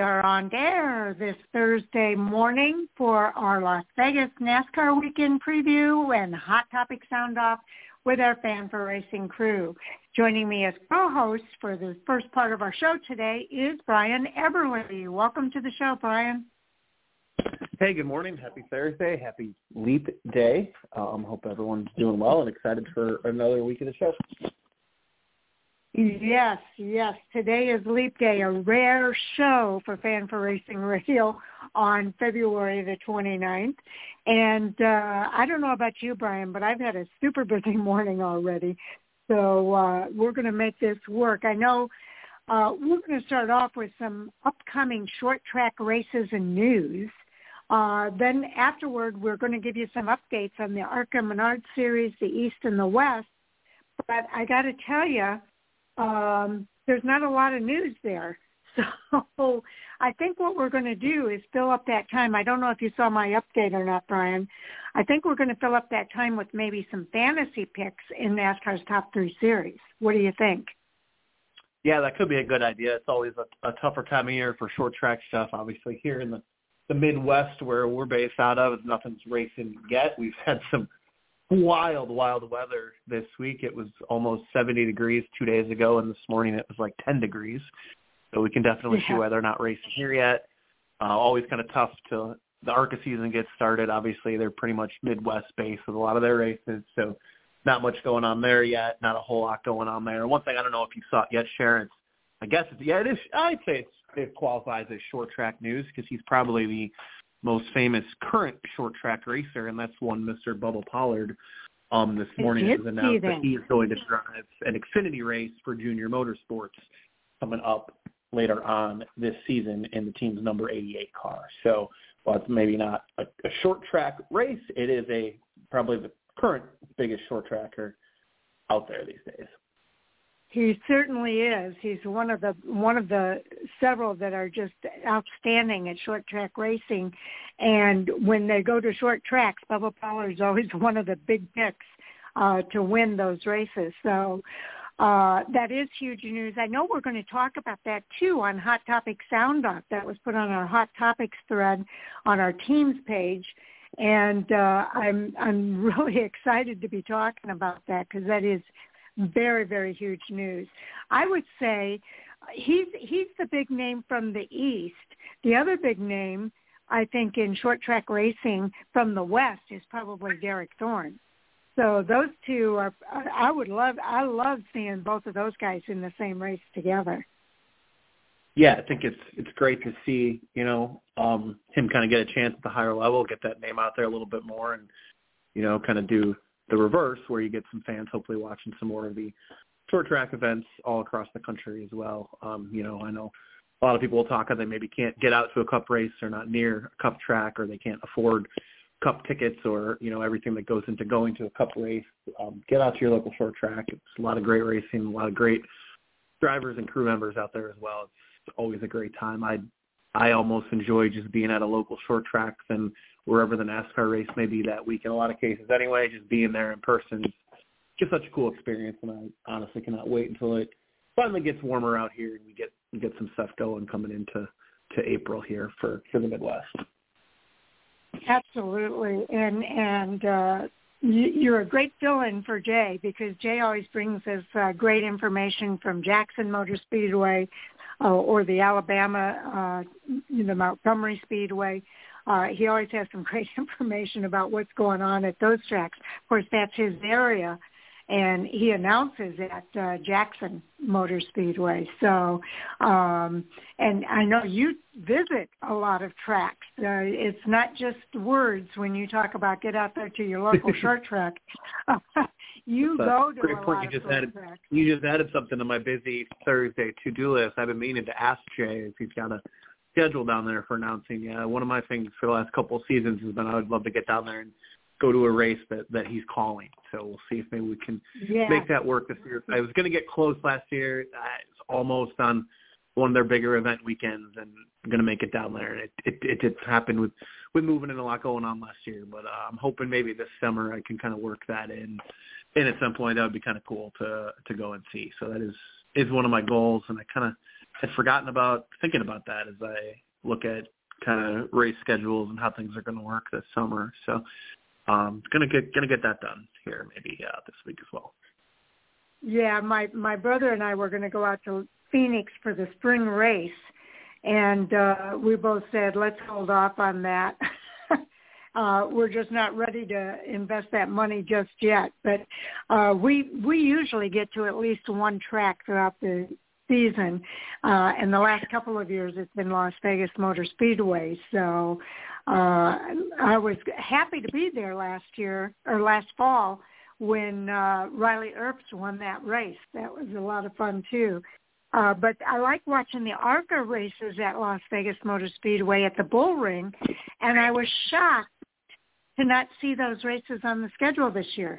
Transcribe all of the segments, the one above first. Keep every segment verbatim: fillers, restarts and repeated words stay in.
are on air this Thursday morning for our Las Vegas NASCAR weekend preview and Hot Topic Sound Off with our Fan for Racing crew. Joining me as co-host for the first part of our show today is Brian Eberle. Welcome to the show, Brian. Hey, good morning. Happy Thursday. Happy Leap Day. Um, hope everyone's doing well and excited for another week of the show. Yes, yes. Today is Leap Day, a rare show for Fan for Racing Radio on February the twenty-ninth. And uh, I don't know about you, Brian, but I've had a super busy morning already. So uh, we're going to make this work. I know uh, we're going to start off with some upcoming short track races and news. Uh, then afterward, we're going to give you some updates on the ARCA Menard Series, the East and the West. But I got to tell you, um, there's not a lot of news there. So I think what we're going to do is fill up that time. I don't know if you saw my update or not, Brian. I think we're going to fill up that time with maybe some fantasy picks in NASCAR's top three series. What do you think? Yeah, that could be a good idea. It's always a, a tougher time of year for short track stuff. Obviously, here in the, the Midwest where we're based out of, nothing's racing yet. We've had some wild, wild weather this week. It was almost seventy degrees two days ago, and this morning it was like ten degrees. So we can definitely yeah. see why they're not racing here yet. Uh, always kind of tough till the ARCA season gets started. Obviously, they're pretty much Midwest-based with a lot of their races, so not much going on there yet, not a whole lot going on there. One thing, I don't know if you saw it yet, Sharon, it's, I guess, it's, yeah, it is. I'd say it's, it qualifies as short track news because he's probably the most famous current short track racer, and that's one Mister Bubba Pollard. Um, this morning it was announced that he is going to drive an Xfinity race for Junior Motorsports coming up later on this season in the team's number eighty-eight car. So while it's maybe not a, a short track race, it is a probably the current biggest short tracker out there these days. He certainly is. He's one of the one of the several that are just outstanding at short track racing. And when they go to short tracks, Bubba Pollard is always one of the big picks uh, to win those races. So uh, that is huge news. I know we're going to talk about that too on Hot Topic Sound Off. That was put on our Hot Topics thread on our team's page. And uh, I'm I'm really excited to be talking about that because that is very, very huge news. I would say he's he's the big name from the East. The other big name, I think, in short track racing from the West is probably Derek Thorne. So those two are. I would love. I love seeing both of those guys in the same race together. Yeah, I think it's it's great to see, you know, um, him kind of get a chance at the higher level, get that name out there a little bit more, and you know, kind of do the reverse where you get some fans hopefully watching some more of the short track events all across the country as well. Um, you know, I know a lot of people will talk how they maybe can't get out to a cup race or not near a cup track or they can't afford cup tickets or, you know, everything that goes into going to a cup race. Um, get out to your local short track. It's a lot of great racing, a lot of great drivers and crew members out there as well. It's always a great time. I I almost enjoy just being at a local short track than wherever the NASCAR race may be that week in a lot of cases anyway. Just being there in person is just such a cool experience, and I honestly cannot wait until it finally gets warmer out here and we get we get some stuff going coming into to April here for, for the Midwest. Absolutely, and and uh, you're a great fill-in for Jay because Jay always brings us uh, great information from Jackson Motor Speedway uh, or the Alabama, uh, the Montgomery Speedway. Uh, he always has some great information about what's going on at those tracks. Of course, that's his area, and he announces at uh, Jackson Motor Speedway. So, um, and I know you visit a lot of tracks. Uh, it's not just words when you talk about get out there to your local short track. you That's go to great a point. lot You of just short added, tracks. You just added something to my busy Thursday to-do list. I've been meaning to ask Jay if he's got a schedule down there for announcing. Yeah, one of my things for the last couple of seasons has been I would love to get down there and go to a race that, that he's calling. So we'll see if maybe we can yeah. make that work this year. I was going to get close last year. It's almost on one of their bigger event weekends, and I'm going to make it down there. It it, it did happen with, with moving and a lot going on last year, but uh, I'm hoping maybe this summer I can kind of work that in. And at some point that would be kind of cool to to go and see. So that is, is one of my goals, and I kind of had forgotten about thinking about that as I look at kind of race schedules and how things are going to work this summer. So um, gonna get gonna get that done here maybe uh, this week as well. Yeah, my my brother and I were going to go out to Phoenix for the spring race, and uh, we both said let's hold off on that. uh, we're just not ready to invest that money just yet. But uh, we we usually get to at least one track throughout the season. Uh, and the last couple of years it's been Las Vegas Motor Speedway. So uh, I was happy to be there last year or last fall when uh, Riley Earps won that race. That was a lot of fun too. Uh, but I like watching the ARCA races at Las Vegas Motor Speedway at the Bull Ring, and I was shocked to not see those races on the schedule this year.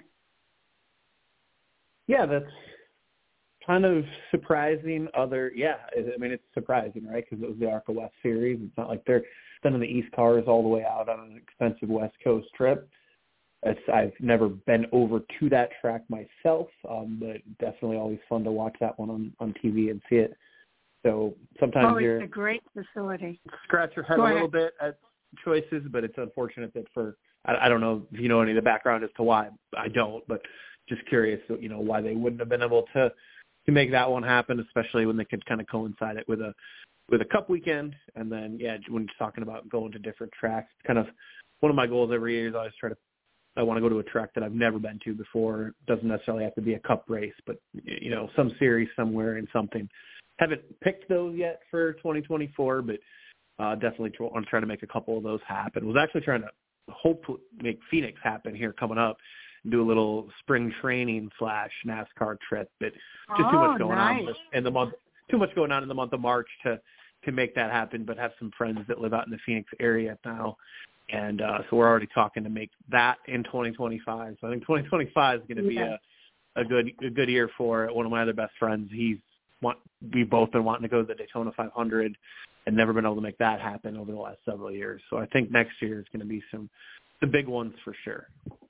Yeah, that's kind of surprising. Other, yeah, I mean, it's surprising, right? Because it was the ARCA West Series. It's not like they're sending the East cars all the way out on an expensive West Coast trip. It's, I've never been over to that track myself, um, but definitely always fun to watch that one on, on T V and see it. So sometimes oh, you're it's a great facility. Scratch your head Go a ahead. little bit at choices, but it's unfortunate that for I, I don't know if you know any of the background as to why. I don't, but just curious, you know, why they wouldn't have been able to to make that one happen, especially when they could kind of coincide it with a with a Cup weekend, and then yeah, when you're talking about going to different tracks, kind of one of my goals every year is I always try to. I want to go to a track that I've never been to before. It doesn't necessarily have to be a Cup race, but, you know, some series somewhere and something. Haven't picked those yet for twenty twenty-four, but uh, definitely want to try to make a couple of those happen. Was actually trying to hopefully make Phoenix happen here coming up and do a little spring training slash NASCAR trip, but just oh, too much going nice. on in the month, too much going on in the month of March to, to make that happen, but have some friends that live out in the Phoenix area now. And uh, so we're already talking to make that in twenty twenty-five. So I think twenty twenty-five is going to be yeah. a, a good a good year for one of my other best friends. He's want we both been wanting to go to the Daytona five hundred and never been able to make that happen over the last several years. So I think next year is going to be some the big ones for sure.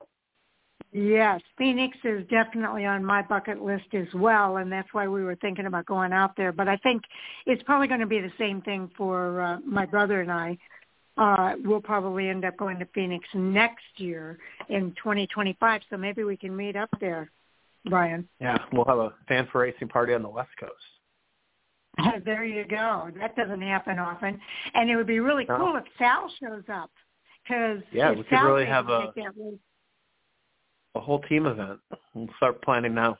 Yes, Phoenix is definitely on my bucket list as well, and that's why we were thinking about going out there. But I think it's probably going to be the same thing for uh, my brother and I. Uh, we'll probably end up going to Phoenix next year in twenty twenty-five, so maybe we can meet up there, Brian. Yeah, we'll have a fan for racing party on the West Coast. There you go. That doesn't happen often. And it would be really no. cool if Sal shows up. Cause yeah, if we could Sal really have a, race, a whole team event. We'll start planning now.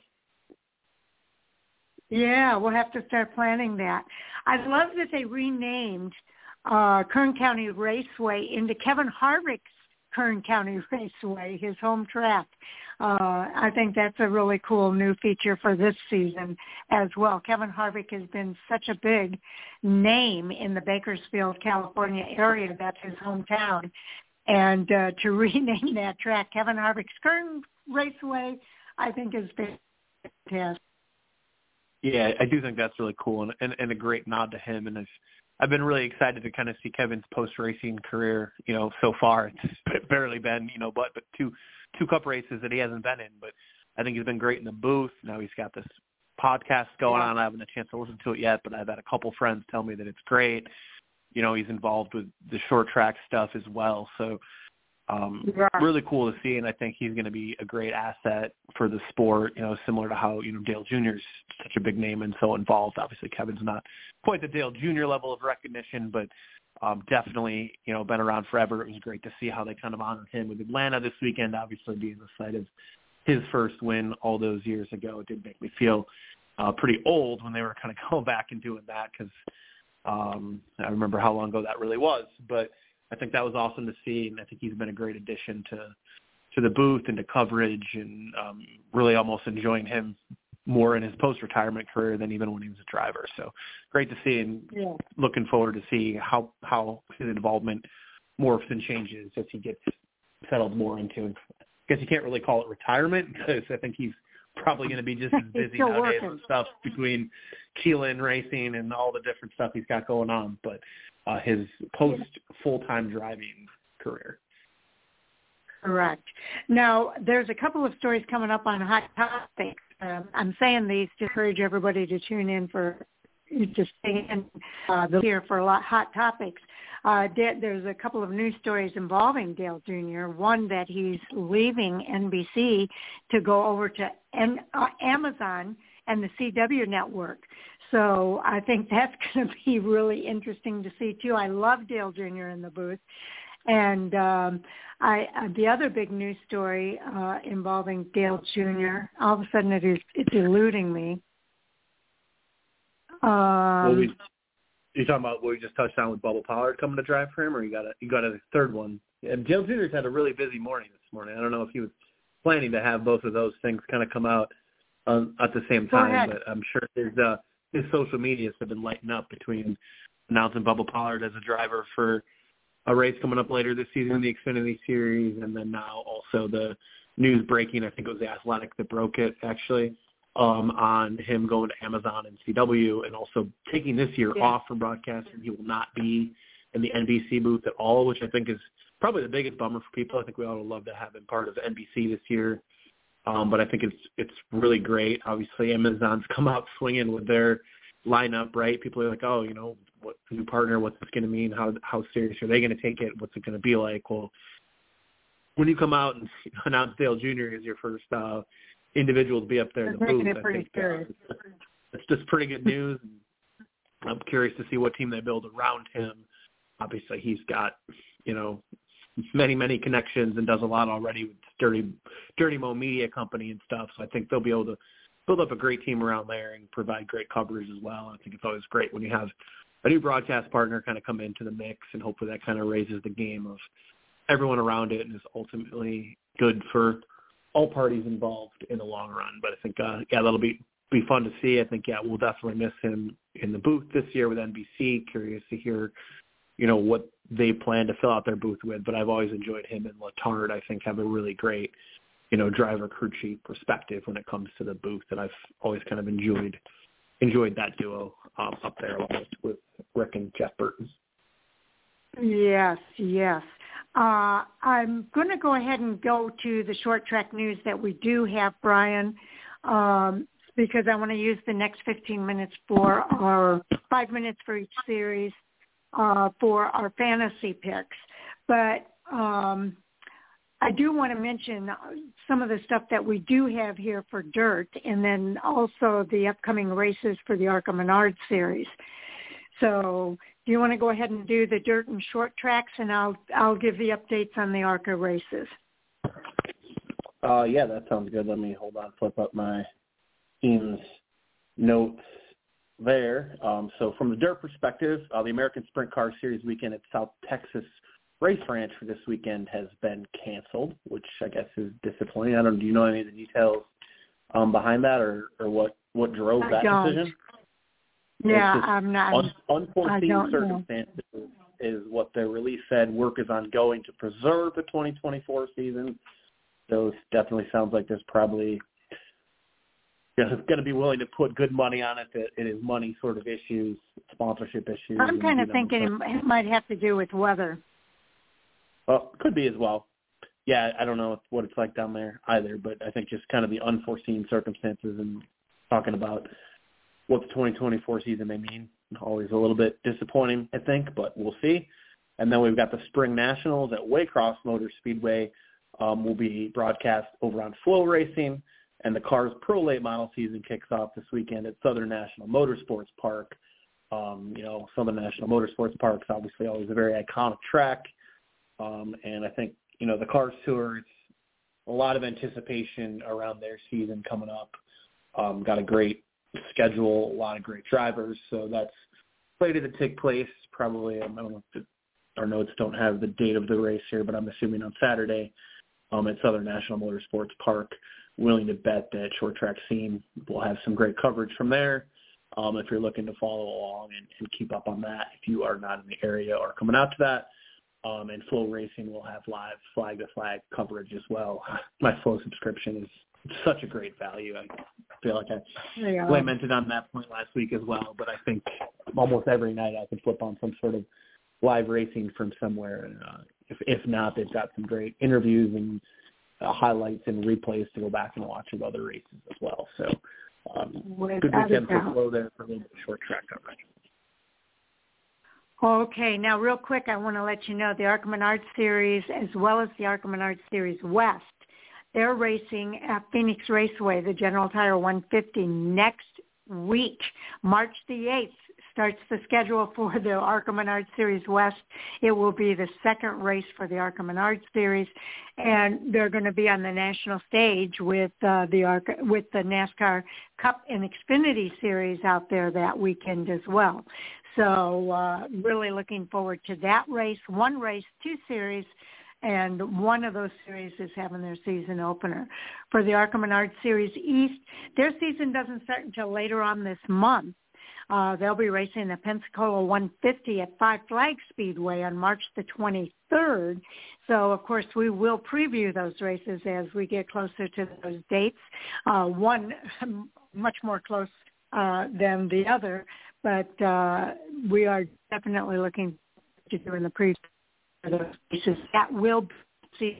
Yeah, we'll have to start planning that. I love that they renamed uh, Kern County Raceway into Kevin Harvick's Kern County Raceway, his home track. Uh, I think that's a really cool new feature for this season as well. Kevin Harvick has been such a big name in the Bakersfield, California area. That's his hometown. And uh, to rename that track Kevin Harvick's Kern Raceway, I think is fantastic. Yeah, I do think that's really cool and, and, and a great nod to him. And I've, I've been really excited to kind of see Kevin's post-racing career, you know, so far. It's barely been, you know, but, but two two cup races that he hasn't been in. But I think he's been great in the booth. Now he's got this podcast going yeah. on. I haven't had a chance to listen to it yet, but I've had a couple friends tell me that it's great. You know, he's involved with the short track stuff as well. So um, yeah. really cool to see, and I think he's going to be a great asset for the sport, you know, similar to how, you know, Dale Junior is such a big name and so involved. Obviously, Kevin's not quite the Dale Junior level of recognition, but um, definitely, you know, been around forever. It was great to see how they kind of honored him with Atlanta this weekend, obviously being the site of his first win all those years ago. It did make me feel uh, pretty old when they were kind of going back and doing that because um, I remember how long ago that really was, but I think that was awesome to see, and I think he's been a great addition to to the booth and to coverage, and um, really almost enjoying him more in his post-retirement career than even when he was a driver. So great to see, and yeah. looking forward to see how, how his involvement morphs and changes as he gets settled more into. I guess you can't really call it retirement because I think he's probably going to be just as busy nowadays with stuff between Keelan racing and all the different stuff he's got going on, but uh, his post full-time driving career. Correct. Now, there's a couple of stories coming up on Hot Topics. Um, I'm saying these to encourage everybody to tune in for just staying uh, here for a lot hot topics. Uh, there's a couple of news stories involving Dale Junior One that he's leaving N B C to go over to N- uh, Amazon and the C W network. So I think that's going to be really interesting to see too. I love Dale Junior in the booth. And um, I, uh, the other big news story uh, involving Dale Junior, all of a sudden it is it's eluding me. Um, well, we, you talking about what we just touched on with Bubba Pollard coming to drive for him, or you got a you got a third one? And Dale Junior's had a really busy morning this morning. I don't know if he was planning to have both of those things kind of come out um, at the same time, but I'm sure his uh, his social medias have been lighting up between announcing Bubba Pollard as a driver for a race coming up later this season in the Xfinity Series, and then now also the news breaking, I think it was The Athletic that broke it, actually, um, on him going to Amazon and C W and also taking this year yeah. off from broadcasting. He will not be in the N B C booth at all, which I think is probably the biggest bummer for people. I think we all would love to have him part of N B C this year, um, but I think it's it's really great. Obviously, Amazon's come out swinging with their lineup, right? People are like, oh, you know, what new partner, what's this going to mean? How how serious are they going to take it? What's it going to be like? Well, when you come out and announce Dale Junior as your first uh, individual to be up there in the booth, I think uh, it's just pretty good news. I'm curious to see what team they build around him. Obviously, he's got, you know, many, many connections and does a lot already with Dirty, Dirty Mo Media Company and stuff. So I think they'll be able to build up a great team around there and provide great coverage as well. I think it's always great when you have a new broadcast partner kind of come into the mix, and hopefully that kind of raises the game of everyone around it and is ultimately good for all parties involved in the long run. But I think, uh, yeah, that'll be, be fun to see. I think, yeah, we'll definitely miss him in the booth this year with N B C. Curious to hear, you know, what they plan to fill out their booth with. But I've always enjoyed him and Letard. I think have a really great, you know, driver crew chief perspective when it comes to the booth, and I've always kind of enjoyed enjoyed that duo um, up there with, with Rick and Jeff Burton. Yes, yes. Uh, I'm going to go ahead and go to the short track news that we do have, Brian, um, because I want to use the next fifteen minutes for our five minutes for each series uh, for our fantasy picks. But um, I do want to mention some of the stuff that we do have here for dirt, and then also the upcoming races for the ARCA Menard series. So do you want to go ahead and do the dirt and short tracks, and I'll I'll give the updates on the ARCA races. Uh, yeah, that sounds good. Let me hold on, flip up my team's notes there. Um, so from the dirt perspective, uh, the American Sprint Car Series weekend at South Texas Race Ranch for this weekend has been canceled, which I guess is disappointing. I don't know. Do you know any of the details um, behind that, or, or what, what drove I that don't. decision? Yeah, I'm not. Un- unforeseen circumstances know. is what the release said. Work is ongoing to preserve the twenty twenty-four season. So it definitely sounds like there's probably you know, going to be willing to put good money on it. That it is money sort of issues, sponsorship issues. I'm kind of of thinking it might have to do with weather. Well, could be as well. Yeah, I don't know what it's like down there either, but I think just kind of the unforeseen circumstances and talking about what the twenty twenty-four season may mean. Always a little bit disappointing, I think, but we'll see. And then we've got the Spring Nationals at Waycross Motor Speedway. Um, will be broadcast over on Flow Racing, and the Cars Pro Late Model season kicks off this weekend at Southern National Motorsports Park. Um, you know, Southern National Motorsports Park is obviously always a very iconic track. Um, and I think, you know, the Cars Tour, it's a lot of anticipation around their season coming up. Um, got a great schedule, a lot of great drivers. So that's slated to take place probably, I don't know if the, our notes don't have the date of the race here, but I'm assuming on Saturday um, at Southern National Motorsports Park. Willing to bet that Short Track Scene will have some great coverage from there. Um, if you're looking to follow along and, and keep up on that, if you are not in the area or coming out to that. Um, and Flow Racing will have live flag-to-flag coverage as well. My Flow subscription is such a great value. I feel like I yeah. lamented on that point last week as well, but I think almost every night I can flip on some sort of live racing from somewhere. And uh, if, if not, they've got some great interviews and uh, highlights and replays to go back and watch of other races as well. So Um, Without good weekend a for Flo there for a little bit of short track coverage. Okay, now real quick, I want to let you know the ARCA Menard Series as well as the ARCA Menard Series West, they're racing at Phoenix Raceway, the General Tire one fifty next week. March the eighth starts the schedule for the ARCA Menard Series West. It will be the second race for the ARCA Menard Series, and they're going to be on the national stage with uh, the ARCA, with the NASCAR Cup and Xfinity Series out there that weekend as well. So uh, really looking forward to that race. One race, two series, and one of those series is having their season opener. For the ARCA Menard Series East, their season doesn't start until later on this month. Uh, they'll be racing the Pensacola one fifty at Five Flags Speedway on March the twenty-third. So, of course, we will preview those races as we get closer to those dates. Uh, one much more close uh, than the other, but uh, we are definitely looking to doing the preview of those races. That will be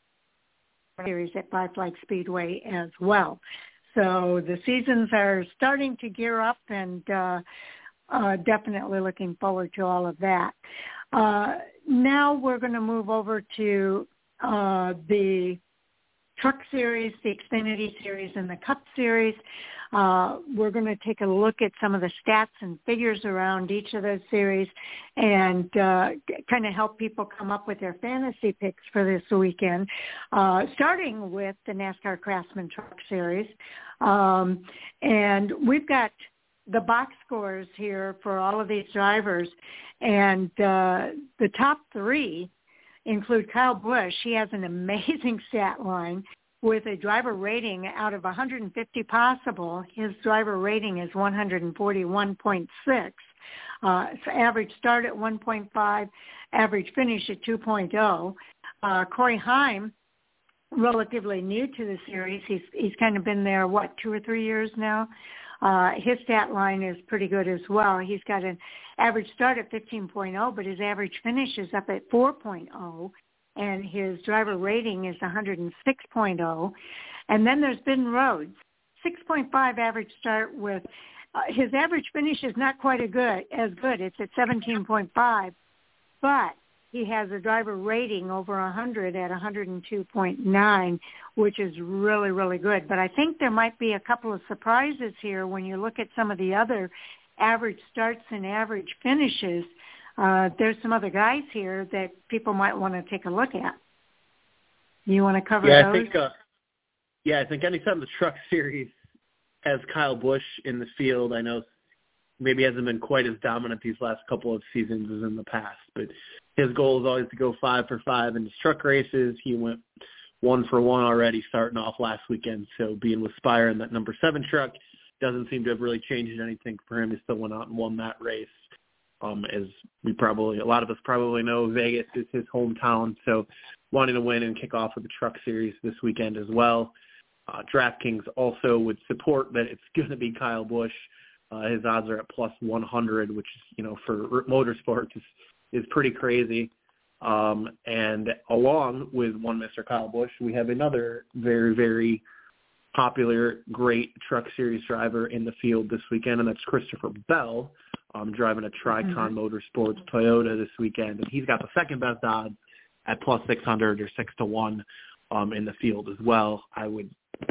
series at Five Flags Speedway as well. So the seasons are starting to gear up, and uh, uh, definitely looking forward to all of that. Uh, now we're going to move over to uh, the Truck Series, the Xfinity Series, and the Cup Series. Uh, we're going to take a look at some of the stats and figures around each of those series and uh, kind of help people come up with their fantasy picks for this weekend, uh, starting with the NASCAR Craftsman Truck Series. Um, and we've got the box scores here for all of these drivers, and uh, the top three include Kyle Busch. He has an amazing stat line with a driver rating out of one hundred fifty possible. His driver rating is one forty-one point six. Uh, average start at one point five, average finish at two point oh. Uh, Corey Heim, relatively new to the series. He's he's kind of been there, what, two or three years now? Uh, his stat line is pretty good as well. He's got an average start at fifteen point oh, but his average finish is up at four point oh, and his driver rating is one six point oh. And then there's Ben Rhodes, six point five average start with uh, his average finish is not quite a good as good. It's at seventeen point five, but he has a driver rating over one hundred at one oh two point nine, which is really, really good. But I think there might be a couple of surprises here when you look at some of the other average starts and average finishes. Uh, there's some other guys here that people might want to take a look at. You want to cover yeah, those? I think, uh, yeah, I think anytime the Truck Series has Kyle Busch in the field, I know maybe hasn't been quite as dominant these last couple of seasons as in the past, but his goal is always to go five for five in his truck races. He went one for one already starting off last weekend, so being with Spire in that number seven truck doesn't seem to have really changed anything for him. He still went out and won that race. Um, as we probably, a lot of us probably know, Vegas is his hometown, so wanting to win and kick off with the Truck Series this weekend as well. Uh, DraftKings also would support that it's going to be Kyle Busch. Uh, his odds are at plus one hundred, which is, you know, for motorsports is, is pretty crazy. Um, and along with one Mister Kyle Busch, we have another very, very popular, great Truck Series driver in the field this weekend, and that's Christopher Bell, um, driving a Tricon mm-hmm. Motorsports Toyota this weekend. And he's got the second best odds at plus six hundred or six to one um, in the field as well. I would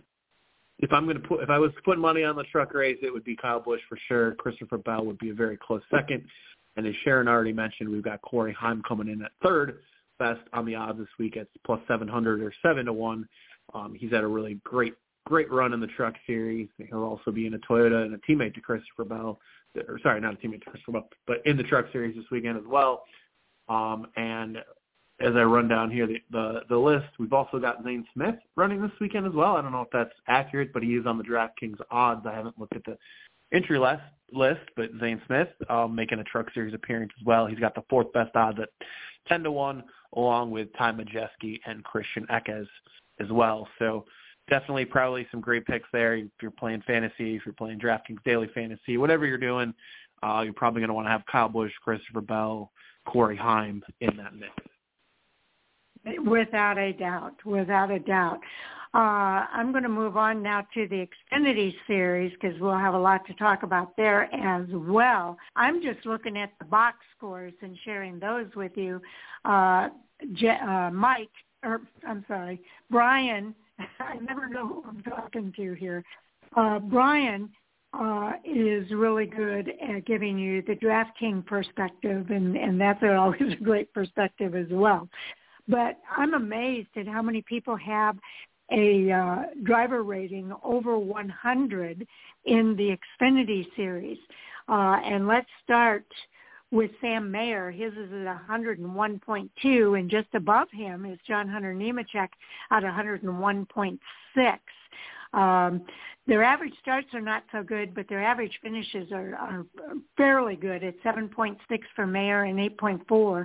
If I'm going to put, if I was to put money on the truck race, it would be Kyle Busch for sure. Christopher Bell would be a very close second. And as Sharon already mentioned, we've got Corey Heim coming in at third best on the odds this week at plus seven hundred or seven to one. Um, he's had a really great, great run in the Truck Series. He'll also be in a Toyota and a teammate to Christopher Bell, or sorry, not a teammate to Christopher Bell, but in the Truck Series this weekend as well. Um, and as I run down here the, the the list, we've also got Zane Smith running this weekend as well. I don't know if that's accurate, but he is on the DraftKings odds. I haven't looked at the entry list, list but Zane Smith um, making a Truck Series appearance as well. He's got the fourth best odds at ten to one, along with Ty Majeski and Christian Eckes as well. So definitely probably some great picks there. If you're playing fantasy, if you're playing DraftKings Daily Fantasy, whatever you're doing, uh, you're probably going to want to have Kyle Busch, Christopher Bell, Corey Heim in that mix. Without a doubt, without a doubt. Uh, I'm going to move on now to the Xfinity Series because we'll have a lot to talk about there as well. I'm just looking at the box scores and sharing those with you. Uh, Je- uh, Mike, or I'm sorry, Brian, I never know who I'm talking to here. Uh, Brian uh, is really good at giving you the DraftKings perspective, and, and that's always a great perspective as well. But I'm amazed at how many people have a uh, driver rating over one hundred in the Xfinity Series. Uh, and let's start with Sam Mayer. His is at one hundred one point two, and just above him is John Hunter Nemechek at one hundred one point six. Um, their average starts are not so good, but their average finishes are, are fairly good at seven point six for Mayer and eight point four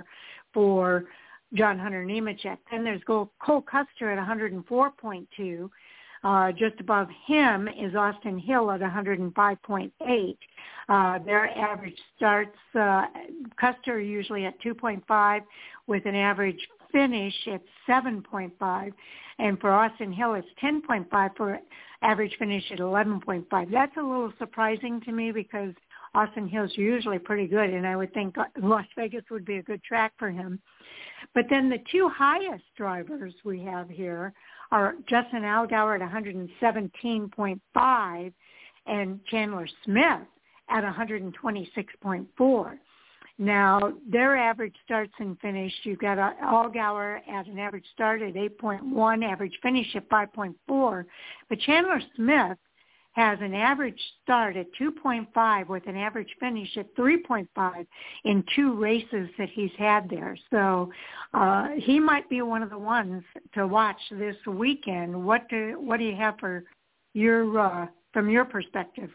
for John Hunter Nemechek. Then there's Cole Custer at one hundred four point two. Uh, just above him is Austin Hill at one hundred five point eight. Uh, their average starts, uh, Custer usually at two point five with an average finish at seven point five. And for Austin Hill, it's ten point five for average finish at eleven point five. That's a little surprising to me because Austin Hill's usually pretty good, and I would think Las Vegas would be a good track for him. But then the two highest drivers we have here are Justin Allgaier at one hundred seventeen point five and Chandler Smith at one hundred twenty-six point four. Now, their average starts and finish, you've got Allgaier at an average start at eight point one, average finish at five point four. But Chandler Smith has an average start at two point five with an average finish at three point five in two races that he's had there. So uh, he might be one of the ones to watch this weekend. What do what do you have for your uh, from your perspective,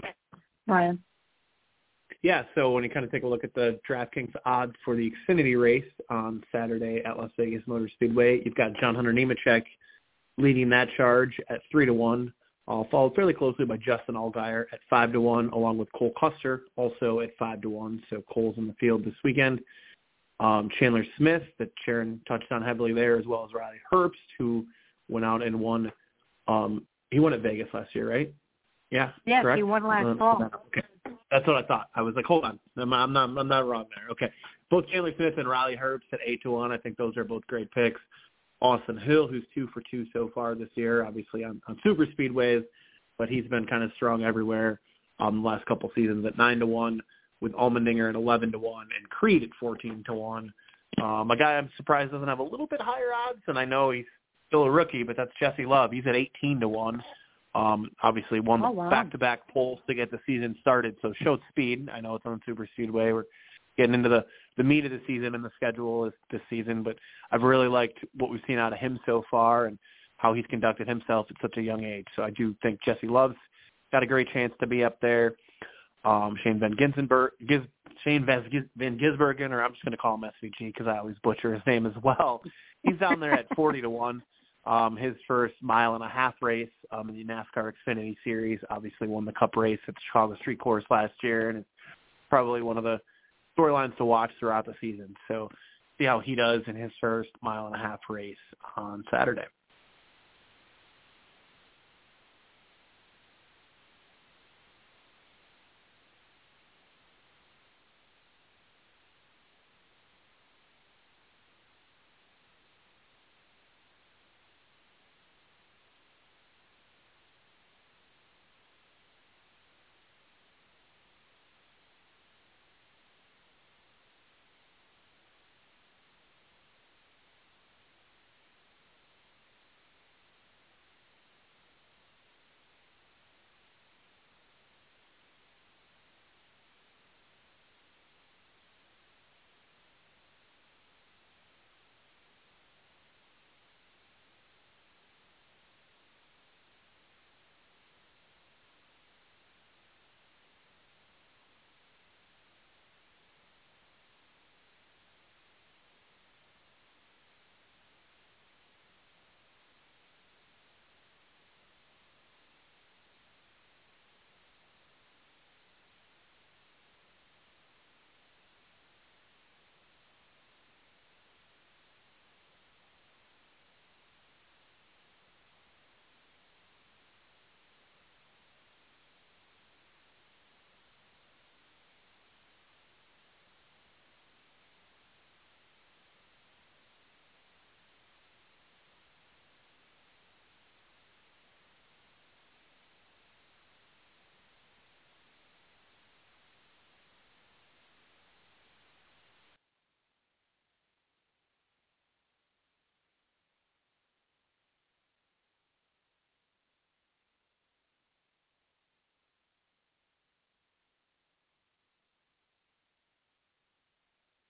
Brian? Yeah, so when you kind of take a look at the DraftKings odds for the Xfinity race on Saturday at Las Vegas Motor Speedway, you've got John Hunter Nemechek leading that charge at three to one. Uh, followed fairly closely by Justin Allgaier at five to one, along with Cole Custer also at five to one. So Cole's in the field this weekend. Um, Chandler Smith, that Sharon touched on heavily there, as well as Riley Herbst, who went out and won. Um, he won at Vegas last year, right? Yeah. Yes, correct? he won last uh, fall. Okay, that's what I thought. I was like, hold on, I'm, I'm not, I'm not wrong there. Okay, both Chandler Smith and Riley Herbst at eight to one. I think those are both great picks. Austin Hill, who's two for two so far this year, obviously on, on super speedways, but he's been kind of strong everywhere um, the last couple seasons at nine to one, with Allmendinger at eleven to one, and Creed at fourteen to one. Um, a guy I'm surprised doesn't have a little bit higher odds, and I know he's still a rookie, but that's Jesse Love. He's at eighteen to one. Um, obviously won oh, wow. back-to-back poles to get the season started, so showed speed. I know it's on super speedway. We're getting into the, the meat of the season and the schedule is this season, but I've really liked what we've seen out of him so far and how he's conducted himself at such a young age. So I do think Jesse Love's got a great chance to be up there. Um, Shane Van Gisbergen, Giz, Shane Van Gisbergen, or I'm just going to call him S V G because I always butcher his name as well. He's down there at forty to one. Um, his first mile and a half race um, in the NASCAR Xfinity Series, obviously won the Cup race at the Chicago Street Course last year, and it's probably one of the storylines to watch throughout the season. So see how he does in his first mile and a half race on Saturday.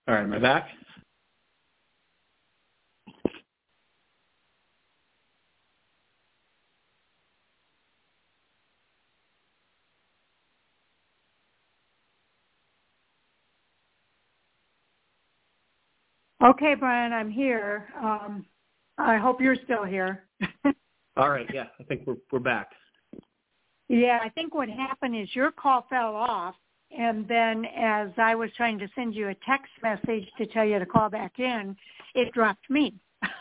All right, am I back? Okay, Brian, I'm here. Um, I hope you're still here. All right, yeah, I think we're we're back. Yeah, I think what happened is your call fell off, and then as I was trying to send you a text message to tell you to call back in, it dropped me.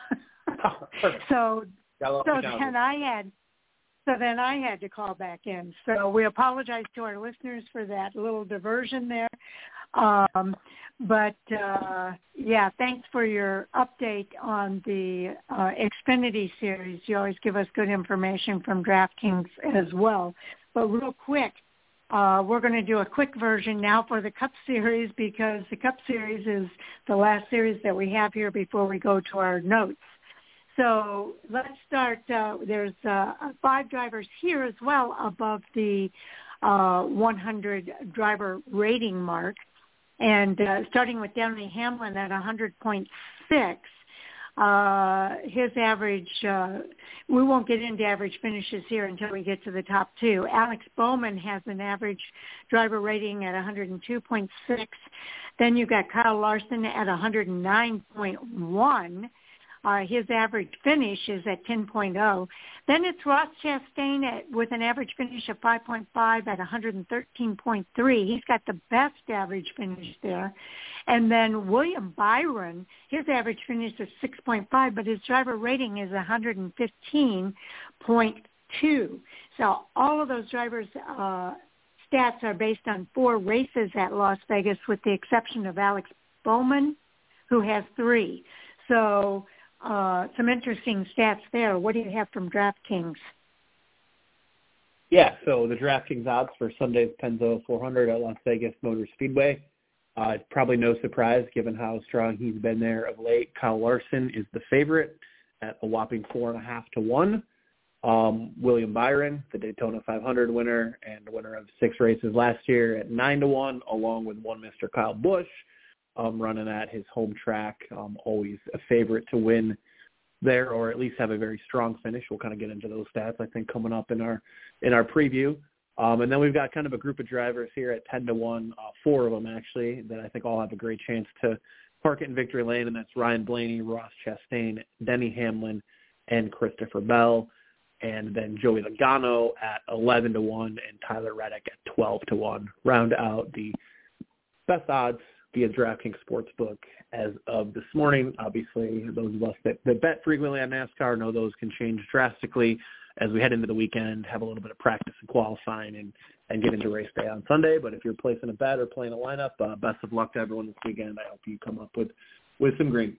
Oh, perfect. so so then I had so then I had to call back in. So we apologize to our listeners for that little diversion there. Um, but, uh, yeah, thanks for your update on the uh, Xfinity series. You always give us good information from DraftKings as well. But real quick, uh, we're going to do a quick version now for the Cup Series because the Cup Series is the last series that we have here before we go to our notes. So let's start. Uh, there's uh, five drivers here as well above the uh, one hundred driver rating mark. And uh, starting with Denny Hamlin at one hundred point six, uh, his average, uh, we won't get into average finishes here until we get to the top two. Alex Bowman has an average driver rating at one hundred two point six. Then you've got Kyle Larson at one hundred nine point one. Uh, his average finish is at ten point oh. Then it's Ross Chastain at, with an average finish of five point five at one hundred thirteen point three. He's got the best average finish there. And then William Byron, his average finish is six point five, but his driver rating is one hundred fifteen point two. So all of those drivers' uh, stats are based on four races at Las Vegas with the exception of Alex Bowman, who has three. So Uh, some interesting stats there. What do you have from DraftKings? Yeah, so the DraftKings odds for Sunday's Penzo four hundred at Las Vegas Motor Speedway. Uh, probably no surprise given how strong he's been there of late. Kyle Larson is the favorite at a whopping four and a half to one. Um, William Byron, the Daytona five hundred winner and winner of six races last year, at nine to one, along with one Mister Kyle Busch. Um, running at his home track, um, always a favorite to win there, or at least have a very strong finish. We'll kind of get into those stats, I think, coming up in our in our preview. Um, and then we've got kind of a group of drivers here at ten to one, uh, four of them actually, that I think all have a great chance to park it in victory lane, and that's Ryan Blaney, Ross Chastain, Denny Hamlin, and Christopher Bell. And then Joey Logano at eleven to one and Tyler Reddick at twelve to one. Round out the best odds via DraftKings Sportsbook as of this morning. Obviously, those of us that, that bet frequently on NASCAR know those can change drastically as we head into the weekend, have a little bit of practice and qualifying, and, and get into race day on Sunday. But if you're placing a bet or playing a lineup, uh, best of luck to everyone this weekend. I hope you come up with, with some green.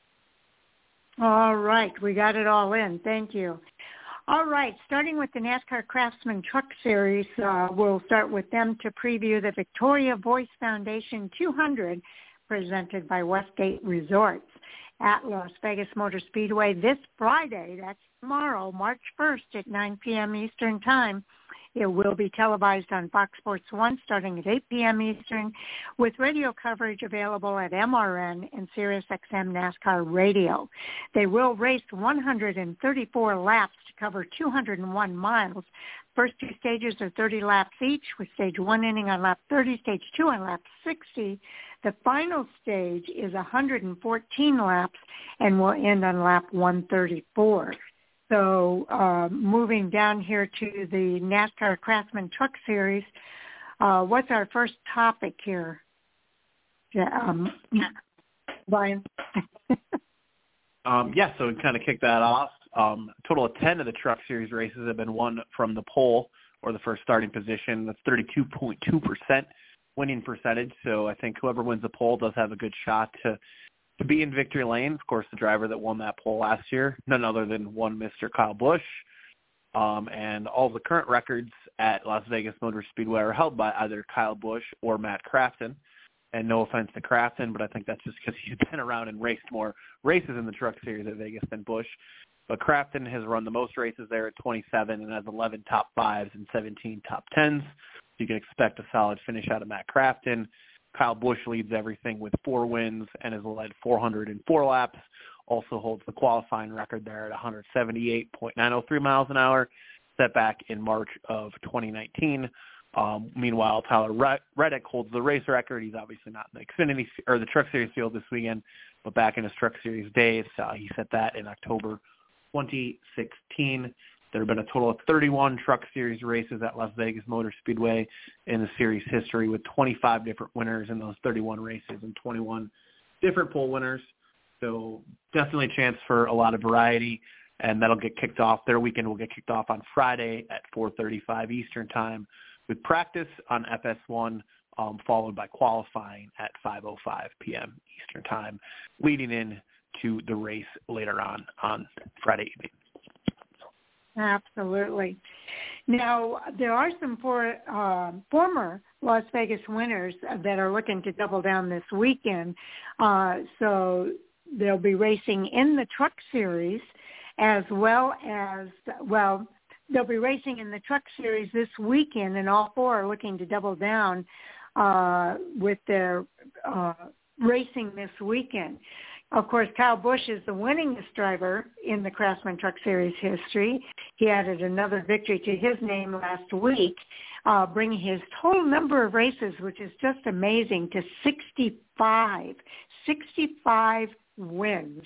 All right. We got it all in. Thank you. All right, starting with the NASCAR Craftsman Truck Series, uh, we'll start with them to preview the Victoria Voice Foundation two hundred presented by Westgate Resorts at Las Vegas Motor Speedway this Friday. That's tomorrow, March first at nine p.m. Eastern Time. It will be televised on Fox Sports one starting at eight p.m. Eastern with radio coverage available at M R N and SiriusXM NASCAR Radio. They will race one hundred thirty-four laps to cover two hundred one miles. First two stages are thirty laps each, with stage one ending on lap thirty, stage two on lap sixty. The final stage is one hundred fourteen laps and will end on lap one thirty-four. So uh, moving down here to the NASCAR Craftsman Truck Series, uh, what's our first topic here? Yeah, um, Brian? um, yeah, so we kind of kick that off. Um, a total of ten of the Truck Series races have been won from the pole or the first starting position. That's thirty-two point two percent winning percentage. So I think whoever wins the pole does have a good shot to to be in victory lane. Of course, the driver that won that pole last year, none other than one Mister Kyle Busch. Um, and all of the current records at Las Vegas Motor Speedway are held by either Kyle Busch or Matt Crafton. And no offense to Crafton, but I think that's just because he's been around and raced more races in the Truck Series at Vegas than Busch. But Crafton has run the most races there at twenty-seven and has eleven top fives and seventeen top tens. You can expect a solid finish out of Matt Crafton. Kyle Busch leads everything with four wins and has led four hundred four laps. Also holds the qualifying record there at one seventy-eight point nine oh three miles an hour, set back in March of twenty nineteen. Um, meanwhile, Tyler Reddick holds the race record. He's obviously not in the Xfinity or the Truck Series field this weekend, but back in his Truck Series days, uh, he set that in October twenty sixteen. There have been a total of thirty-one Truck Series races at Las Vegas Motor Speedway in the series history, with twenty-five different winners in those thirty-one races and twenty-one different pole winners. So definitely a chance for a lot of variety, and that'll get kicked off. Their weekend will get kicked off on Friday at four thirty-five Eastern Time, with practice on F S one, um, followed by qualifying at five oh five p.m. Eastern Time, leading in to the race later on on Friday evening. Absolutely. Now, there are some for, uh, former Las Vegas winners that are looking to double down this weekend. Uh, so they'll be racing in the Truck Series as well as, well, they'll be racing in the Truck Series this weekend, and all four are looking to double down uh, with their uh, racing this weekend. Of course, Kyle Busch is the winningest driver in the Craftsman Truck Series history. He added another victory to his name last week, uh, bringing his total number of races, which is just amazing, to sixty-five. sixty-five wins.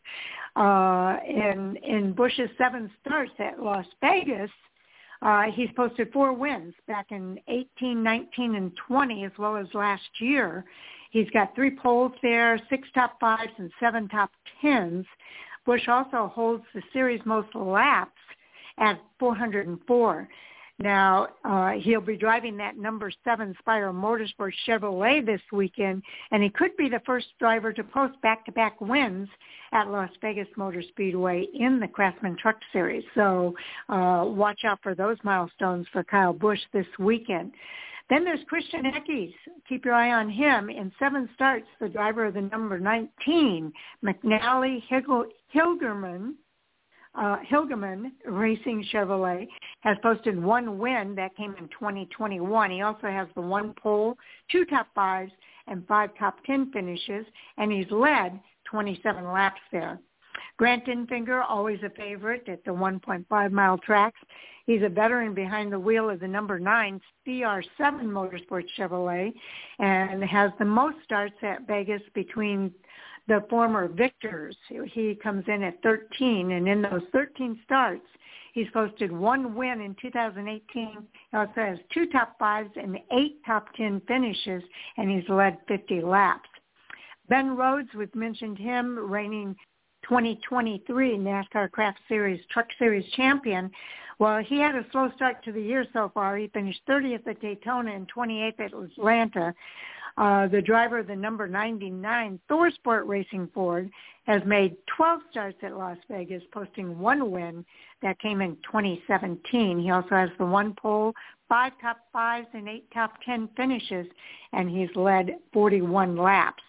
uh, in, in Busch's seven starts at Las Vegas, uh, he's posted four wins back in eighteen, nineteen, and twenty, as well as last year. He's got three poles there, six top fives, and seven top tens. Busch also holds the series most laps at four hundred four. Now, uh, he'll be driving that number seven Spire Motorsports Chevrolet this weekend, and he could be the first driver to post back-to-back wins at Las Vegas Motor Speedway in the Craftsman Truck Series. So uh, watch out for those milestones for Kyle Busch this weekend. Then there's Christian Eckes. Keep your eye on him. In seven starts, the driver of the number nineteen, McNally Hilgerman, uh, Hilgerman Racing Chevrolet, has posted one win. That came in twenty twenty-one. He also has the one pole, two top fives, and five top ten finishes, and he's led twenty-seven laps there. Grant Enfinger, always a favorite at the one point five mile tracks. He's a veteran behind the wheel of the number nine C R seven Motorsports Chevrolet, and has the most starts at Vegas between the former victors. He comes in at thirteen, and in those thirteen starts, he's posted one win in two thousand eighteen. He also has two top fives and eight top ten finishes, and he's led fifty laps. Ben Rhodes, we've mentioned him, reigning twenty twenty-three NASCAR Craft Series Truck Series champion. Well, he had a slow start to the year so far. He finished thirtieth at Daytona and twenty-eighth at Atlanta. Uh, the driver of the number ninety-nine Thor Sport Racing Ford has made twelve starts at Las Vegas, posting one win. That came in twenty seventeen. He also has the one pole, five top fives, and eight top ten finishes, and he's led forty-one laps.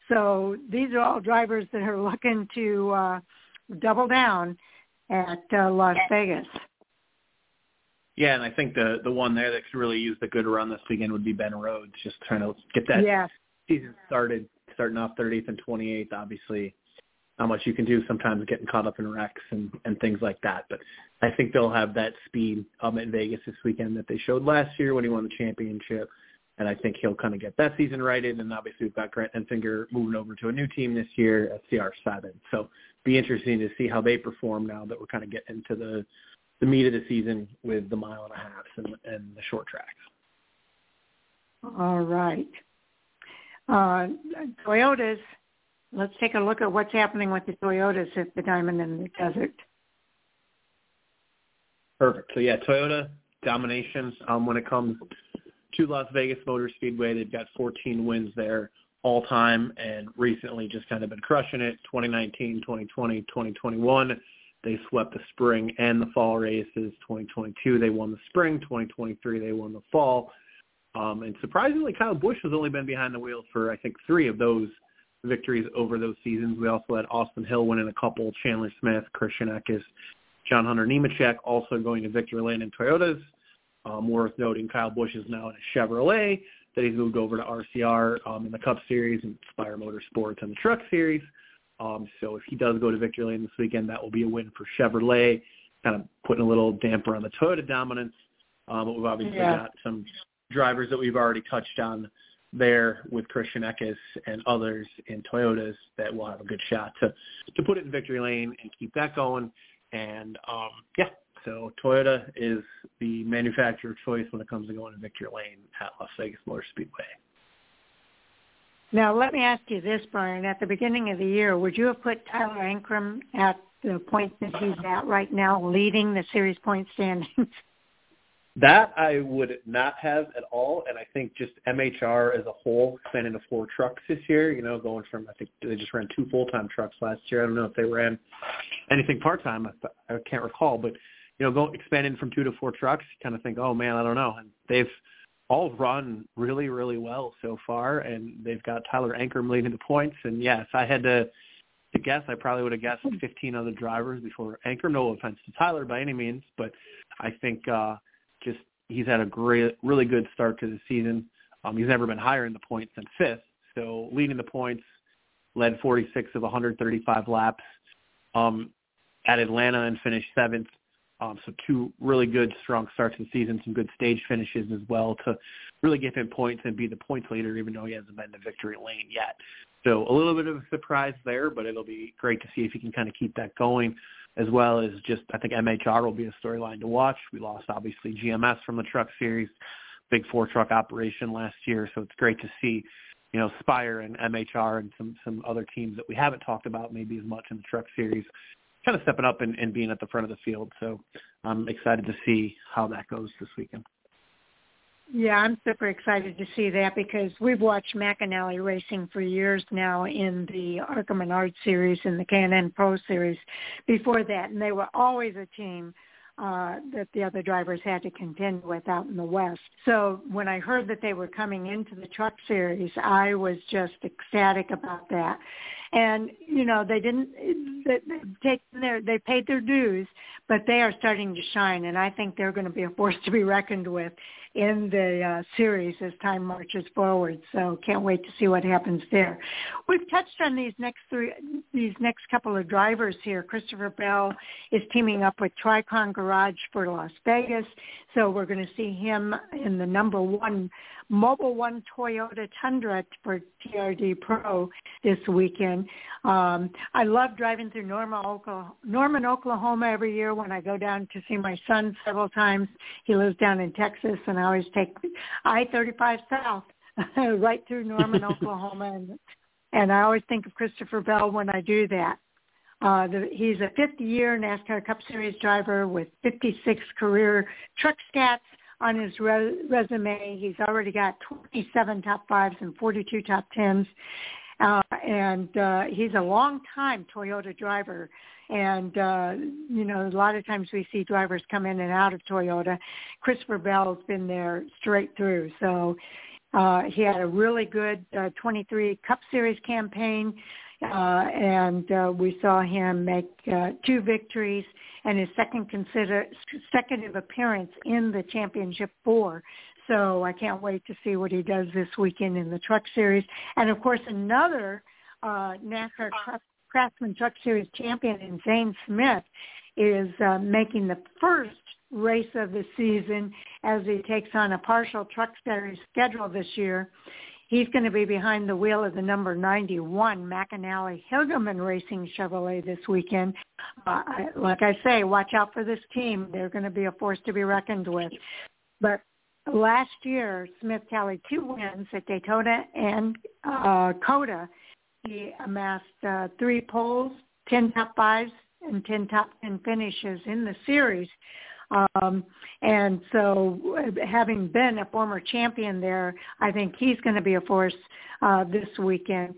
So these are all drivers that are looking to uh, double down at uh, Las Vegas. Yeah, and I think the the one there that could really use the good run this weekend would be Ben Rhodes, just trying to get that yeah. season started, starting off thirtieth and twenty-eighth. Obviously, not much you can do sometimes getting caught up in wrecks and, and things like that. But I think they'll have that speed um, in Vegas this weekend that they showed last year when he won the championship. And I think he'll kind of get that season righted. And obviously we've got Grant Enfinger moving over to a new team this year at C R seven. So be interesting to see how they perform now that we're kind of getting into the, the meat of the season with the mile and a half and, and the short tracks. All right. Uh, Toyotas, let's take a look at what's happening with the Toyotas at the Diamond in the Desert. Perfect. So, yeah, Toyota domination um, when it comes to Las Vegas Motor Speedway. They've got fourteen wins there all time, and recently just kind of been crushing it. twenty nineteen, twenty twenty, twenty twenty-one, they swept the spring and the fall races. twenty twenty-two, they won the spring. twenty twenty-three, they won the fall. Um, and surprisingly, Kyle Busch has only been behind the wheel for, I think, three of those victories over those seasons. We also had Austin Hill winning a couple, Chandler Smith, Christian Eckes, John Hunter Nemechek also going to Victory Lane in Toyotas. Um, worth noting, Kyle Busch is now in a Chevrolet, that he's moved over to R C R um, in the Cup Series and Spire Motorsports and the Truck Series. Um, so if he does go to victory lane this weekend, that will be a win for Chevrolet, kind of putting a little damper on the Toyota dominance. Um, but we've obviously yeah. got some drivers that we've already touched on there with Christian Eckes and others in Toyotas that will have a good shot to, to put it in victory lane and keep that going. And, um, yeah, so Toyota is the manufacturer of choice when it comes to going to victory lane at Las Vegas Motor Speedway. Now, let me ask you this, Brian. At the beginning of the year, would you have put Tyler Ankrum at the point that he's at right now, leading the series point standings? That I would not have at all, and I think just M H R as a whole, expanding to four trucks this year, you know, going from, I think they just ran two full-time trucks last year. I don't know if they ran anything part-time. I, I can't recall, but, you know, going expanding from two to four trucks, you kind of think, oh, man, I don't know. And they've all run really, really well so far, and they've got Tyler Ankrum leading the points. And, yes, I had to, to guess, I probably would have guessed fifteen other drivers before Ankrum. No offense to Tyler by any means, but I think uh, – just he's had a great, really good start to the season. Um, he's never been higher in the points than fifth. So leading the points, led forty-six of one hundred thirty-five laps um, at Atlanta and finished seventh. Um, so two really good, strong starts to the season, some good stage finishes as well to really get him points and be the points leader, even though he hasn't been in the victory lane yet. So a little bit of a surprise there, but it'll be great to see if he can kind of keep that going, as well as just I think M H R will be a storyline to watch. We lost, obviously, G M S from the Truck Series, big four-truck operation last year, so it's great to see, you know, Spire and M H R and some, some other teams that we haven't talked about maybe as much in the Truck Series kind of stepping up and, and being at the front of the field. So I'm excited to see how that goes this weekend. Yeah, I'm super excited to see that because we've watched McAnally Racing for years now in the ARCA Menard Series and the K and N Pro Series before that, and they were always a team uh, that the other drivers had to contend with out in the West. So when I heard that they were coming into the Truck Series, I was just ecstatic about that. And, you know, they didn't they, they take their, they paid their dues, but they are starting to shine, and I think they're going to be a force to be reckoned with in the uh, series as time marches forward. So can't wait to see what happens there. We've touched on these next three, these next couple of drivers here. Christopher Bell is teaming up with Tricon Garage for Las Vegas, so we're going to see him in the number one Mobile One Toyota Tundra for T R D Pro this weekend. Um, I love driving through Norman, Oklahoma, Norman, Oklahoma every year when I go down to see my son several times. He lives down in Texas, and I always take I thirty-five South right through Norman, Oklahoma, and, and I always think of Christopher Bell when I do that. Uh, the, he's a fifty-year NASCAR Cup Series driver with fifty-six career truck stats on his re- resume. He's already got twenty-seven top fives and forty-two top tens. Uh, and uh, he's a long-time Toyota driver. And, uh, you know, a lot of times we see drivers come in and out of Toyota. Christopher Bell's been there straight through. So uh, he had a really good uh, twenty-three Cup Series campaign. Uh, and uh, we saw him make uh, two victories and his second consider- consecutive appearance in the Championship Four. So I can't wait to see what he does this weekend in the Truck Series. And, of course, another uh, NASCAR Craftsman Truck Series champion in Zane Smith is uh, making the first race of the season as he takes on a partial Truck Series schedule this year. He's going to be behind the wheel of the number ninety-one McAnally Hilgeman Racing Chevrolet this weekend. Uh, I, like I say, watch out for this team. They're going to be a force to be reckoned with. But last year, Smith tallied two wins at Daytona and uh, COTA. He amassed uh, three poles, ten top fives, and ten top ten finishes in the series. Um, and so having been a former champion there, I think he's going to be a force uh, this weekend.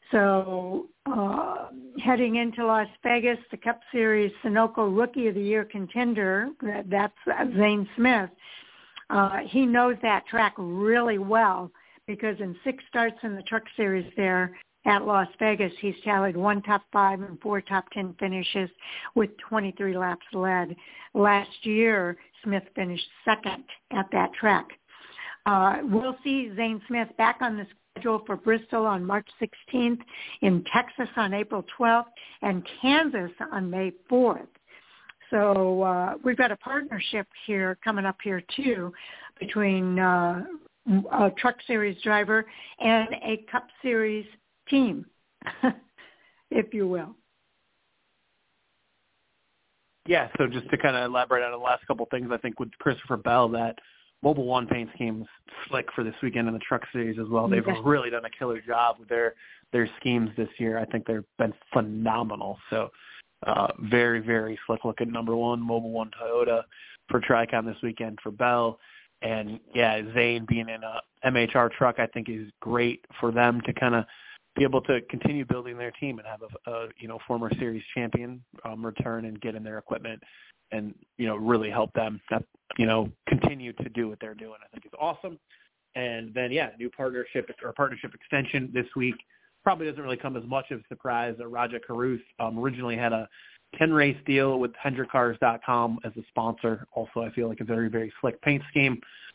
So uh, heading into Las Vegas, the Cup Series Sunoco Rookie of the Year contender, that's Zane Smith. Uh, he knows that track really well because in six starts in the Truck Series there at Las Vegas, he's tallied one top five and four top ten finishes with twenty-three laps led. Last year, Smith finished second at that track. Uh, we'll see Zane Smith back on the schedule for Bristol on March sixteenth, in Texas on April twelfth, and Kansas on May fourth. So uh, we've got a partnership here coming up here too between uh, a Truck Series driver and a Cup Series team, if you will. Yeah, so just to kind of elaborate on the last couple of things, I think with Christopher Bell, that Mobil One paint scheme's slick for this weekend in the Truck Series as well. They've yeah. really done a killer job with their, their schemes this year. I think they've been phenomenal. So uh, very, very slick-looking number one Mobil One Toyota for Tricon this weekend for Bell. And, yeah, Zane being in a M H R truck I think is great for them to kind of be able to continue building their team and have a, a you know, former series champion um, return and get in their equipment and, you know, really help them, you know, continue to do what they're doing. I think it's awesome. And then, yeah, new partnership or partnership extension this week probably doesn't really come as much of a surprise. Uh, Raja Caruth um, originally had a ten-race deal with Hendrick Cars dot com as a sponsor. Also, I feel like a very, very slick paint scheme.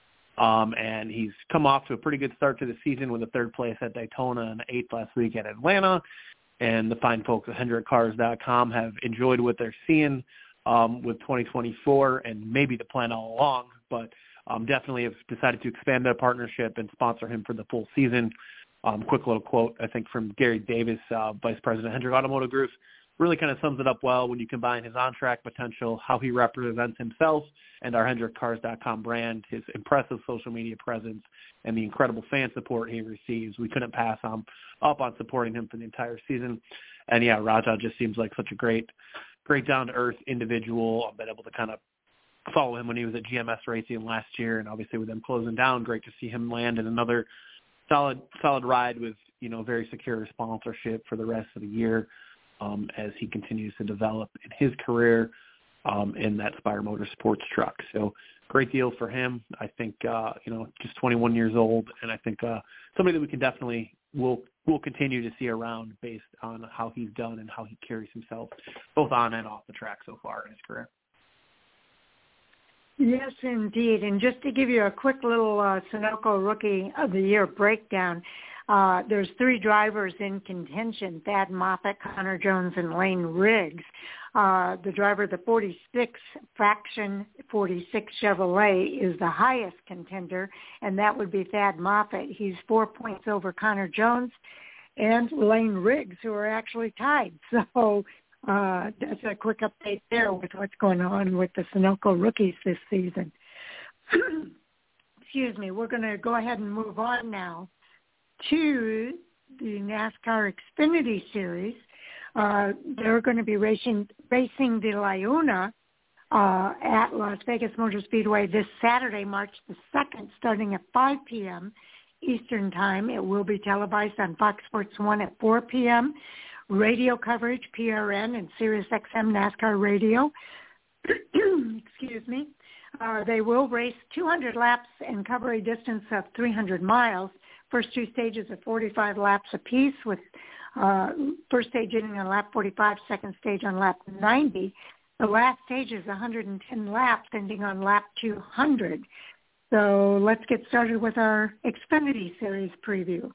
Um, and he's come off to a pretty good start to the season with a third place at Daytona and eighth last week at Atlanta. And the fine folks at Hendrick Cars dot com have enjoyed what they're seeing um, with twenty twenty-four, and maybe the plan all along, but um, definitely have decided to expand their partnership and sponsor him for the full season. Um, quick little quote, I think, from Gary Davis, uh, Vice President of Hendrick Automotive Group, really kind of sums it up well when you combine his on-track potential, how he represents himself and our Hendrick Cars dot com brand, his impressive social media presence, and the incredible fan support he receives. We couldn't pass on, up on supporting him for the entire season. And, yeah, Raja just seems like such a great, great down-to-earth individual. I've been able to kind of follow him when he was at G M S Racing last year, and obviously with them closing down, great to see him land in another solid solid ride with, you know, very secure sponsorship for the rest of the year. Um, as he continues to develop in his career um, in that Spire Motorsports truck. So great deal for him. I think, uh, you know, just twenty-one years old, and I think uh, somebody that we can definitely will will continue to see around based on how he's done and how he carries himself both on and off the track so far in his career. Yes, indeed. And just to give you a quick little uh, Sunoco Rookie of the Year breakdown, Uh, there's three drivers in contention: Thad Moffitt, Connor Jones, and Lane Riggs. Uh, the driver of the forty-six Fraction forty-six Chevrolet is the highest contender, and that would be Thad Moffitt. He's four points over Connor Jones and Lane Riggs, who are actually tied. So uh, that's a quick update there with what's going on with the Sunoco rookies this season. Excuse me. We're going to go ahead and move on now to the NASCAR Xfinity Series. Uh, they're going to be racing, racing the Laguna uh, at Las Vegas Motor Speedway this Saturday, March the second, starting at five p.m. Eastern Time. It will be televised on Fox Sports one at four p.m. Radio coverage, P R N and Sirius X M NASCAR Radio. Excuse me. Uh, they will race two hundred laps and cover a distance of three hundred miles. First two stages of forty-five laps apiece, with uh, first stage ending on lap forty-five, second stage on lap ninety. The last stage is one hundred ten laps, ending on lap two hundred. So let's get started with our Xfinity Series preview.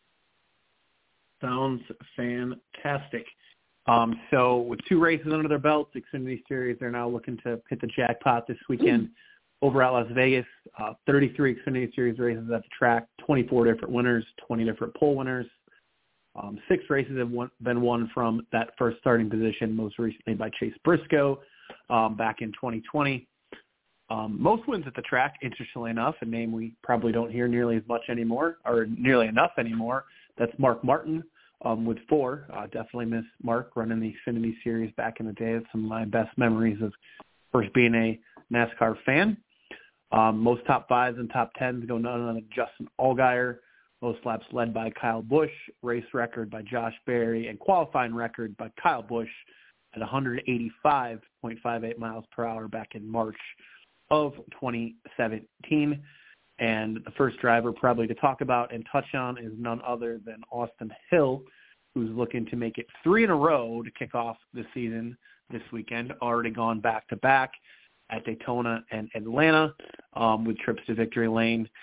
Sounds fantastic. Um, so with two races under their belts, Xfinity Series, they're now looking to hit the jackpot this weekend. Mm. Over at Las Vegas, uh, thirty-three Xfinity Series races at the track, twenty-four different winners, twenty different pole winners. Um, six races have won, been won from that first starting position, most recently by Chase Briscoe um, back in twenty twenty. Um, most wins at the track, interestingly enough, a name we probably don't hear nearly as much anymore, or nearly enough anymore. That's Mark Martin um, with four. Uh, definitely miss Mark running the Xfinity Series back in the day. It's some of my best memories of first being a NASCAR fan. Um, most top fives and top tens go none other than Justin Allgaier. Most laps led by Kyle Busch, race record by Josh Berry, and qualifying record by Kyle Busch at one eighty-five point five eight miles per hour back in March of twenty seventeen. And the first driver probably to talk about and touch on is none other than Austin Hill, who's looking to make it three in a row to kick off the season this weekend, already gone back-to-back at Daytona and Atlanta um, with trips to victory lane.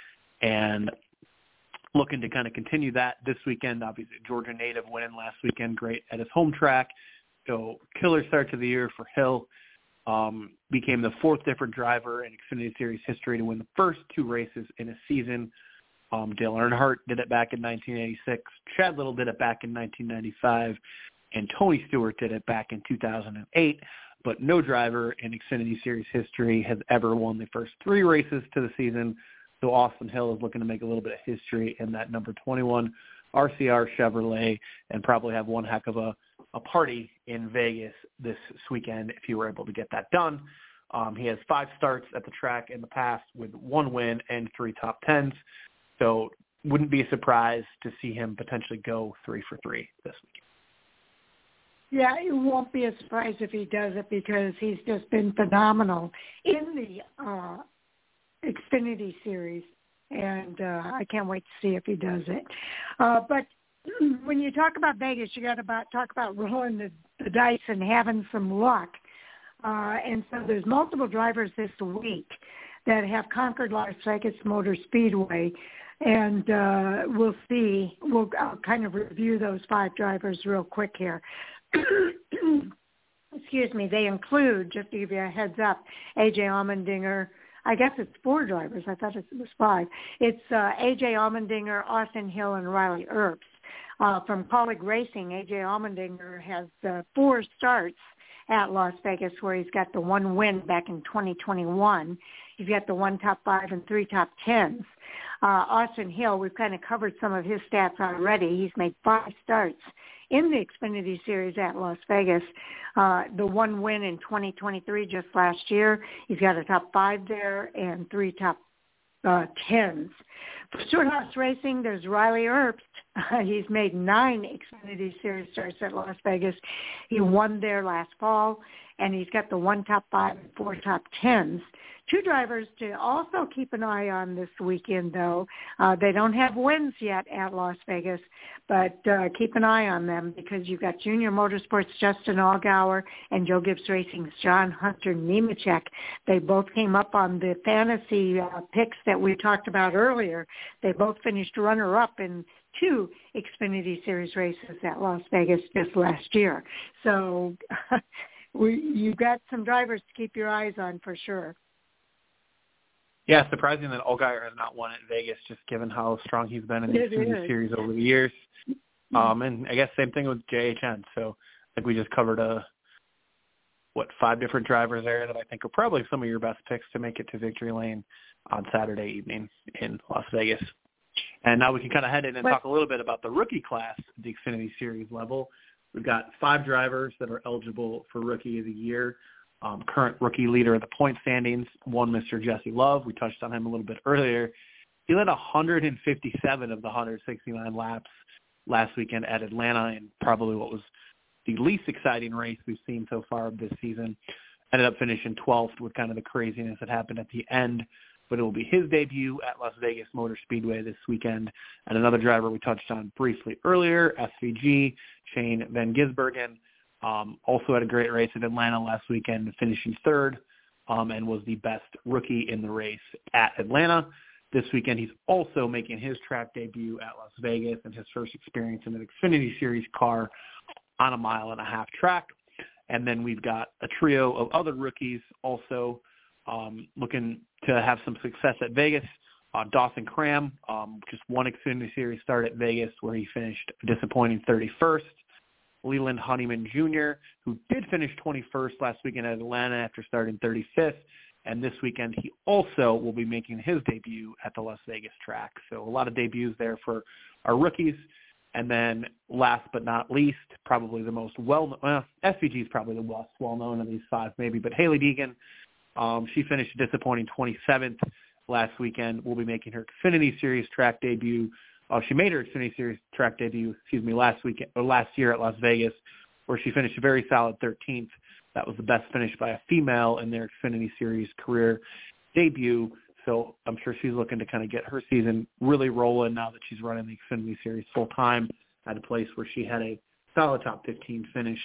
and looking to kind of continue that this weekend. Obviously, Georgia native winning last weekend, great at his home track. So killer start to the year for Hill. Um, became the fourth different driver in Xfinity Series history to win the first two races in a season. Um, Dale Earnhardt did it back in nineteen eighty-six. Chad Little did it back in nineteen ninety-five. And Tony Stewart did it back in two thousand eight. But no driver in Xfinity Series history has ever won the first three races to the season. So Austin Hill is looking to make a little bit of history in that number twenty-one R C R Chevrolet and probably have one heck of a, a party in Vegas this weekend if he were able to get that done. Um, he has five starts at the track in the past with one win and three top tens. So wouldn't be a surprise to see him potentially go three for three this week. Yeah, it won't be a surprise if he does it because he's just been phenomenal in the uh, Xfinity Series, and uh, I can't wait to see if he does it. Uh, but when you talk about Vegas, you got to about, talk about rolling the, the dice and having some luck. Uh, and so there's multiple drivers this week that have conquered Las Vegas Motor Speedway. And uh, we'll see. We'll I'll kind of review those five drivers real quick here. Excuse me. They include, just to give you a heads up, A J Allmendinger. I guess it's four drivers. I thought it was five. It's uh, A J Allmendinger, Austin Hill, and Riley Earps. Uh, from Colleague Racing, A J Allmendinger has uh, four starts at Las Vegas where he's got the one win back in twenty twenty-one. He's got the one top five and three top tens. Uh, Austin Hill, we've kind of covered some of his stats already. He's made five starts in the Xfinity Series at Las Vegas. Uh, the one win in twenty twenty-three just last year. He's got a top five there and three top uh, tens. For Stewart Haas Racing, there's Riley Earps. Uh, he's made nine Xfinity Series starts at Las Vegas. He won there last fall, and he's got the one top five and four top tens. Two drivers to also keep an eye on this weekend, though. Uh, they don't have wins yet at Las Vegas, but uh, keep an eye on them because you've got Junior Motorsports' Justin Allgaier and Joe Gibbs Racing's John Hunter Nemechek. They both came up on the fantasy uh, picks that we talked about earlier. They both finished runner-up in two Xfinity Series races at Las Vegas just last year. So we, you've got some drivers to keep your eyes on for sure. Yeah, surprising that Allgaier has not won at Vegas, just given how strong he's been in the Xfinity Series over the years. Um, and I guess same thing with J H N. So I think we just covered a what five different drivers there that I think are probably some of your best picks to make it to victory lane on Saturday evening in Las Vegas. And now we can kind of head in and but, talk a little bit about the rookie class at the Xfinity Series level. We've got five drivers that are eligible for Rookie of the Year. Um, current rookie leader of the point standings, one Mister Jesse Love. We touched on him a little bit earlier. He led one hundred fifty-seven of the one hundred sixty-nine laps last weekend at Atlanta in probably what was the least exciting race we've seen so far this season. Ended up finishing twelfth with kind of the craziness that happened at the end. But it will be his debut at Las Vegas Motor Speedway this weekend. And another driver we touched on briefly earlier, S V G, Shane Van Gisbergen. Um, also had a great race at Atlanta last weekend, finishing third, um, and was the best rookie in the race at Atlanta. This weekend, he's also making his track debut at Las Vegas and his first experience in an Xfinity Series car on a mile and a half track. And then we've got a trio of other rookies also um, looking to have some success at Vegas. Uh, Dawson Cram, um, just one Xfinity Series start at Vegas where he finished a disappointing thirty-first. Leland Honeyman Junior, who did finish twenty-first last weekend at Atlanta after starting thirty-fifth. And this weekend, he also will be making his debut at the Las Vegas track. So a lot of debuts there for our rookies. And then last but not least, probably the most well, well S V G is probably the most well-known of these five maybe, but Haley Deegan, um, she finished a disappointing twenty-seventh last weekend. Will be making her Xfinity Series track debut. Uh, she made her Xfinity Series track debut, excuse me, last weekend or last year at Las Vegas, where she finished a very solid thirteenth. That was the best finish by a female in their Xfinity Series career debut. So I'm sure she's looking to kind of get her season really rolling now that she's running the Xfinity Series full time at a place where she had a solid top fifteen finish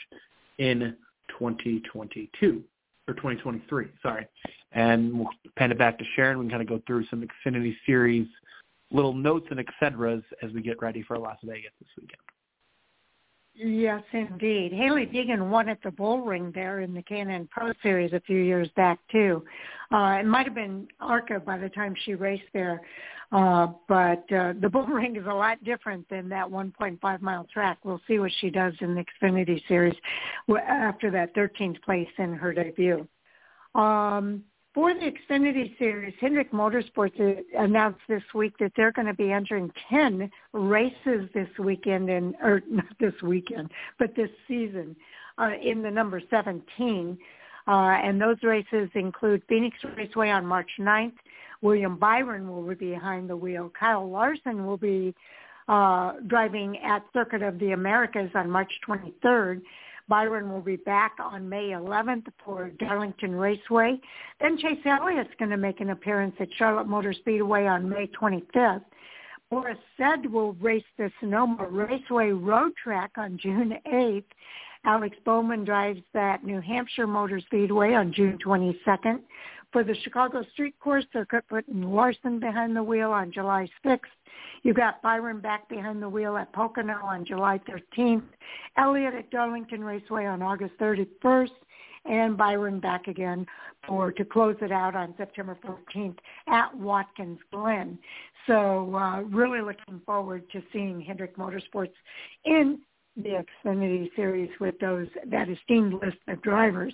in twenty twenty-two or twenty twenty-three. Sorry. And we'll hand it back to Sharon. We can kind of go through some Xfinity Series little notes and et ceteras as we get ready for Las Vegas this weekend. Yes, indeed. Haley Deegan won at the Bull Ring there in the K and N Pro Series a few years back, too. Uh, it might have been ARCA by the time she raced there, uh, but uh, the Bull Ring is a lot different than that one point five mile track. We'll see what she does in the Xfinity Series after that thirteenth place in her debut. Um, For the Xfinity Series, Hendrick Motorsports announced this week that they're going to be entering ten races this weekend, in, or not this weekend, but this season, uh, in the number seventeen. Uh, and those races include Phoenix Raceway on March ninth. William Byron will be behind the wheel. Kyle Larson will be uh, driving at Circuit of the Americas on March twenty-third. Byron will be back on May eleventh for Darlington Raceway. Then Chase Elliott's going to make an appearance at Charlotte Motor Speedway on May twenty-fifth. Boris Said will race the Sonoma Raceway Road Track on June eighth. Alex Bowman drives that New Hampshire Motor Speedway on June twenty-second. For the Chicago Street Course, they're putting Larson behind the wheel on July sixth. You got Byron back behind the wheel at Pocono on July thirteenth, Elliott at Darlington Raceway on August thirty-first, and Byron back again for to close it out on September fourteenth at Watkins Glen. So uh, really looking forward to seeing Hendrick Motorsports in the Xfinity Series with those that esteemed list of drivers.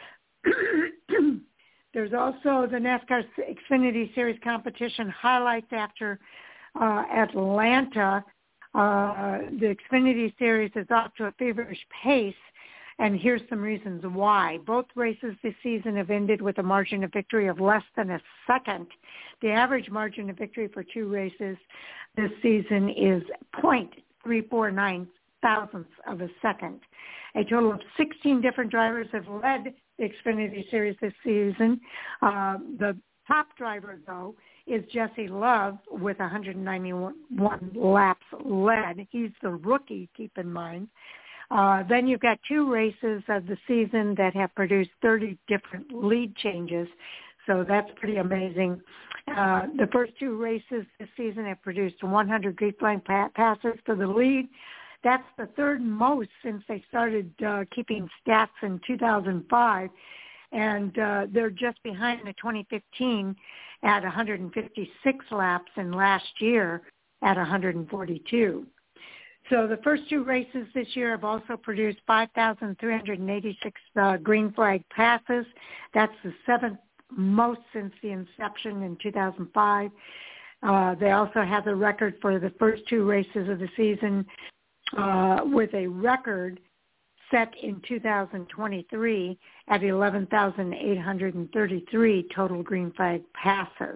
There's also the NASCAR Xfinity Series competition highlights after uh, Atlanta. Uh, the Xfinity Series is off to a feverish pace, and here's some reasons why. Both races this season have ended with a margin of victory of less than a second. The average margin of victory for two races this season is zero point three four nine thousandths of a second. A total of sixteen different drivers have led the Xfinity Series this season. Uh, the top driver, though, is Jesse Love with one hundred ninety-one laps led. He's the rookie, keep in mind. Uh, then you've got two races of the season that have produced thirty different lead changes, so that's pretty amazing. Uh, the first two races this season have produced one hundred green flag passes for the lead. That's the third most since they started uh, keeping stats in two thousand five, and uh, they're just behind the twenty fifteen at one hundred fifty-six laps, and last year at one hundred forty-two. So the first two races this year have also produced five thousand three hundred eighty-six uh, green flag passes. That's the seventh most since the inception in two thousand five. Uh, they also have the record for the first two races of the season, Uh, with a record set in two thousand twenty-three at eleven thousand eight hundred thirty-three total green flag passes.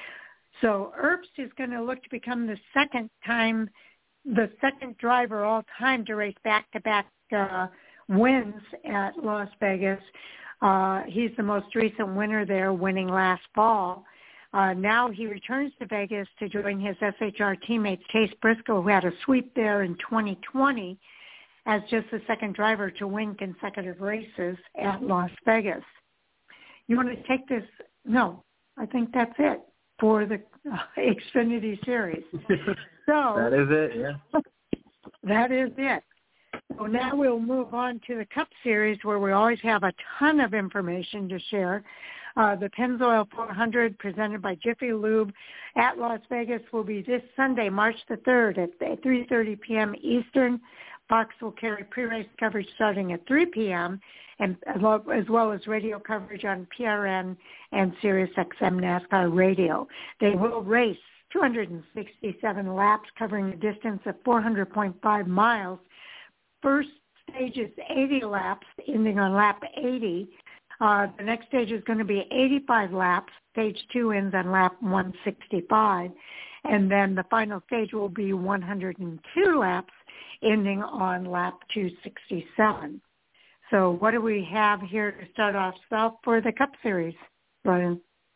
So Herbst is going to look to become the second time, the second driver all time to race back-to-back uh, wins at Las Vegas. Uh, he's the most recent winner there, winning last fall. Uh, now he returns to Vegas to join his S H R teammates, Chase Briscoe, who had a sweep there in twenty twenty as just the second driver to win consecutive races at Las Vegas. You want to take this? No, I think that's it for the uh, Xfinity Series. So that is it, yeah. That is it. So now we'll move on to the Cup Series, where we always have a ton of information to share. Uh, the Pennzoil four hundred, presented by Jiffy Lube at Las Vegas, will be this Sunday, March the third at three thirty p.m. Eastern. Fox will carry pre-race coverage starting at three p.m. and as well, as well as radio coverage on P R N and Sirius X M NASCAR Radio. They will race two hundred sixty-seven laps, covering a distance of four hundred point five miles. First stage is eighty laps, ending on lap eighty. Uh, the next stage is going to be eighty-five laps. Stage two ends on lap one sixty-five. And then the final stage will be one hundred two laps, ending on lap two sixty-seven. So what do we have here to start off south for the Cup Series, Brian?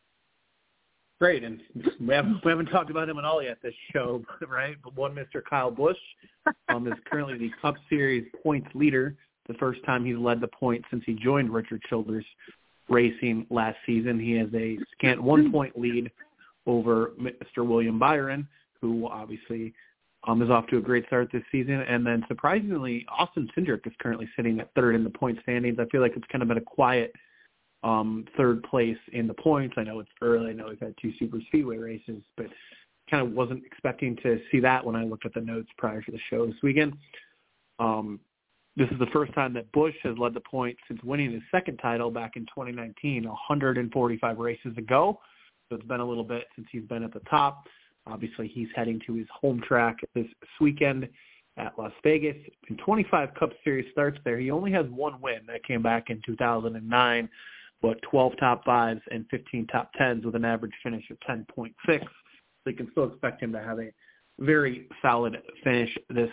Great, and we haven't, we haven't talked about him at all yet this show, right? But one Mister Kyle Busch um, is currently the Cup Series points leader. The first time he's led the points since he joined Richard Childress Racing last season. He has a scant one-point lead over Mister William Byron, who obviously um, is off to a great start this season. And then surprisingly, Austin Cindric is currently sitting at third in the point standings. I feel like it's kind of been a quiet um, third place in the points. I know it's early. I know we've had two super speedway races, but kind of wasn't expecting to see that when I looked at the notes prior to the show this weekend. Um, this is the first time that Busch has led the points since winning his second title back in twenty nineteen, one hundred forty-five races ago. So it's been a little bit since he's been at the top. Obviously, he's heading to his home track this weekend at Las Vegas. In twenty-five Cup Series starts there, he only has one win. That came back in two thousand nine, but twelve top fives and fifteen top tens with an average finish of ten point six. So you can still expect him to have a very solid finish this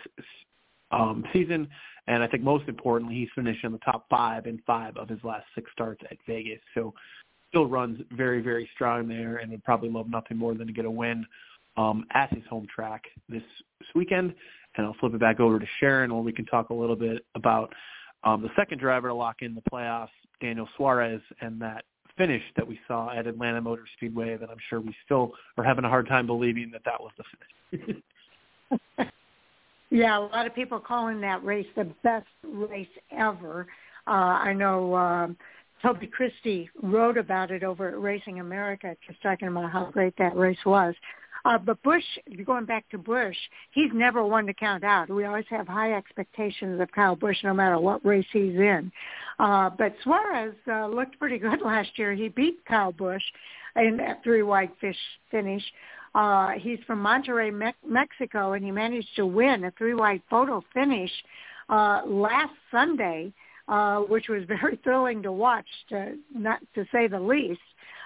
um, season. And I think most importantly, he's finished in the top five in five of his last six starts at Vegas. So still runs very, very strong there and would probably love nothing more than to get a win um, at his home track this, this weekend. And I'll flip it back over to Sharon where we can talk a little bit about um, the second driver to lock in the playoffs, Daniel Suarez, and that finish that we saw at Atlanta Motor Speedway that I'm sure we still are having a hard time believing that that was the finish. Yeah, a lot of people calling that race the best race ever. Uh, I know um, Toby Christie wrote about it over at Racing America, just talking about how great that race was. Uh, but Busch, going back to Busch, he's never one to count out. We always have high expectations of Kyle Busch no matter what race he's in. Uh, but Suarez uh, looked pretty good last year. He beat Kyle Busch in that three-wide fish finish. Uh, he's from Monterrey, Me- Mexico, and he managed to win a three-wide photo finish uh, last Sunday, uh, which was very thrilling to watch, to, not to say the least.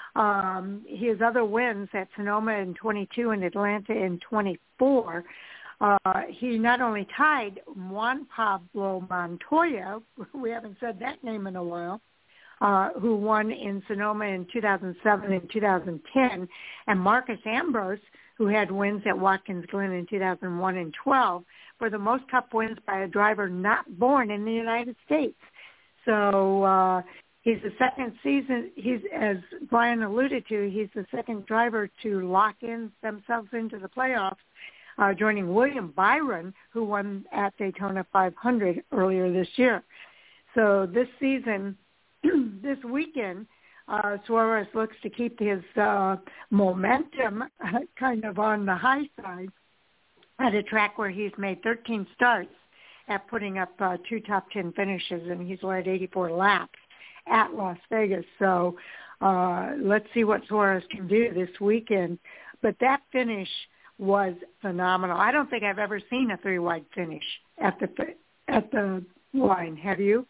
Um, his other wins at Sonoma in twenty-two and Atlanta in twenty-four, uh, he not only tied Juan Pablo Montoya, we haven't said that name in a while, uh, who won in Sonoma in two thousand seven and two thousand ten, and Marcus Ambrose, who had wins at Watkins Glen in two thousand one and twelve, for the most Cup wins by a driver not born in the United States. So uh, he's the second season, he's, as Brian alluded to, he's the second driver to lock in themselves into the playoffs, uh, joining William Byron, who won at Daytona five hundred earlier this year. So this season, this weekend, uh, Suarez looks to keep his uh, momentum kind of on the high side at a track where he's made thirteen starts at putting up uh, two top ten finishes, and he's led eighty-four laps at Las Vegas. So uh, let's see what Suarez can do this weekend. But that finish was phenomenal. I don't think I've ever seen a three-wide finish at the at the line. Have you?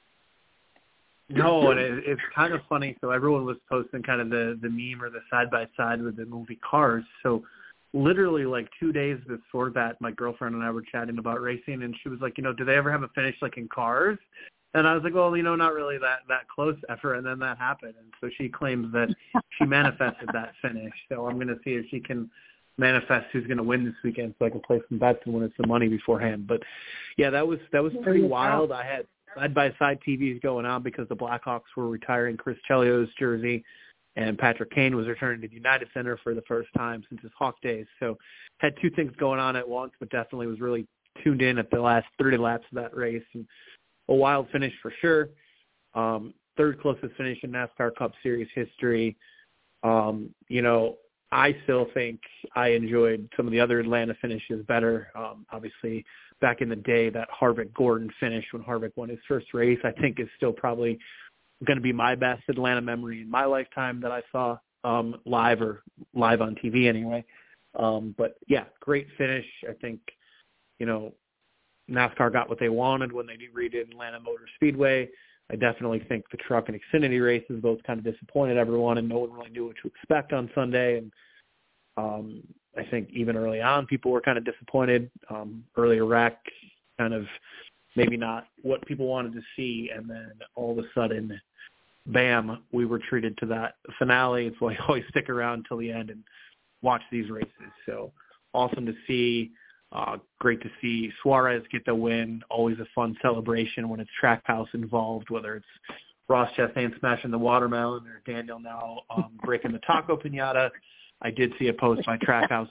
No, and it, it's kind of funny. So everyone was posting kind of the, the meme or the side-by-side with the movie Cars. So literally like two days before that, my girlfriend and I were chatting about racing, and she was like, you know, do they ever have a finish like in Cars? And I was like, well, you know, not really that, that close ever. And then that happened. And so she claims that she manifested that finish. So I'm going to see if she can manifest who's going to win this weekend so I can play some bets and win some money beforehand. But, yeah, that was that was pretty wild. I had side-by-side T Vs going on because the Blackhawks were retiring Chris Chelios' jersey, and Patrick Kane was returning to the United Center for the first time since his Hawk days. So had two things going on at once, but definitely was really tuned in at the last thirty laps of that race. And a wild finish for sure. Um, third closest finish in NASCAR Cup Series history. Um, you know, I still think I enjoyed some of the other Atlanta finishes better. Um, obviously, back in the day, that Harvick-Gordon finish when Harvick won his first race, I think is still probably going to be my best Atlanta memory in my lifetime that I saw um, live or live on T V anyway. Um, but, yeah, great finish. I think, you know, NASCAR got what they wanted when they redid Atlanta Motor Speedway. I definitely think the truck and Xfinity races both kind of disappointed everyone, and no one really knew what to expect on Sunday. And um, I think even early on, people were kind of disappointed. Um, earlier wreck, kind of maybe not what people wanted to see, and then all of a sudden, bam, we were treated to that finale. It's why I always stick around till the end and watch these races. So awesome to see. Uh, great to see Suarez get the win. Always a fun celebration when it's Trackhouse involved, whether it's Ross Chastain smashing the watermelon or Daniel now um, breaking the taco piñata. I did see a post by Trackhouse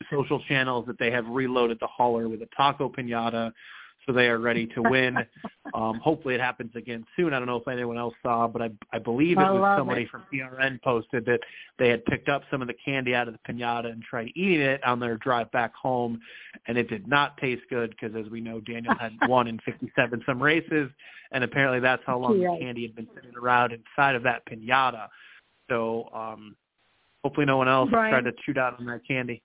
social channels that they have reloaded the hauler with a taco piñata, so they are ready to win. um, hopefully it happens again soon. I don't know if anyone else saw, but I, I believe it was somebody it. from P R N posted that they had picked up some of the candy out of the piñata and tried eating it on their drive back home, and it did not taste good because, as we know, Daniel had won in fifty-seven some races, and apparently that's how long yeah. the candy had been sitting around inside of that piñata. So um, hopefully no one else Brian. tried to chew down on that candy.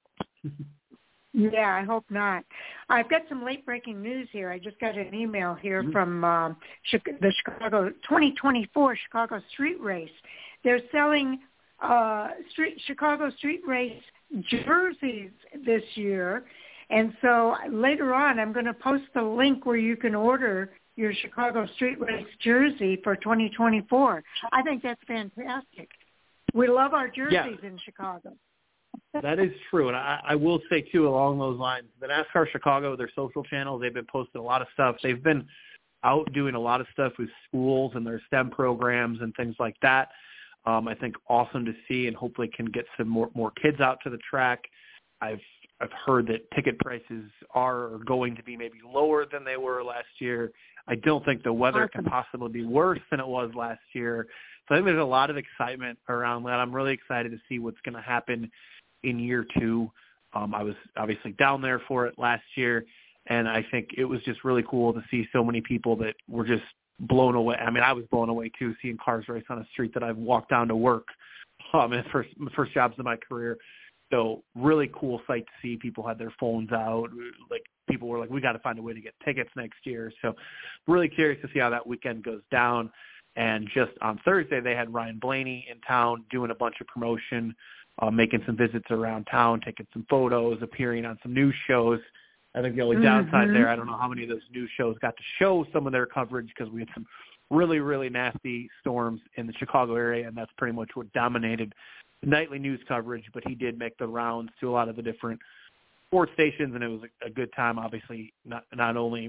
Yeah, I hope not. I've got some late-breaking news here. I just got an email here mm-hmm. from um, the Chicago twenty twenty-four Chicago Street Race. They're selling uh, street Chicago Street Race jerseys this year, and so later on I'm going to post the link where you can order your Chicago Street Race jersey for twenty twenty-four. I think that's fantastic. We love our jerseys yeah. in Chicago. That is true, and I, I will say, too, along those lines, the NASCAR Chicago, their social channels, they've been posting a lot of stuff. They've been out doing a lot of stuff with schools and their STEM programs and things like that. Um, I think awesome to see, and hopefully can get some more, more kids out to the track. I've I've heard that ticket prices are going to be maybe lower than they were last year. I don't think the weather awesome. can possibly be worse than it was last year. So I think there's a lot of excitement around that. I'm really excited to see what's going to happen in year two. Um, I was obviously down there for it last year, and I think it was just really cool to see so many people that were just blown away. I mean, I was blown away too, seeing cars race on a street that I've walked down to work. Um, my first, my first jobs in my career. So really cool sight to see. People had their phones out. Like people were like, we got to find a way to get tickets next year. So really curious to see how that weekend goes down. And just on Thursday, they had Ryan Blaney in town doing a bunch of promotion, Uh, making some visits around town, taking some photos, appearing on some news shows. I think the only mm-hmm. downside there, I don't know how many of those news shows got to show some of their coverage because we had some really, really nasty storms in the Chicago area, and that's pretty much what dominated the nightly news coverage. But he did make the rounds to a lot of the different sports stations, and it was a, a good time. Obviously, not not only,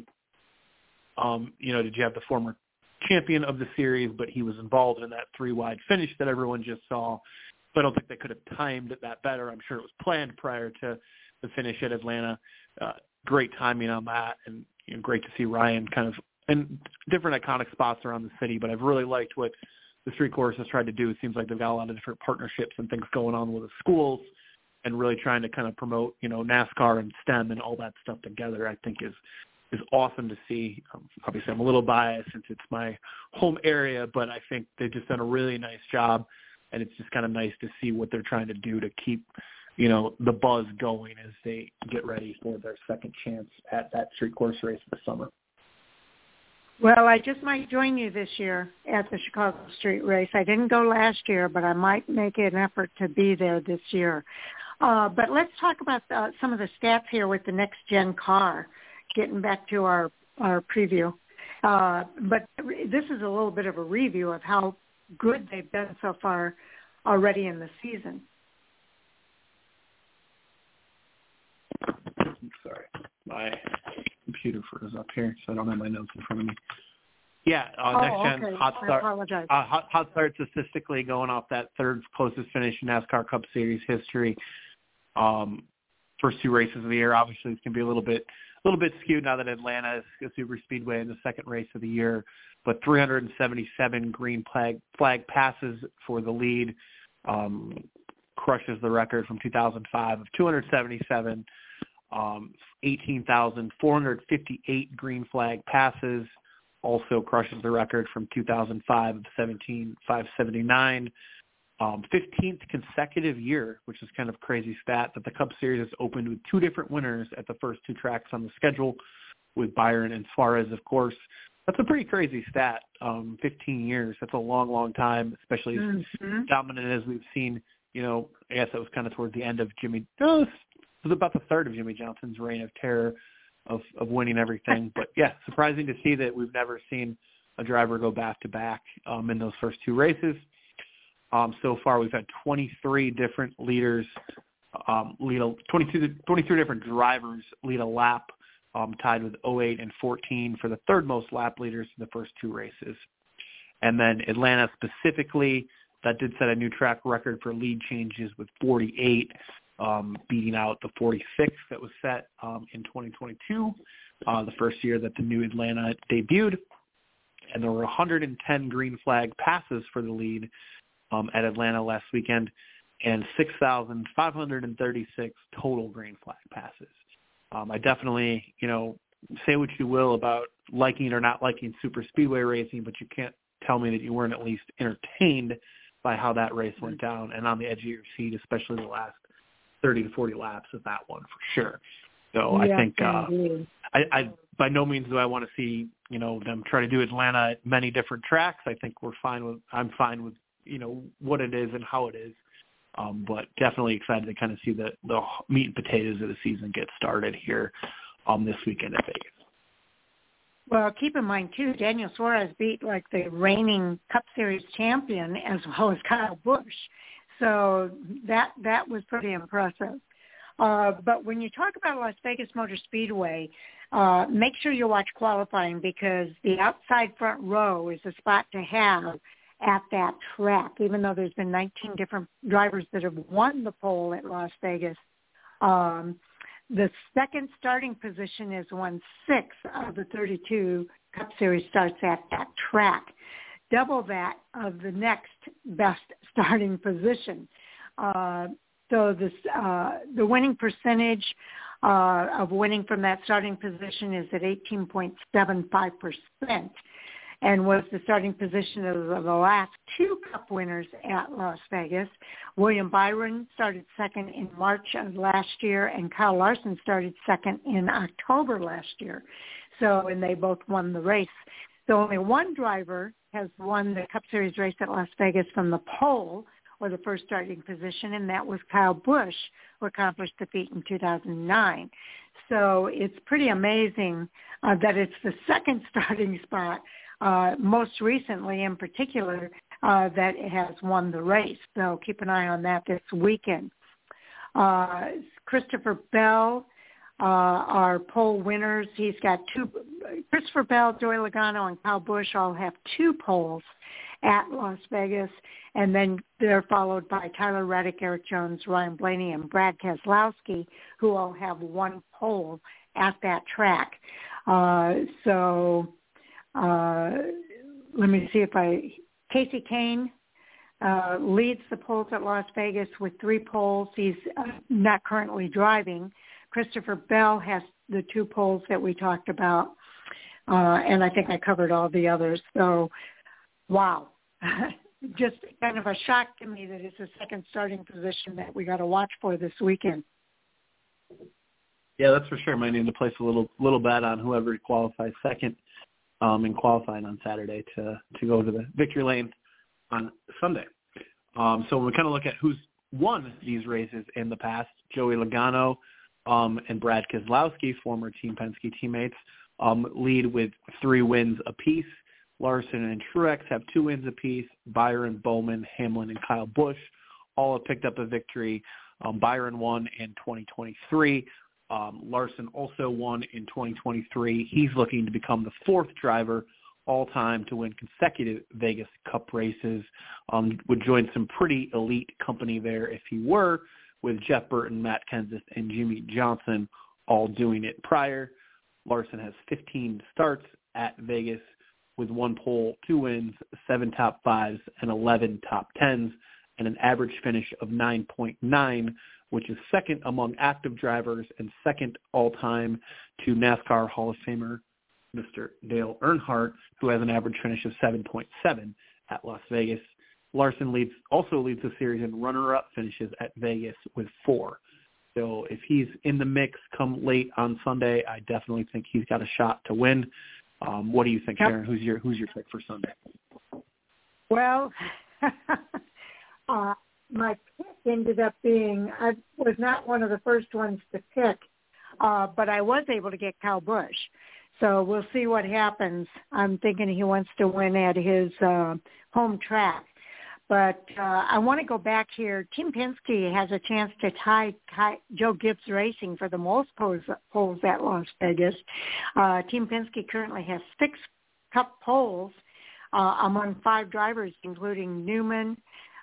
um, you know, did you have the former champion of the series, but he was involved in that three-wide finish that everyone just saw. So I don't think they could have timed it that better. I'm sure it was planned prior to the finish at Atlanta. Uh, great timing on that, and you know, great to see Ryan kind of in different iconic spots around the city. But I've really liked what the street course has tried to do. It seems like they've got a lot of different partnerships and things going on with the schools, and really trying to kind of promote, you know, NASCAR and STEM and all that stuff together. I think is is awesome to see. Um, obviously, I'm a little biased since it's my home area, but I think they've just done a really nice job. And it's just kind of nice to see what they're trying to do to keep, you know, the buzz going as they get ready for their second chance at that street course race this summer. Well, I just might join you this year at the Chicago Street Race. I didn't go last year, but I might make an effort to be there this year. Uh, but let's talk about uh, some of the stats here with the next-gen car, getting back to our, our preview. Uh, but this is a little bit of a review of how good they've been so far already in the season. Sorry, my computer froze up here, so I don't have my notes in front of me. Yeah, uh, oh, next gen okay. hot start. I apologize. Uh, hot, hot start statistically going off that third closest finish in NASCAR Cup Series history. Um, first two races of the year, obviously, it's going to be a little bit, a little bit skewed now that Atlanta is a super speedway in the second race of the year. But three hundred seventy-seven green flag, flag passes for the lead, um, crushes the record from two thousand five of two hundred seventy-seven, um, eighteen thousand four hundred fifty-eight green flag passes, also crushes the record from two thousand five of seventeen thousand five hundred seventy-nine, um, fifteenth consecutive year, which is kind of a crazy stat, that the Cup Series has opened with two different winners at the first two tracks on the schedule, with Byron and Suarez, of course. That's a pretty crazy stat, um, fifteen years. That's a long, long time, especially mm-hmm. as dominant as we've seen. You know, I guess that was kind of towards the end of Jimmy. No, it was about the third of Jimmy Johnson's reign of terror of, of winning everything. But, yeah, surprising to see that we've never seen a driver go back-to-back um, in those first two races. Um, so far, we've had twenty-three different leaders um, lead a twenty-two, twenty-three different drivers lead a lap. Um, tied with oh eight and fourteen for the third most lap leaders in the first two races. And then Atlanta specifically, that did set a new track record for lead changes with forty-eight. um, beating out the forty-six that was set um, in twenty twenty-two, uh, the first year that the new Atlanta debuted. And there were one hundred ten green flag passes for the lead um, at Atlanta last weekend, and six thousand five hundred thirty-six total green flag passes. Um, I definitely, you know, say what you will about liking or not liking super speedway racing, but you can't tell me that you weren't at least entertained by how that race went down and on the edge of your seat, especially the last thirty to forty laps of that one for sure. So yeah, I think uh, I, I by no means do I want to see, you know, them try to do Atlanta at many different tracks. I think we're fine with, I'm fine with, you know, what it is and how it is. Um, but definitely excited to kind of see the, the meat and potatoes of the season get started here um, this weekend at Vegas. Well, keep in mind, too, Daniel Suarez beat, like, the reigning Cup Series champion as well as Kyle Busch. So that that was pretty impressive. Uh, but when you talk about Las Vegas Motor Speedway, uh, make sure you watch qualifying because the outside front row is a spot to have at that track, even though there's been nineteen different drivers that have won the pole at Las Vegas. Um, the second starting position is one sixth of the thirty-two Cup Series starts at that track. Double that of the next best starting position. Uh, so this, uh, the winning percentage uh, of winning from that starting position is at eighteen point seven five percent. And was the starting position of the last two Cup winners at Las Vegas. William Byron started second in March of last year, and Kyle Larson started second in October last year. So, and they both won the race. So only one driver has won the Cup Series race at Las Vegas from the pole, or the first starting position, and that was Kyle Busch, who accomplished the feat in two thousand nine. So it's pretty amazing uh, that it's the second starting spot, uh, most recently in particular, uh, that it has won the race. So keep an eye on that this weekend. Uh, Christopher Bell, uh, our pole winners. He's got two. Christopher Bell, Joey Logano, and Kyle Busch all have two poles at Las Vegas, and then they're followed by Tyler Reddick, Eric Jones, Ryan Blaney, and Brad Keselowski, who all have one pole at that track. Uh, so uh, let me see if I, Casey Kane uh, leads the poles at Las Vegas with three poles. He's uh, not currently driving. Christopher Bell has the two poles that we talked about, uh, and I think I covered all the others. So, wow. Just kind of a shock to me that it's a second starting position that we got to watch for this weekend. Yeah, that's for sure. Might need to place a little little bet on whoever qualifies second um, in qualifying on Saturday to, to go to the victory lane on Sunday. Um, so when we kind of look at who's won these races in the past, Joey Logano um, and Brad Keselowski, former Team Penske teammates, um, lead with three wins apiece. Larson and Truex have two wins apiece. Byron, Bowman, Hamlin, and Kyle Busch all have picked up a victory. Um, Byron won in twenty twenty-three. Um, Larson also won in twenty twenty-three. He's looking to become the fourth driver all-time to win consecutive Vegas Cup races. Um, would join some pretty elite company there if he were, with Jeff Burton, Matt Kenseth, and Jimmy Johnson all doing it prior. Larson has fifteen starts at Vegas, with one pole, two wins, seven top fives, and eleven top tens, and an average finish of nine point nine, which is second among active drivers and second all-time to NASCAR Hall of Famer Mister Dale Earnhardt, who has an average finish of seven point seven at Las Vegas. Larson leads also leads the series in runner-up finishes at Vegas with four. So if he's in the mix come late on Sunday, I definitely think he's got a shot to win. Um, what do you think, Sharon? Who's your who's your pick for Sunday? Well, uh, my pick ended up being, I was not one of the first ones to pick, uh, but I was able to get Kyle Busch. So we'll see what happens. I'm thinking he wants to win at his uh, home track. But uh, I want to go back here. Team Penske has a chance to tie, tie Joe Gibbs Racing for the most poles, poles at Las Vegas. Uh, Team Penske currently has six Cup poles uh, among five drivers, including Newman,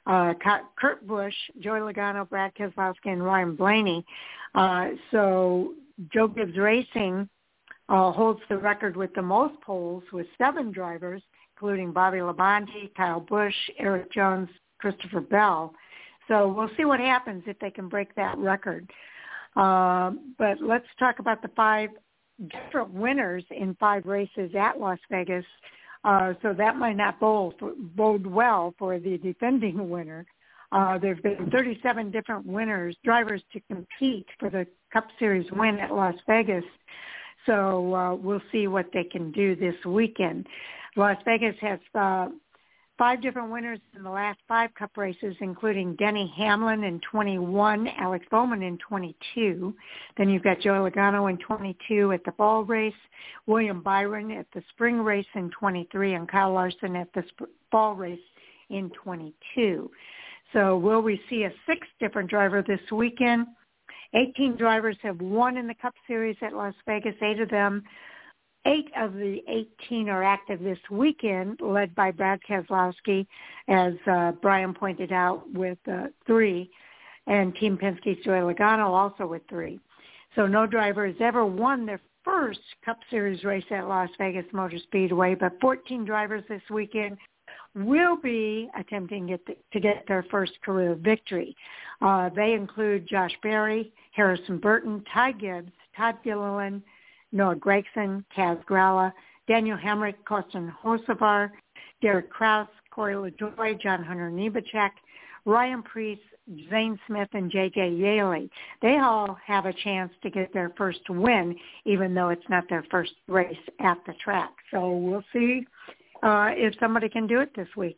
uh, Kurt Busch, Joey Logano, Brad Keselowski, and Ryan Blaney. Uh, so Joe Gibbs Racing uh, holds the record with the most poles with seven drivers, including Bobby Labonte, Kyle Busch, Eric Jones, Christopher Bell. So we'll see what happens if they can break that record. Uh, but let's talk about the five different winners in five races at Las Vegas. Uh, so that might not bode, bode well for the defending winner. Uh, there have been thirty-seven different winners, drivers to compete for the Cup Series win at Las Vegas. So uh, we'll see what they can do this weekend. Las Vegas has uh, five different winners in the last five Cup races, including Denny Hamlin in twenty-one, Alex Bowman in twenty-two. Then you've got Joey Logano in twenty-two at the fall race, William Byron at the spring race in twenty-three, and Kyle Larson at the sp- fall race in twenty-two. So will we see a sixth different driver this weekend? eighteen drivers have won in the Cup Series at Las Vegas, eight of them. Eight of the eighteen are active this weekend, led by Brad Keselowski, as uh, Brian pointed out, with uh, three, and Team Penske's Joey Logano also with three. So no driver has ever won their first Cup Series race at Las Vegas Motor Speedway, but fourteen drivers this weekend will be attempting get the, to get their first career victory. Uh, they include Josh Berry, Harrison Burton, Ty Gibbs, Todd Gilliland, Noah Gragson, Kaz Gralla, Daniel Hemrick, Kostin Hocevar, Derek Kraus, Corey LaJoie, John Hunter Nemechek, Ryan Preece, Zane Smith, and J J Yaley. They all have a chance to get their first win, even though it's not their first race at the track. So we'll see uh, if somebody can do it this week.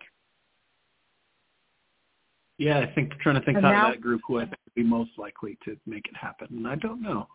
Yeah, I think trying to think And out now, of that group who I think would be most likely to make it happen. And I don't know.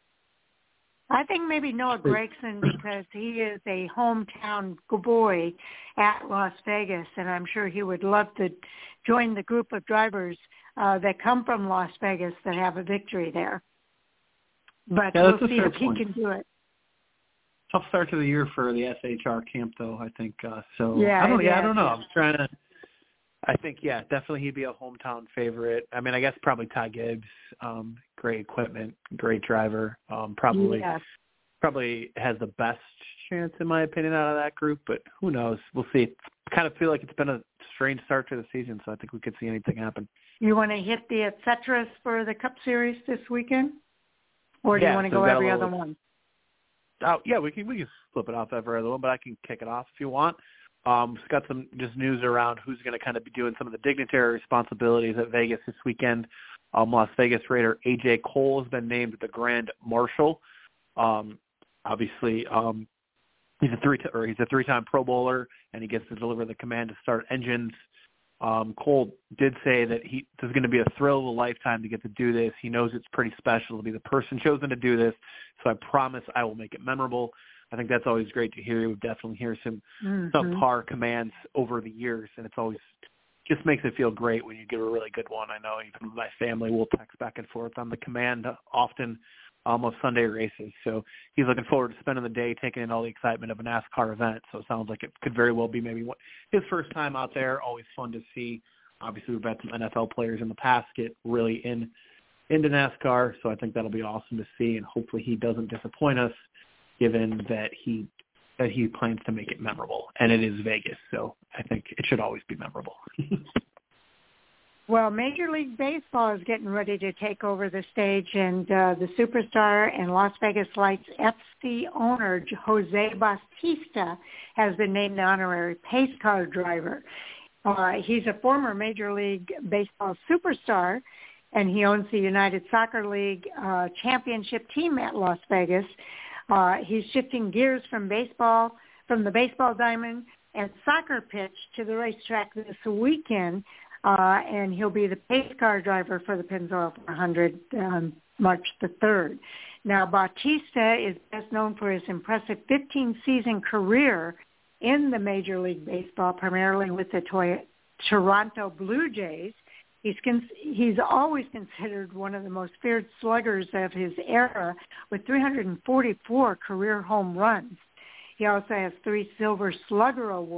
I think maybe Noah Gragson, because he is a hometown boy at Las Vegas, and I'm sure he would love to join the group of drivers uh, that come from Las Vegas that have a victory there. But yeah, we'll see if point. he can do it. Tough start to the year for the S H R camp, though, I think. Uh, so yeah, I don't, yeah, yeah, I don't know. I'm trying to. I think, yeah, definitely he'd be a hometown favorite. I mean, I guess probably Ty Gibbs, um, great equipment, great driver, um, probably yes. probably has the best chance, in my opinion, out of that group. But who knows? We'll see. I kind of feel like it's been a strange start to the season, so I think we could see anything happen. You want to hit the et ceteras for the Cup Series this weekend? Or do yeah, you want to so go every little, other one? Oh, yeah, we can we can flip it off every other one, but I can kick it off if you want. Um, it's got some just news around who's going to kind of be doing some of the dignitary responsibilities at Vegas this weekend. Um, Las Vegas Raider A J Cole has been named the Grand Marshal. Um, obviously, um, he's a three or he's a three-time Pro Bowler, and he gets to deliver the command to start engines. Um, Cole did say that he this is going to be a thrill of a lifetime to get to do this. He knows it's pretty special to be the person chosen to do this, so I promise I will make it memorable. I think that's always great to hear. We definitely hear some mm-hmm. subpar commands over the years, and it's always just makes it feel great when you give a really good one. I know even my family will text back and forth on the command often um, of Sunday races. So he's looking forward to spending the day taking in all the excitement of a NASCAR event. So it sounds like it could very well be maybe one, his first time out there. Always fun to see. Obviously, we've had some N F L players in the past get really in into NASCAR, so I think that'll be awesome to see, and hopefully he doesn't disappoint us, given that he that he plans to make it memorable. And it is Vegas, so I think it should always be memorable. Well, Major League Baseball is getting ready to take over the stage, and uh, the superstar and Las Vegas Lights F C owner, Jose Bautista, has been named the honorary pace car driver. Uh, he's a former Major League Baseball superstar, and he owns the United Soccer League uh, championship team at Las Vegas. Uh, he's shifting gears from baseball, from the baseball diamond and soccer pitch to the racetrack this weekend, uh, and he'll be the pace car driver for the Pennzoil four hundred on March the third. Now, Bautista is best known for his impressive fifteen-season career in the Major League Baseball, primarily with the Toy- Toronto Blue Jays. He's con- he's always considered one of the most feared sluggers of his era, with three hundred forty-four career home runs. He also has three Silver Slugger awards,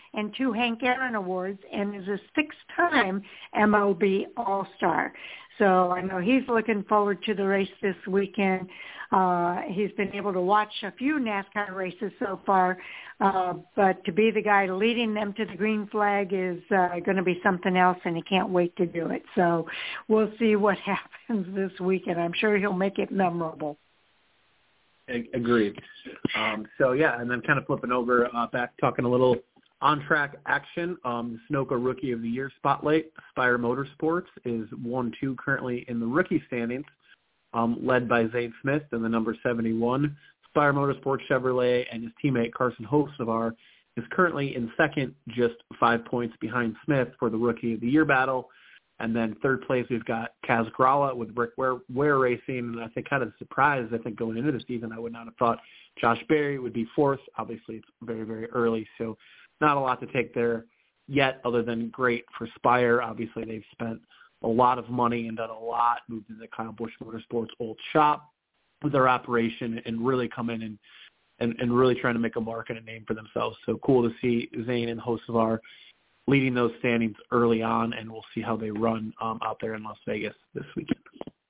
and two Hank Aaron Awards and is a six-time M L B All-Star. So I know he's looking forward to the race this weekend. Uh, he's been able to watch a few NASCAR races so far, uh, but to be the guy leading them to the green flag is uh, going to be something else, and he can't wait to do it. So we'll see what happens this weekend. I'm sure he'll make it memorable. Agreed. Um, so, yeah, and then kind of flipping over uh, back, talking a little on-track action. Um, the Sunoco Rookie of the Year spotlight, Spire Motorsports, is one two currently in the rookie standings, um, led by Zane Smith in the number seventy-one. Spire Motorsports Chevrolet and his teammate Carson Hocevar is currently in second, just five points behind Smith for the Rookie of the Year battle. And then third place, we've got Kaz Grala with Rick Ware, Ware Racing. And I think kind of surprised, I think going into the season, I would not have thought Josh Berry would be fourth. Obviously, it's very, very early, so not a lot to take there yet other than great for Spire. Obviously, they've spent a lot of money and done a lot, moved into Kyle Busch Motorsports' old shop with their operation and really come in and, and, and really trying to make a mark and a name for themselves. So cool to see Zane and Hocevar leading those standings early on, and we'll see how they run um, out there in Las Vegas this weekend.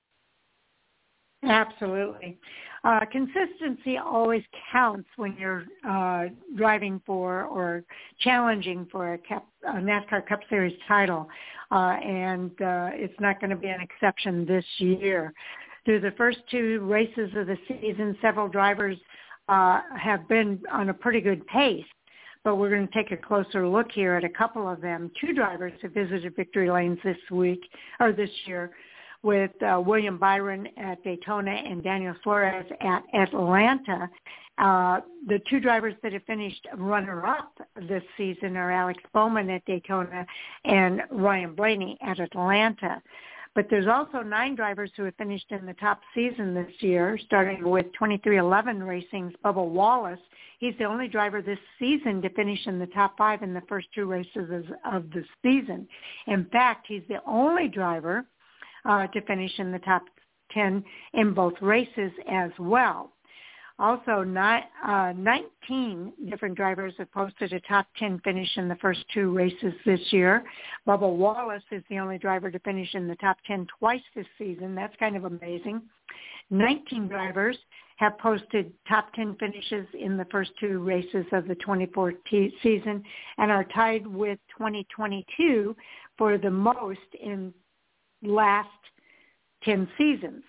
Absolutely. Uh, consistency always counts when you're uh, driving for or challenging for a, Cup, a NASCAR Cup Series title, uh, and uh, it's not going to be an exception this year. Through the first two races of the season, several drivers uh, have been on a pretty good pace. But we're going to take a closer look here at a couple of them. Two drivers have visited victory lanes this week or this year, with uh, William Byron at Daytona and Daniel Suarez at Atlanta. Uh, the two drivers that have finished runner-up this season are Alex Bowman at Daytona and Ryan Blaney at Atlanta. But there's also nine drivers who have finished in the top season this year, starting with twenty-three eleven Racing's Bubba Wallace. He's the only driver this season to finish in the top five in the first two races of the season. In fact, he's the only driver uh, to finish in the top ten in both races as well. Also, not, uh, nineteen different drivers have posted a top ten finish in the first two races this year. Bubba Wallace is the only driver to finish in the top ten twice this season. That's kind of amazing. nineteen drivers have posted top ten finishes in the first two races of the twenty-four t- season and are tied with twenty twenty-two for the most in last ten seasons.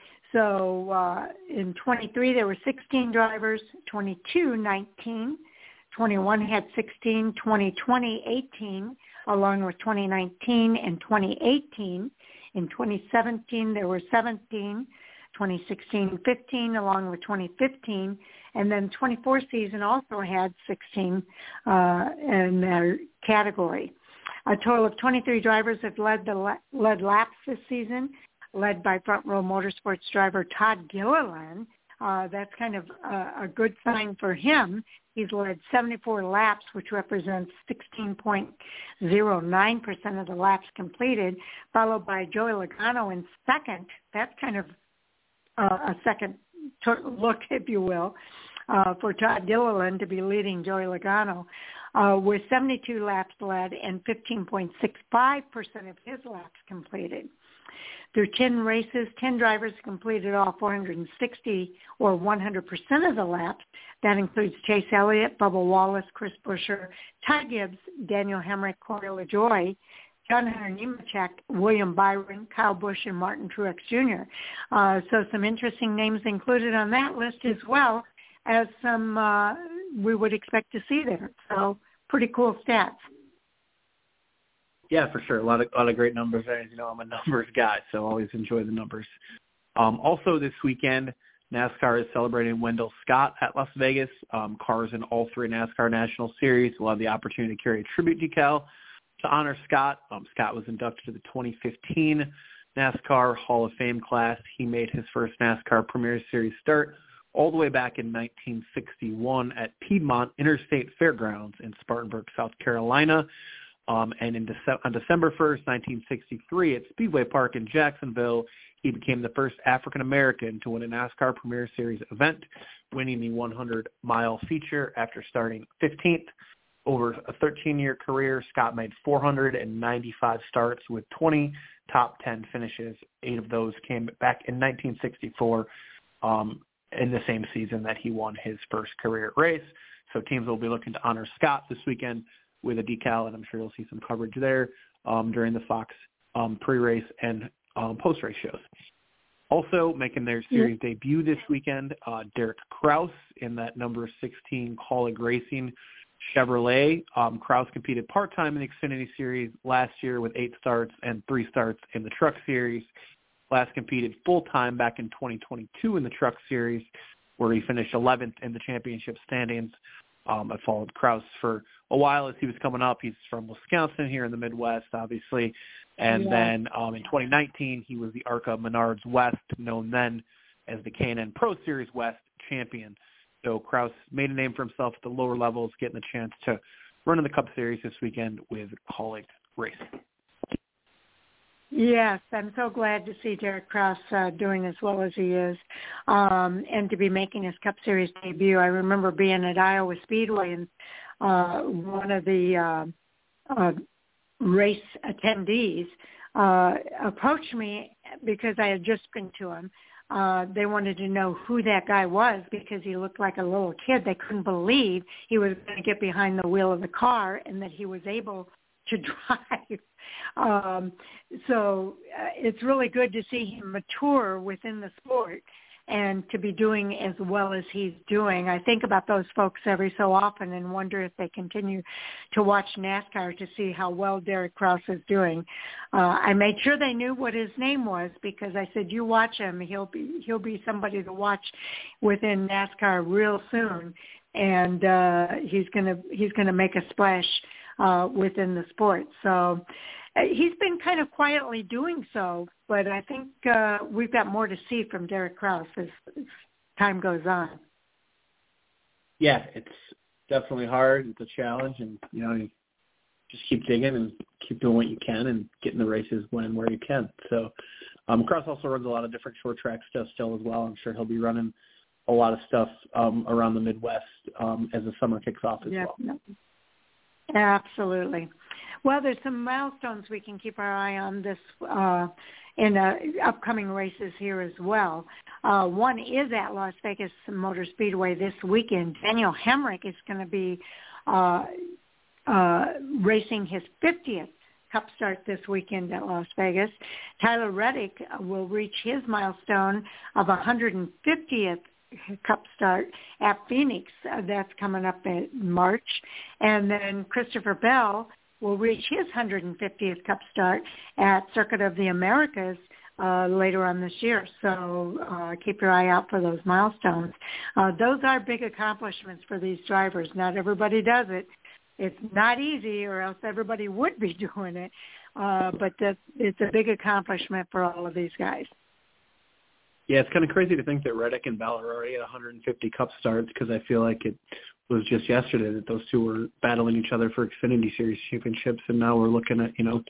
So uh, in twenty-three, there were sixteen drivers, twenty-two, nineteen, twenty-one had sixteen, twenty twenty, eighteen, along with twenty nineteen and twenty eighteen. In twenty seventeen, there were seventeen, twenty sixteen, fifteen, along with twenty fifteen. And then twenty-four season also had sixteen uh, in their category. A total of twenty-three drivers have led the la- led laps this season, led by Front Row Motorsports driver Todd Gilliland. Uh, that's kind of a, a good sign for him. He's led seventy-four laps, which represents sixteen point zero nine percent of the laps completed, followed by Joey Logano in second. That's kind of uh, a second t- look, if you will, uh, for Todd Gilliland to be leading Joey Logano uh, with seventy-two laps led and fifteen point six five percent of his laps completed. Through ten races, ten drivers completed all four hundred sixty or one hundred percent of the laps. That includes Chase Elliott, Bubba Wallace, Chris Buescher, Ty Gibbs, Daniel Hemrick, Corey LaJoie, John Hunter Nemechek, William Byron, Kyle Busch, and Martin Truex Junior Uh, so some interesting names included on that list as well as some uh, we would expect to see there. So pretty cool stats. Yeah, for sure. A lot of a lot of great numbers there. As you know, I'm a numbers guy, so I always enjoy the numbers. Um, also this weekend, NASCAR is celebrating Wendell Scott at Las Vegas. Um, cars in all three NASCAR National Series will have the opportunity to carry a tribute decal to honor Scott. Um, Scott was inducted to the twenty fifteen NASCAR Hall of Fame class. He made his first NASCAR Premier Series start all the way back in nineteen sixty-one at Piedmont Interstate Fairgrounds in Spartanburg, South Carolina. Um, and in Dece- on December first, nineteen sixty-three, at Speedway Park in Jacksonville, he became the first African-American to win a NASCAR Premier Series event, winning the hundred mile feature after starting fifteenth. over a thirteen-year career, Scott made four hundred ninety-five starts with twenty top ten finishes. Eight of those came back in nineteen sixty-four, um, in the same season that he won his first career race. So teams will be looking to honor Scott this weekend with a decal, and I'm sure you'll see some coverage there um, during the Fox um, pre-race and um, post-race shows. Also making their series yeah. debut this weekend, uh, Derek Kraus in that number sixteen Kaulig Racing Chevrolet. Um, Kraus competed part-time in the Xfinity Series last year with eight starts and three starts in the Truck Series. Last competed full-time back in twenty twenty-two in the Truck Series, where he finished eleventh in the championship standings. Um, I followed Kraus for a while as he was coming up. He's from Wisconsin here in the Midwest, obviously. And yeah. then um, in twenty nineteen, he was the ARCA Menards West, known then as the K and N Pro Series West champion. So Kraus made a name for himself at the lower levels, getting the chance to run in the Cup Series this weekend with Kaulig Racing. Yes, I'm so glad to see Derek Kraus uh, doing as well as he is, um, and to be making his Cup Series debut. I remember being at Iowa Speedway, and uh, one of the uh, uh, race attendees uh, approached me because I had just been to him. Uh, they wanted to know who that guy was because he looked like a little kid. They couldn't believe he was going to get behind the wheel of the car and that he was able to drive. Um, so uh, it's really good to see him mature within the sport and to be doing as well as he's doing. I think about those folks every so often and wonder if they continue to watch NASCAR to see how well Derek Kraus is doing. Uh, I made sure they knew what his name was because I said, you watch him. He'll be, he'll be somebody to watch within NASCAR real soon. And uh, he's going to, he's going to make a splash uh, within the sport. So uh, he's been kind of quietly doing so, but I think uh, we've got more to see from Derek Kraus as, as time goes on. Yeah, it's definitely hard. It's a challenge, and, you know, you just keep digging and keep doing what you can and getting the races when and where you can. So um, Kraus also runs a lot of different short track stuff still as well. I'm sure he'll be running a lot of stuff um, around the Midwest um, as the summer kicks off as yep. well. Absolutely. Well, there's some milestones we can keep our eye on this uh, in uh, upcoming races here as well. Uh, one is at Las Vegas Motor Speedway this weekend. Daniel Hemrick is going to be uh, uh, racing his fiftieth Cup start this weekend at Las Vegas. Tyler Reddick will reach his milestone of one hundred fiftieth Cup start at Phoenix. Uh, that's coming up in March. And then Christopher Bell will reach his one hundred fiftieth Cup start at Circuit of the Americas uh, later on this year. So uh, keep your eye out for those milestones. Uh, those are big accomplishments for these drivers. Not everybody does it. It's not easy, or else everybody would be doing it. Uh, but that, it's a big accomplishment for all of these guys. Yeah, it's kind of crazy to think that Reddick and Bell are already at one hundred fifty Cup starts, because I feel like it was just yesterday that those two were battling each other for Xfinity Series championships, and now we're looking at, you know,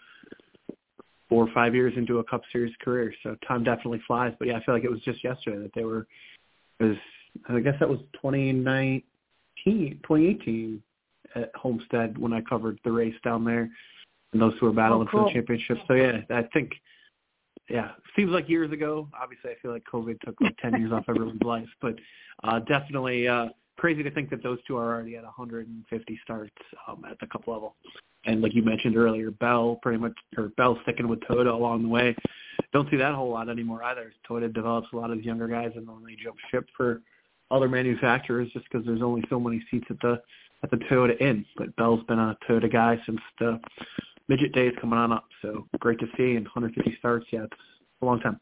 four or five years into a Cup Series career. So time definitely flies. But, yeah, I feel like it was just yesterday that they were – was I guess that was twenty nineteen, twenty eighteen at Homestead when I covered the race down there, and those two were battling oh, cool. for the championship. So, yeah, I think – yeah, seems like years ago. Obviously, I feel like COVID took like ten years off everyone's life, but uh, definitely uh, crazy to think that those two are already at one hundred fifty starts um, at the Cup level. And like you mentioned earlier, Bell pretty much, or Bell sticking with Toyota along the way. Don't see that a whole lot anymore either. Toyota develops a lot of younger guys, and then they jump ship for other manufacturers just because there's only so many seats at the at the Toyota Inn. But Bell's been a Toyota guy since the midget days coming on up, so great to see. And one hundred fifty starts, yeah, it's a long time.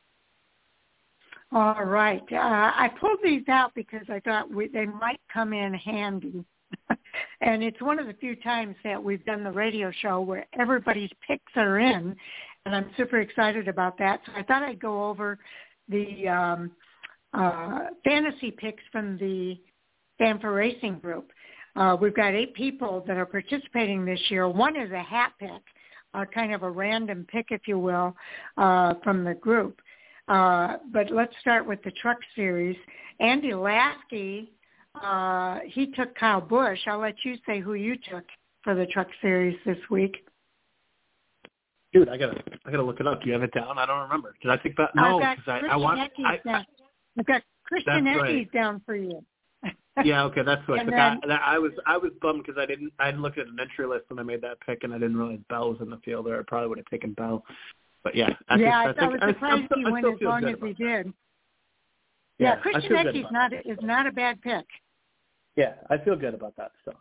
All right. Uh, I pulled these out because I thought we, they might come in handy. And it's one of the few times that we've done the radio show where everybody's picks are in, and I'm super excited about that. So I thought I'd go over the um, uh, fantasy picks from the Fan for Racing group. Uh, we've got eight people that are participating this year. One is a hat pick, uh, kind of a random pick, if you will, uh, from the group. Uh, but let's start with the Truck Series. Andy Lasky uh, he took Kyle Busch. I'll let you say who you took for the Truck Series this week. Dude, I gotta, I gotta look it up. Do you have it down? I don't remember. Did I take that? No, because I, I want. I, I, I've got Christian Eckes right. down for you. Yeah, okay, that's what. And then, I, that, I was, I was bummed because I didn't, I didn't look at an entry list when I made that pick, and I didn't realize Bell was in the field, or I probably would have taken Bell. But yeah, I yeah, think, I, I, I was think, surprised I, he I went as long as he that. did. Yeah, yeah Christian Eckes not that. is not a bad pick. Yeah, I feel good about that. So.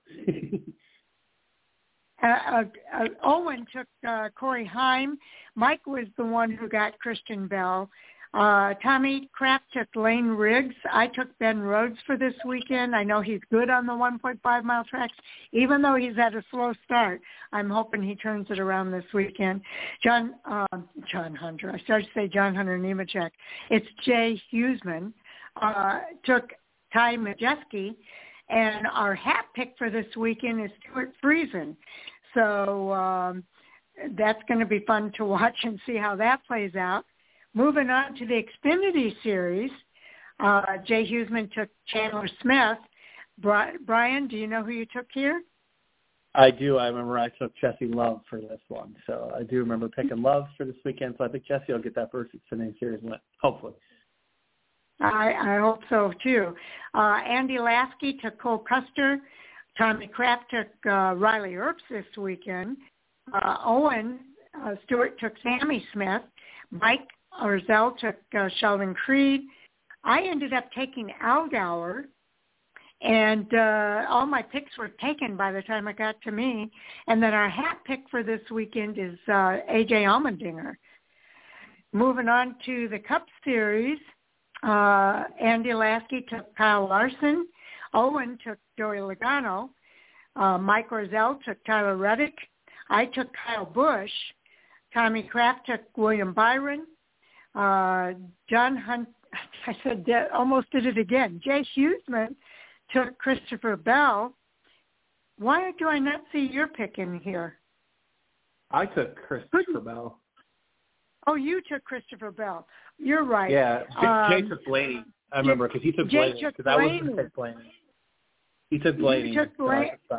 uh, uh, uh, Owen took uh, Corey Heim. Mike was the one who got Christian Bell. Uh, Tommy Kraft took Lane Riggs. I took Ben Rhodes for this weekend. I know he's good on the one point five mile tracks. Even though he's had a slow start, I'm hoping he turns it around this weekend. John uh, John Hunter. I started to say John Hunter Nemechek. It's Jay Huseman. Uh, took Ty Majeski. And our hat pick for this weekend is Stuart Friesen. So um, that's going to be fun to watch and see how that plays out. Moving on to the Xfinity Series, uh, Jay Huseman took Chandler Smith. Bri- Brian, do you know who you took here? I do. I remember I took Jesse Love for this one. So I do remember picking Love for this weekend. So I think Jesse will get that first Xfinity Series win, hopefully. I, I hope so, too. Uh, Andy Lasky took Cole Custer. Tommy Kraft took uh, Riley Earps this weekend. Uh, Owen uh, Stewart took Sammy Smith. Mike Orzell took uh, Sheldon Creed. I ended up taking Allgaier, and uh, all my picks were taken by the time it got to me. And then our hat pick for this weekend is uh, A J Allmendinger. Moving on to the Cup Series, uh, Andy Lasky took Kyle Larson. Owen took Joey Logano. Uh, Mike Orzell took Tyler Reddick. I took Kyle Busch. Tommy Kraft took William Byron. Uh, John Hunt, I said that, almost did it again. Jay Huseman took Christopher Bell. Why do I not see your pick in here? I took Christopher Bell. Oh, you took Christopher Bell. You're right. Yeah, Jay, um, Jay took Blaney. I remember because he took Jay Blaney. took Because I was going to take Blaney. He took Blaney. You took Blaney. So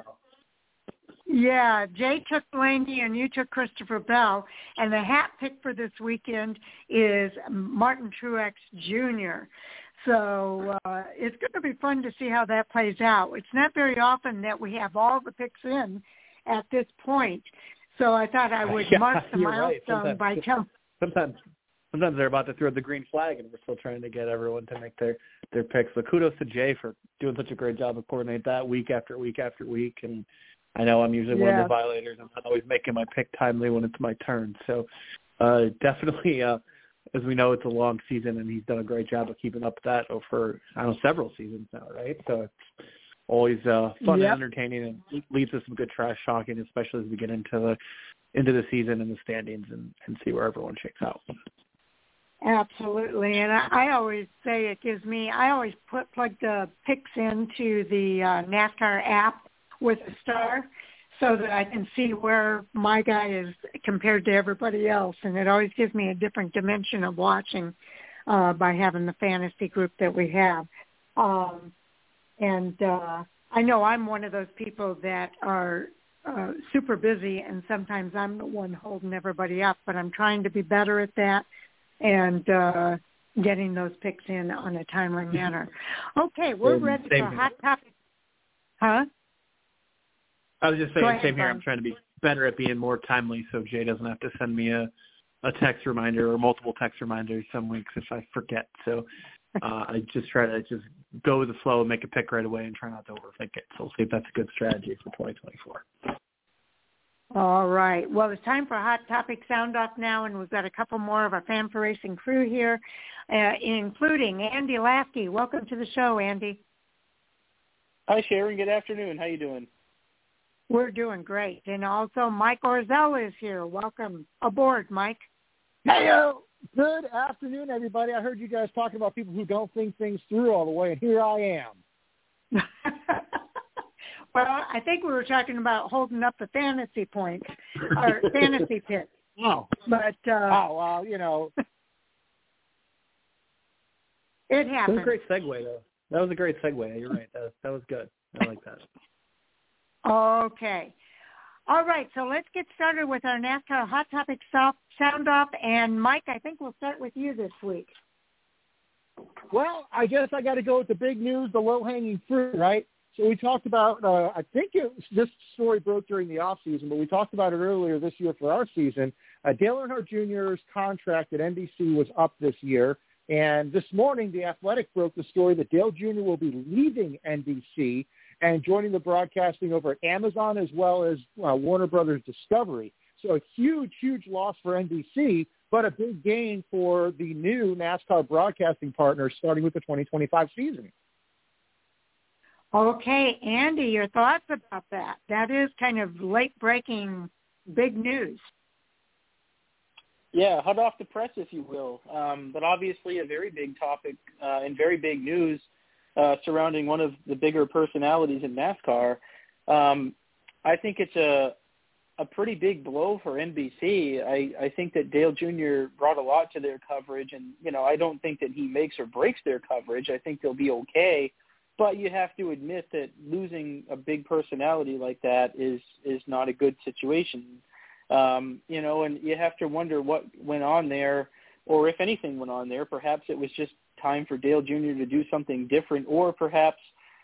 Yeah, Jay took Blaney and you took Christopher Bell. And the hat pick for this weekend is Martin Truex Junior So uh, it's going to be fun to see how that plays out. It's not very often that we have all the picks in at this point. So I thought I would yeah, mark the milestone right. by telling. Sometimes, sometimes they're about to throw the green flag, and we're still trying to get everyone to make their, their picks. So kudos to Jay for doing such a great job of coordinating that week after week after week. And I know I'm usually yeah. one of the violators. I'm not always making my pick timely when it's my turn. So uh, definitely, uh, as we know, it's a long season, and he's done a great job of keeping up with that for, I don't know, several seasons now, right? So it's always uh, fun yep. and entertaining, and leads to some good trash talking, especially as we get into the into the season and the standings and, and see where everyone shakes out. Absolutely, and I, I always say it gives me. I always put plug the picks into the uh, NASCAR app with a star, so that I can see where my guy is compared to everybody else, and it always gives me a different dimension of watching uh, by having the fantasy group that we have. Um, and uh, I know I'm one of those people that are uh, super busy, and sometimes I'm the one holding everybody up, but I'm trying to be better at that and uh, getting those picks in on a timely manner. Okay, we're Same, ready same for here. Hot Topic. Huh? I was just saying, ahead, same here. Brian. I'm trying to be better at being more timely so Jay doesn't have to send me a, a text reminder or multiple text reminders some weeks if I forget. So uh, I just try to just go with the flow and make a pick right away and try not to overthink it. So we'll see if that's a good strategy for twenty twenty-four. All right. Well, it's time for Hot Topic Sound Off now, and we've got a couple more of our Fan for Racing crew here, uh, including Andy Lasky. Welcome to the show, Andy. Hi, Sharon. Good afternoon. How you doing? We're doing great. And also Mike Orzell is here. Welcome aboard, Mike. Hey, uh, good afternoon, everybody. I heard you guys talking about people who don't think things through all the way, and here I am. Well, I think we were talking about holding up the fantasy points, or fantasy picks. Oh. But, uh, oh, well, you know. It happens. That's a great segue, though. That was a great segue. You're right. That was, that was good. I like that. Okay. All right, so let's get started with our NASCAR Hot Topic Sound Off. And, Mike, I think we'll start with you this week. Well, I guess I got to go with the big news, the low-hanging fruit, right? So we talked about, uh, I think it was, this story broke during the off season, but we talked about it earlier this year for our season. Uh, Dale Earnhardt Junior's contract at N B C was up this year. And this morning, The Athletic broke the story that Dale Junior will be leaving N B C and joining the broadcasting over at Amazon as well as uh, Warner Brothers Discovery. So a huge, huge loss for N B C, but a big gain for the new NASCAR broadcasting partner starting with the twenty twenty-five season. Okay, Andy, your thoughts about that? That is kind of late-breaking big news. Yeah, hot off the press, if you will, um, but obviously a very big topic uh, and very big news uh, surrounding one of the bigger personalities in NASCAR. Um, I think it's a a pretty big blow for N B C. I, I think that Dale Junior brought a lot to their coverage, and, you know, I don't think that he makes or breaks their coverage. I think they'll be okay, but you have to admit that losing a big personality like that is, is not a good situation. Um, you know, and you have to wonder what went on there, or if anything went on there. Perhaps it was just time for Dale Junior to do something different, or perhaps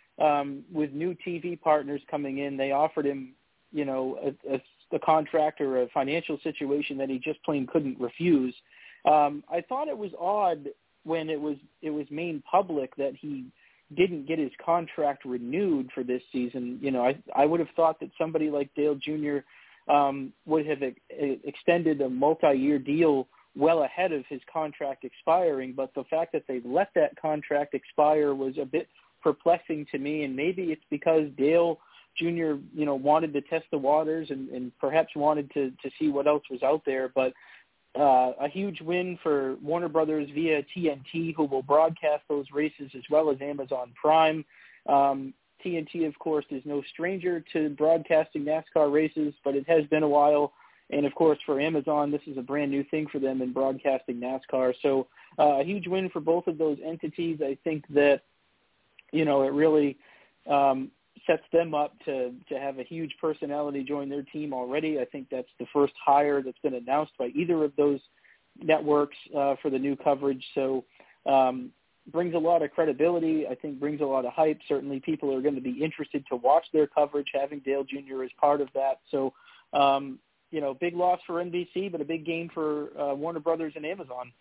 um, with new T V partners coming in, they offered him, you know, a, a, a contract or a financial situation that he just plain couldn't refuse. Um, I thought it was odd when it was it was made public that he didn't get his contract renewed for this season. You know, I I would have thought that somebody like Dale Junior um, would have ex- extended a multi-year deal well ahead of his contract expiring, but the fact that they let that contract expire was a bit perplexing to me, and maybe it's because Dale Junior, you know, wanted to test the waters and, and perhaps wanted to, to see what else was out there, but uh, a huge win for Warner Brothers via T N T, who will broadcast those races as well as Amazon Prime. Um, T N T, of course, is no stranger to broadcasting NASCAR races, but it has been a while. And, of course, for Amazon, this is a brand new thing for them in broadcasting NASCAR. So uh, a huge win for both of those entities. I think that, you know, it really um, sets them up to, to have a huge personality join their team already. I think that's the first hire that's been announced by either of those networks uh, for the new coverage. So um, brings a lot of credibility, I think brings a lot of hype. Certainly people are going to be interested to watch their coverage, having Dale Junior as part of that. So, um, you know, big loss for N B C, but a big gain for uh, Warner Brothers and Amazon.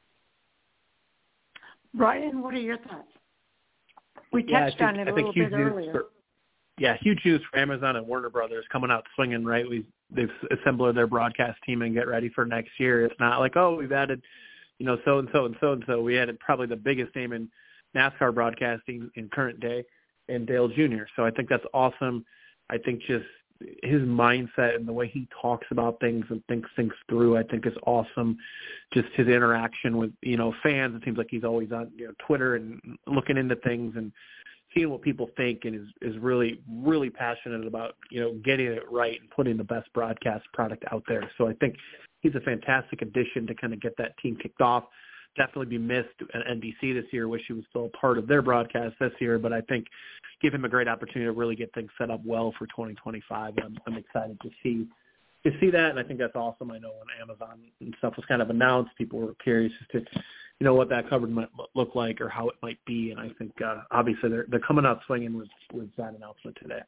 Brian, what are your thoughts? We yeah, touched think, on it a I little bit earlier. For, yeah, huge news for Amazon and Warner Brothers coming out swinging, right? We They've assembled their broadcast team and get ready for next year. It's not like, oh, we've added, you know, so-and-so and so-and-so. We added probably the biggest name in NASCAR broadcasting in current day, and Dale Junior So I think that's awesome. I think just his mindset and the way he talks about things and thinks things through, I think is awesome. Just his interaction with, you know, fans. It seems like he's always on, you know, Twitter and looking into things and seeing what people think, and is, is really, really passionate about, you know, getting it right and putting the best broadcast product out there. So I think he's a fantastic addition to kind of get that team kicked off. Definitely be missed at N B C this year. Wish he was still a part of their broadcast this year, but I think give him a great opportunity to really get things set up well for twenty twenty-five. I'm, I'm excited to see to see that, and I think that's awesome. I know when Amazon and stuff was kind of announced, people were curious as to, you know, what that coverage might look like or how it might be, and I think uh, obviously they're they're coming out swinging with with that announcement today.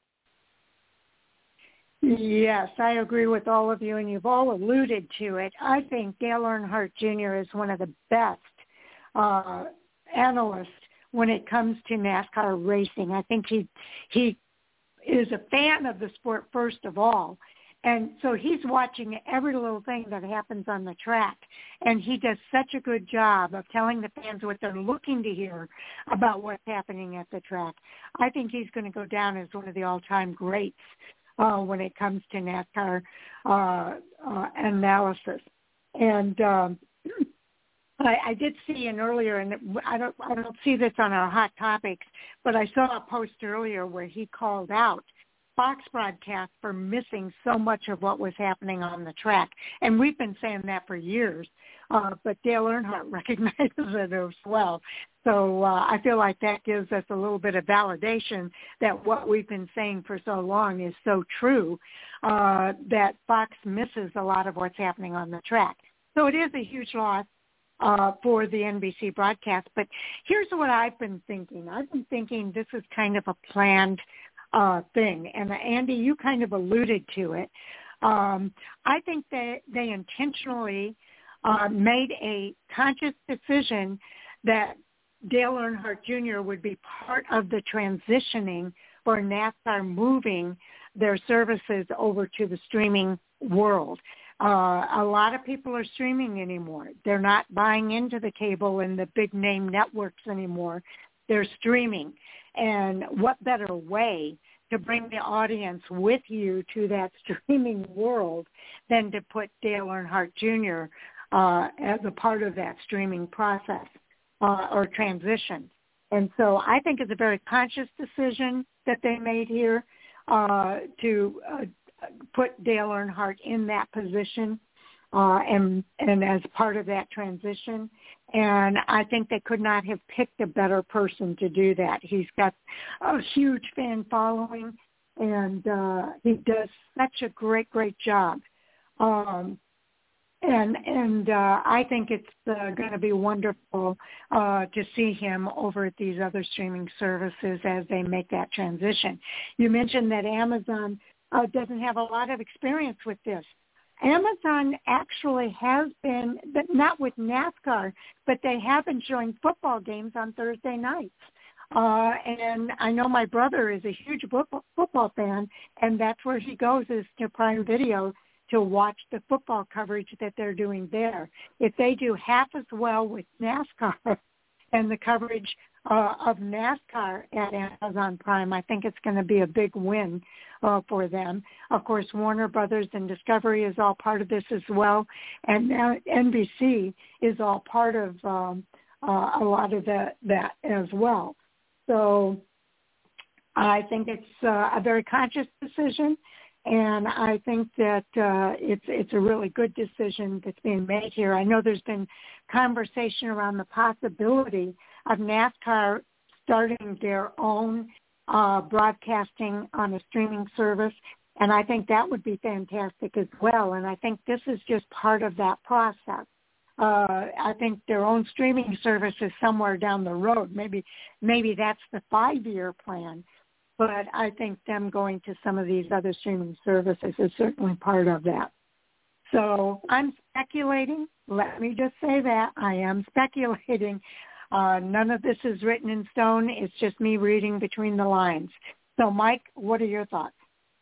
Yes, I agree with all of you, and you've all alluded to it. I think Dale Earnhardt Junior is one of the best uh, analysts when it comes to NASCAR racing. I think he he is a fan of the sport, first of all, and so he's watching every little thing that happens on the track, and he does such a good job of telling the fans what they're looking to hear about what's happening at the track. I think he's going to go down as one of the all-time greats Uh, when it comes to NASCAR uh, uh, analysis. And um, I, I did see an earlier, and I don't, I don't see this on our Hot Topics, but I saw a post earlier where he called out Fox broadcast for missing so much of what was happening on the track. And we've been saying that for years, uh, but Dale Earnhardt recognizes it as well. So uh, I feel like that gives us a little bit of validation that what we've been saying for so long is so true, uh, that Fox misses a lot of what's happening on the track. So it is a huge loss uh, for the N B C broadcast. But here's what I've been thinking. I've been thinking this is kind of a planned uh, thing. And uh, Andy, you kind of alluded to it. Um, I think that they intentionally uh, made a conscious decision that Dale Earnhardt Junior would be part of the transitioning for NASCAR moving their services over to the streaming world. Uh, a lot of people are streaming anymore. They're not buying into the cable and the big name networks anymore. They're streaming. And what better way to bring the audience with you to that streaming world than to put Dale Earnhardt Junior uh, as a part of that streaming process uh, or transition. And so I think it's a very conscious decision that they made here uh, to uh, put Dale Earnhardt in that position uh, and and as part of that transition. And I think they could not have picked a better person to do that. He's got a huge fan following, and uh, he does such a great, great job. Um, and and uh, I think it's uh, going to be wonderful uh, to see him over at these other streaming services as they make that transition. You mentioned that Amazon uh, doesn't have a lot of experience with this. Amazon actually has been, but not with NASCAR, but they have been showing football games on Thursday nights. Uh, and I know my brother is a huge football fan, and that's where he goes is to Prime Video to watch the football coverage that they're doing there. If they do half as well with NASCAR and the coverage uh, of NASCAR at Amazon Prime, I think it's going to be a big win uh, for them. Of course, Warner Brothers and Discovery is all part of this as well, and now N B C is all part of um, uh, a lot of the, that as well. So I think it's uh, a very conscious decision, and I think that uh, it's it's a really good decision that's being made here. I know there's been conversation around the possibility of NASCAR starting their own uh, broadcasting on a streaming service, and I think that would be fantastic as well. And I think this is just part of that process. Uh, I think their own streaming service is somewhere down the road. Maybe maybe that's the five-year plan. But I think them going to some of these other streaming services is certainly part of that. So I'm speculating. Let me just say that. I am speculating. Uh, none of this is written in stone. It's just me reading between the lines. So, Mike, what are your thoughts?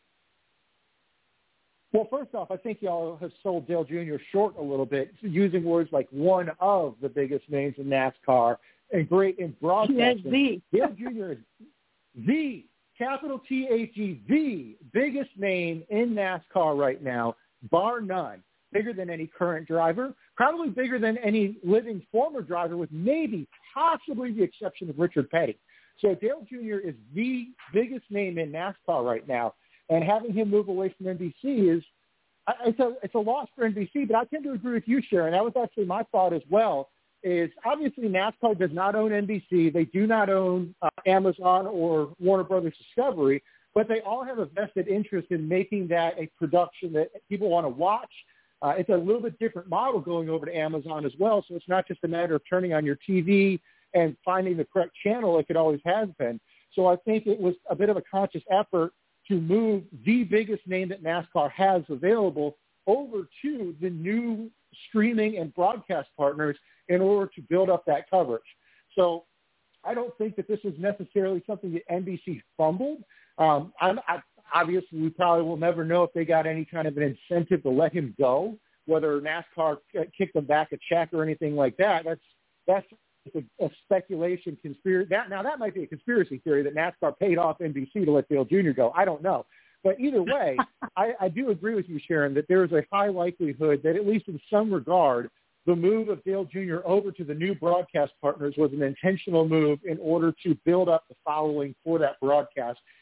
Well, first off, I think y'all have sold Dale Junior short a little bit, using words like one of the biggest names in NASCAR and great in broadcasting. Yes, the. Dale Junior is the, capital T H E, the biggest name in NASCAR right now, bar none. Bigger than any current driver, probably bigger than any living former driver, with maybe possibly the exception of Richard Petty. So Dale Junior is the biggest name in NASCAR right now, and having him move away from N B C is it's a it's a loss for N B C. But I tend to agree with you, Sharon. That was actually my thought as well. Is obviously NASCAR does not own N B C. They do not own uh, Amazon or Warner Brothers Discovery, but they all have a vested interest in making that a production that people want to watch. Uh, it's a little bit different model going over to Amazon as well, so it's not just a matter of turning on your T V and finding the correct channel like it always has been. So I think it was a bit of a conscious effort to move the biggest name that NASCAR has available over to the new streaming and broadcast partners in order to build up that coverage. So I don't think that this is necessarily something that N B C fumbled. Um, I'm, I, obviously, we probably will never know if they got any kind of an incentive to let him go, whether NASCAR kicked them back a check or anything like that. That's that's a, a speculation conspiracy. That, now, that might be a conspiracy theory that NASCAR paid off N B C to let Dale Junior go. I don't know. But either way, I, I do agree with you, Sharon, that there is a high likelihood that at least in some regard, the move of Dale Junior over to the new broadcast partners was an intentional move in order to build up the following for that broadcast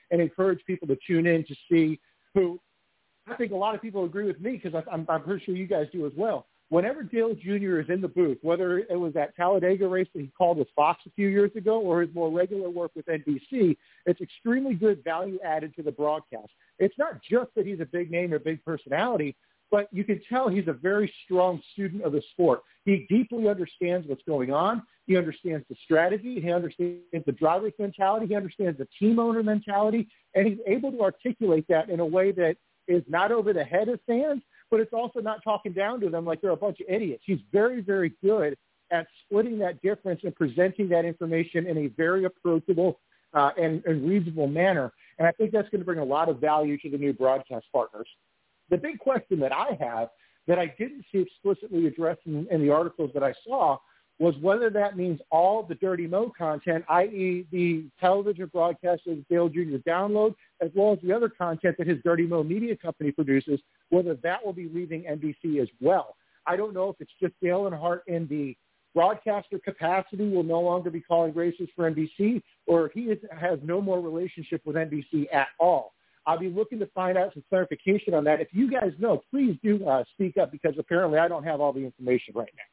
and encourage people to tune in to see who I think a lot of people agree with me because I'm, I'm pretty sure you guys do as well. Whenever Dale Junior is in the booth, whether it was that Talladega race that he called with Fox a few years ago or his more regular work with N B C, it's extremely good value added to the broadcast. It's not just that he's a big name or big personality, but you can tell he's a very strong student of the sport. He deeply understands what's going on. He understands the strategy. He understands the driver's mentality. He understands the team owner mentality, and he's able to articulate that in a way that is not over the head of fans, but it's also not talking down to them like they're a bunch of idiots. He's very, very good at splitting that difference and presenting that information in a very approachable uh, and, and reasonable manner. And I think that's going to bring a lot of value to the new broadcast partners. The big question that I have that I didn't see explicitly addressed in, in the articles that I saw was whether that means all the Dirty Mo content, that is the television broadcast of Dale Junior download, as well as the other content that his Dirty Mo Media Company produces, whether that will be leaving N B C as well. I don't know if it's just Dale Earnhardt in the broadcaster capacity will no longer be calling races for N B C, or if he is, has no more relationship with N B C at all. I'll be looking to find out some clarification on that. If you guys know, please do uh, speak up because apparently I don't have all the information right now.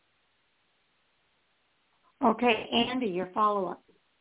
Okay, Andy, your follow-up.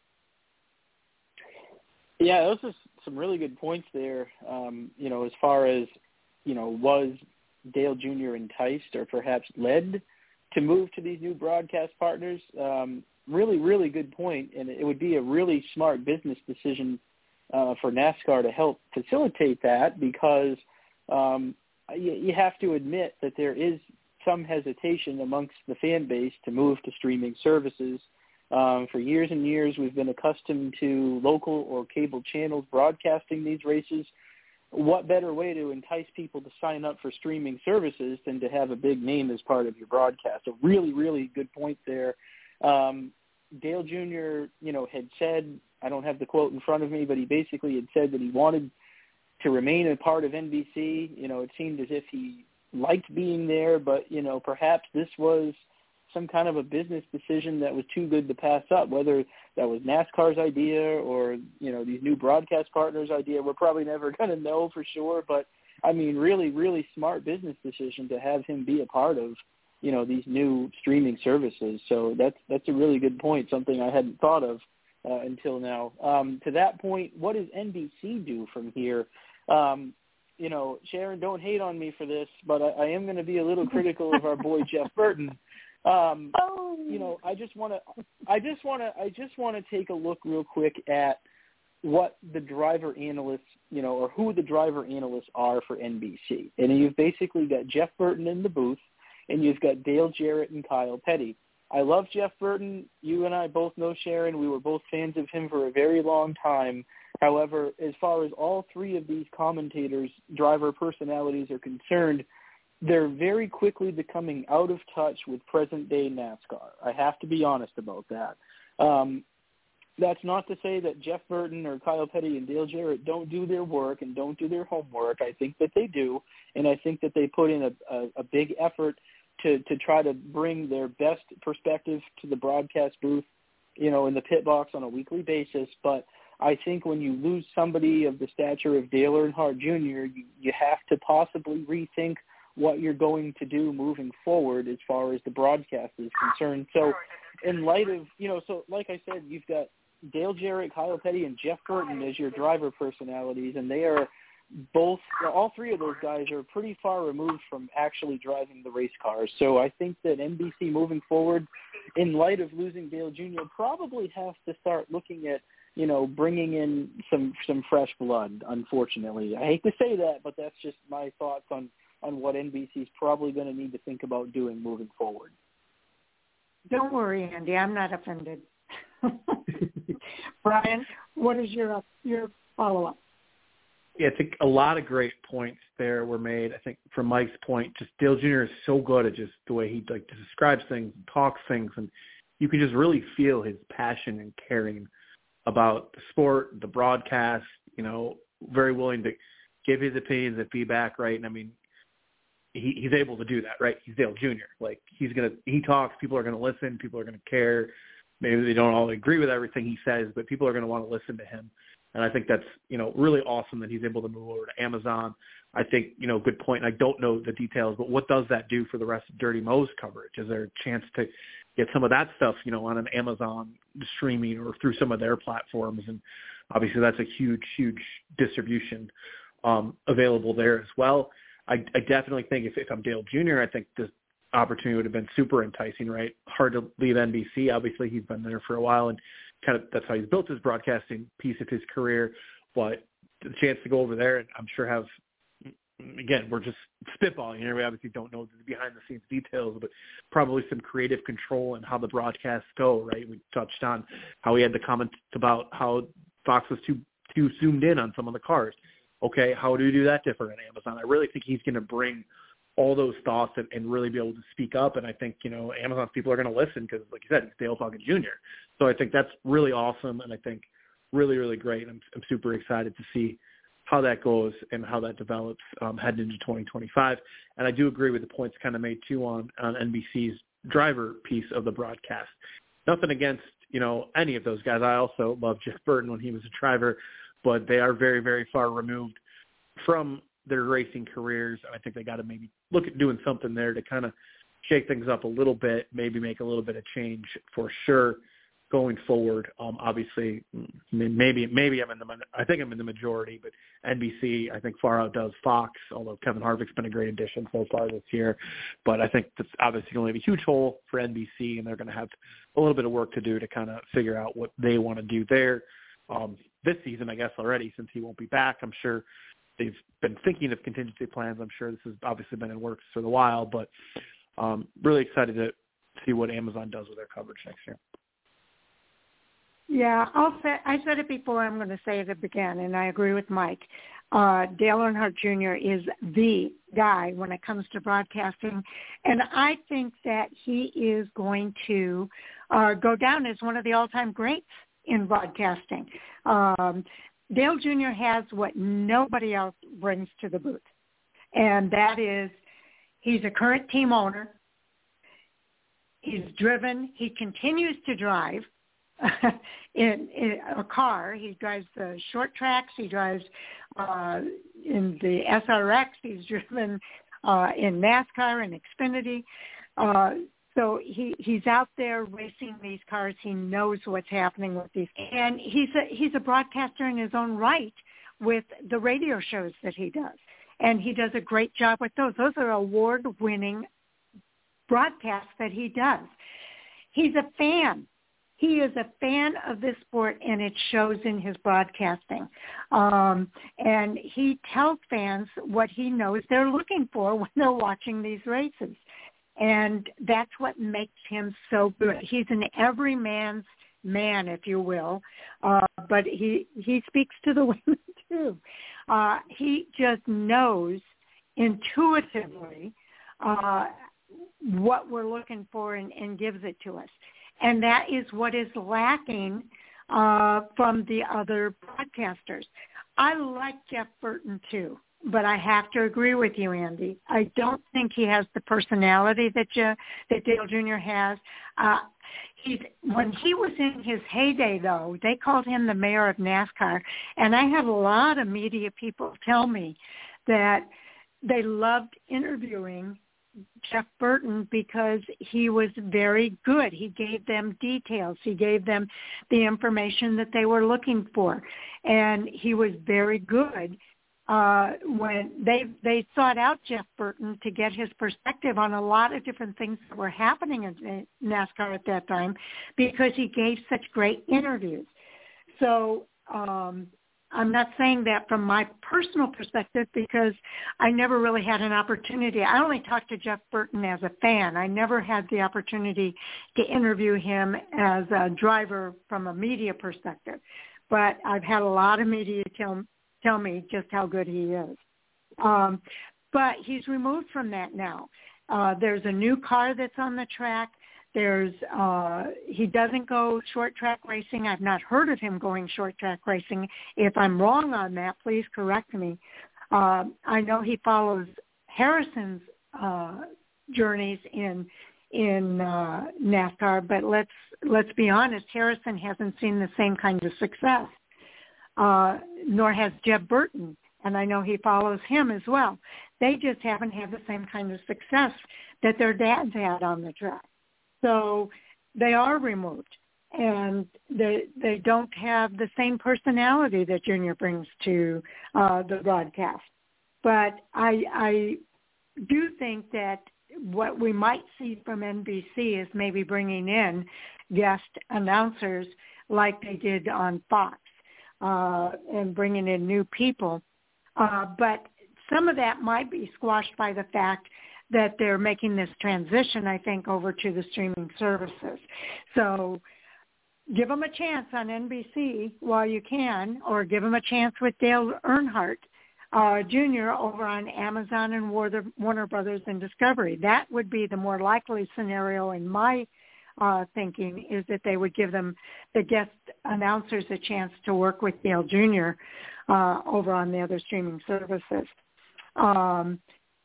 Yeah, those are some really good points there. Um, you know, as far as, you know, was Dale Junior enticed or perhaps led to move to these new broadcast partners? Um, really, really good point, and it would be a really smart business decision uh, for NASCAR to help facilitate that because um, you, you have to admit that there is some hesitation amongst the fan base to move to streaming services. Um, for years and years, we've been accustomed to local or cable channels broadcasting these races. What better way to entice people to sign up for streaming services than to have a big name as part of your broadcast? A really, really good point there. Um, Dale Junior, you know, had said, I don't have the quote in front of me, but he basically had said that he wanted to remain a part of N B C. You know, it seemed as if he liked being there, but, you know, perhaps this was some kind of a business decision that was too good to pass up, whether that was NASCAR's idea or, you know, these new broadcast partners' idea. We're probably never going to know for sure, but, I mean, really, really smart business decision to have him be a part of, you know, these new streaming services. So that's that's a really good point, something I hadn't thought of uh, until now. Um, to that point, what does N B C do from here? Um You know, Sharon, don't hate on me for this, but I, I am going to be a little critical of our boy Jeff Burton. Um, oh. You know, I just want to, I just want to, I just want to take a look real quick at what the driver analysts, you know, or who the driver analysts are for N B C. And you've basically got Jeff Burton in the booth, and you've got Dale Jarrett and Kyle Petty. I love Jeff Burton. You and I both know Sharon. We were both fans of him for a very long time. However, as far as all three of these commentators, driver personalities are concerned, they're very quickly becoming out of touch with present-day NASCAR. I have to be honest about that. Um, that's not to say that Jeff Burton or Kyle Petty and Dale Jarrett don't do their work and don't do their homework. I think that they do, and I think that they put in a, a, a big effort to, to try to bring their best perspective to the broadcast booth, you know, in the pit box on a weekly basis. But I think when you lose somebody of the stature of Dale Earnhardt Junior, you, you have to possibly rethink what you're going to do moving forward as far as the broadcast is concerned. So in light of, you know, so like I said, you've got Dale Jarrett, Kyle Petty, and Jeff Burton as your driver personalities, and they are both, all three of those guys are pretty far removed from actually driving the race cars. So I think that N B C moving forward, in light of losing Dale Junior, probably has to start looking at, you know, bringing in some some fresh blood, unfortunately. I hate to say that, but that's just my thoughts on, on what N B C is probably going to need to think about doing moving forward. Don't worry, Andy. I'm not offended. Brian, what is your your follow-up? Yeah, I think a lot of great points there were made. I think from Mike's point, just Dale Junior is so good at just the way he like describes things and talks things, and you can just really feel his passion and caring about the sport, the broadcast, you know, very willing to give his opinions and feedback, right? And I mean, he, he's able to do that, right? He's Dale Junior Like, he's going to, he talks, people are going to listen, people are going to care. Maybe they don't all agree with everything he says, but people are going to want to listen to him. And I think that's, you know, really awesome that he's able to move over to Amazon. I think, you know, good point. And I don't know the details, but what does that do for the rest of Dirty Mo's coverage? Is there a chance to get some of that stuff, you know, on an Amazon streaming or through some of their platforms? And obviously that's a huge, huge distribution um, available there as well. I, I definitely think if, if I'm Dale Junior, I think this opportunity would have been super enticing, right? Hard to leave N B C. Obviously he's been there for a while and kind of that's how he's built his broadcasting piece of his career. But the chance to go over there and I'm sure have, again, we're just spitballing here. We obviously don't know the behind-the-scenes details, but probably some creative control in how the broadcasts go, right? We touched on how he had the comments about how Fox was too too zoomed in on some of the cars. Okay, how do we do that different at Amazon? I really think he's going to bring all those thoughts and, and really be able to speak up, and I think, you know, Amazon's people are going to listen because, like you said, it's Dale talking Junior So I think that's really awesome, and I think really, really great. I'm, I'm super excited to see how that goes and how that develops um, heading into twenty twenty-five. And I do agree with the points kind of made too on, on N B C's driver piece of the broadcast. Nothing against, you know, any of those guys. I also loved Jeff Burton when he was a driver, but they are very, very far removed from their racing careers. I think they got to maybe look at doing something there to kind of shake things up a little bit, maybe make a little bit of change for sure going forward. Um, obviously, maybe maybe I'm in the I think I'm in the majority, but N B C I think far outdoes Fox. Although Kevin Harvick's been a great addition so far this year, but I think that's obviously going to leave a huge hole for N B C, and they're going to have a little bit of work to do to kind of figure out what they want to do there um, this season. I guess already since he won't be back, I'm sure they've been thinking of contingency plans. I'm sure this has obviously been in works for a while, but um, really excited to see what Amazon does with their coverage next year. Yeah, I'll say, I said it before, I'm going to say it again, and I agree with Mike. Uh, Dale Earnhardt Junior is the guy when it comes to broadcasting, and I think that he is going to uh, go down as one of the all-time greats in broadcasting. Um, Dale Junior has what nobody else brings to the booth, and that is he's a current team owner. He's driven. He continues to drive. in, in a car. He drives the short tracks. He drives uh, in the S R X. He's driven uh, in NASCAR and Xfinity. Uh, so he, he's out there racing these cars. He knows what's happening with these. And he's a, he's a broadcaster in his own right with the radio shows that he does. And he does a great job with those. Those are award-winning broadcasts that he does. He's a fan. He is a fan of this sport, and it shows in his broadcasting. Um, and he tells fans what he knows they're looking for when they're watching these races. And that's what makes him so good. He's an everyman's man, if you will, uh, but he, he speaks to the women, too. Uh, he just knows intuitively uh, what we're looking for and, and gives it to us. And that is what is lacking uh, from the other broadcasters. I like Jeff Burton, too, but I have to agree with you, Andy. I don't think he has the personality that you, that Dale Junior has. Uh, he's, when he was in his heyday, though, they called him the mayor of NASCAR. And I had a lot of media people tell me that they loved interviewing Jeff Burton because he was very good. He gave them details. He gave them the information that they were looking for. And he was very good uh, when they they sought out Jeff Burton to get his perspective on a lot of different things that were happening in NASCAR at that time because he gave such great interviews. So um I'm not saying that from my personal perspective because I never really had an opportunity. I only talked to Jeff Burton as a fan. I never had the opportunity to interview him as a driver from a media perspective. But I've had a lot of media tell, tell me just how good he is. Um, but he's removed from that now. Uh, there's a new car that's on the track. There's uh, he doesn't go short track racing. I've not heard of him going short track racing. If I'm wrong on that, please correct me. Uh, I know he follows Harrison's uh, journeys in in uh, NASCAR, but let's let's be honest, Harrison hasn't seen the same kind of success. uh, nor has Jeb Burton, and I know he follows him as well. They just haven't had the same kind of success that their dads had on the track. So they are removed, and they they don't have the same personality that Junior brings to uh, the broadcast. But I, I do think that what we might see from N B C is maybe bringing in guest announcers like they did on Fox, uh, and bringing in new people. Uh, but some of that might be squashed by the fact that they're making this transition, I think, over to the streaming services. So give them a chance on N B C while you can, or give them a chance with Dale Earnhardt uh, Junior over on Amazon and Warner, Warner Brothers and Discovery. That would be the more likely scenario in my uh, thinking, is that they would give them, the guest announcers, a chance to work with Dale Junior Uh, over on the other streaming services. Um,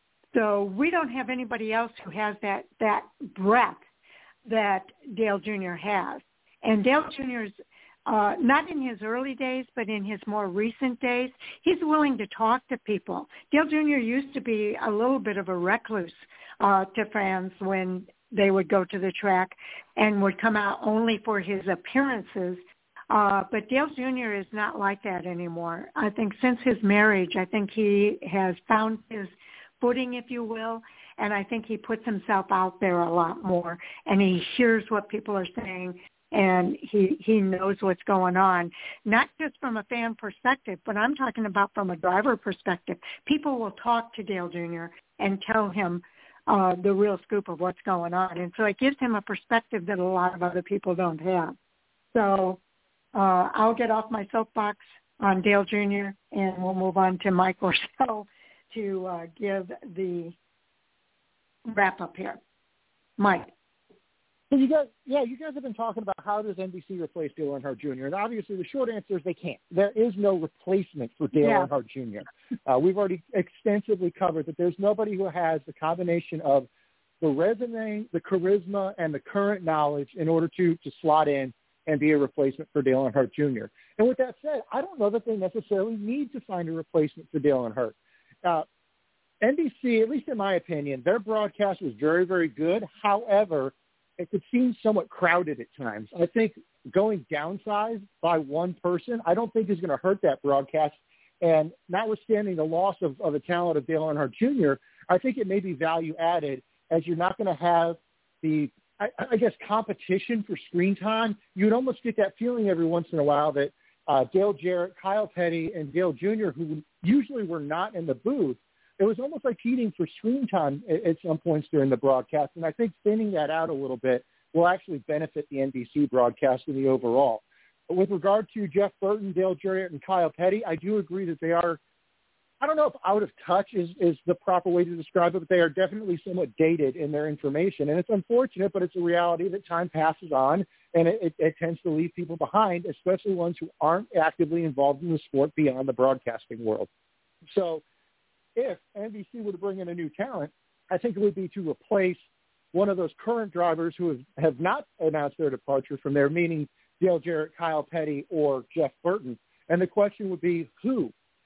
so we don't have anybody else who has that, that breadth that Dale Junior has. And Dale Junior's, uh, not in his early days, but in his more recent days, he's willing to talk to people. Dale Junior used to be a little bit of a recluse uh, to fans when they would go to the track and would come out only for his appearances. Uh, but Dale Junior is not like that anymore. I think since his marriage, I think he has found his footing, if you will, and I think he puts himself out there a lot more, and he hears what people are saying, and he, he knows what's going on, not just from a fan perspective, but I'm talking about from a driver perspective. People will talk to Dale Junior and tell him uh, the real scoop of what's going on, and so it gives him a perspective that a lot of other people don't have. So Uh, I'll get off my soapbox on Dale Junior and we'll move on to Mike Orso to uh, give the wrap up here. Mike. So you guys, yeah, you guys have been talking about how does N B C replace Dale Earnhardt Junior And obviously the short answer is they can't. There is no replacement for Dale yeah. Earnhardt Junior Uh, we've already extensively covered that there's nobody who has the combination of the resume, the charisma, and the current knowledge in order to, to slot in and be a replacement for Dale Earnhardt Junior And with that said, I don't know that they necessarily need to find a replacement for Dale Earnhardt. Uh, N B C, at least in my opinion, their broadcast was very, very good. However, it could seem somewhat crowded at times. I think going downsized by one person, I don't think is going to hurt that broadcast. And notwithstanding the loss of, of the talent of Dale Earnhardt Junior, I think it may be value added, as you're not going to have the I, I guess competition for screen time. You'd almost get that feeling every once in a while that uh, Dale Jarrett, Kyle Petty, and Dale Junior, who usually were not in the booth, it was almost like cheating for screen time at, at some points during the broadcast. And I think thinning that out a little bit will actually benefit the N B C broadcast in the overall. But with regard to Jeff Burton, Dale Jarrett, and Kyle Petty, I do agree that they are, I don't know if out of touch is, is the proper way to describe it, but they are definitely somewhat dated in their information. And it's unfortunate, but it's a reality that time passes on, and it, it, it tends to leave people behind, especially ones who aren't actively involved in the sport beyond the broadcasting world. So if N B C were to bring in a new talent, I think it would be to replace one of those current drivers who have, have not announced their departure from there, meaning Dale Jarrett, Kyle Petty, or Jeff Burton. And the question would be, who?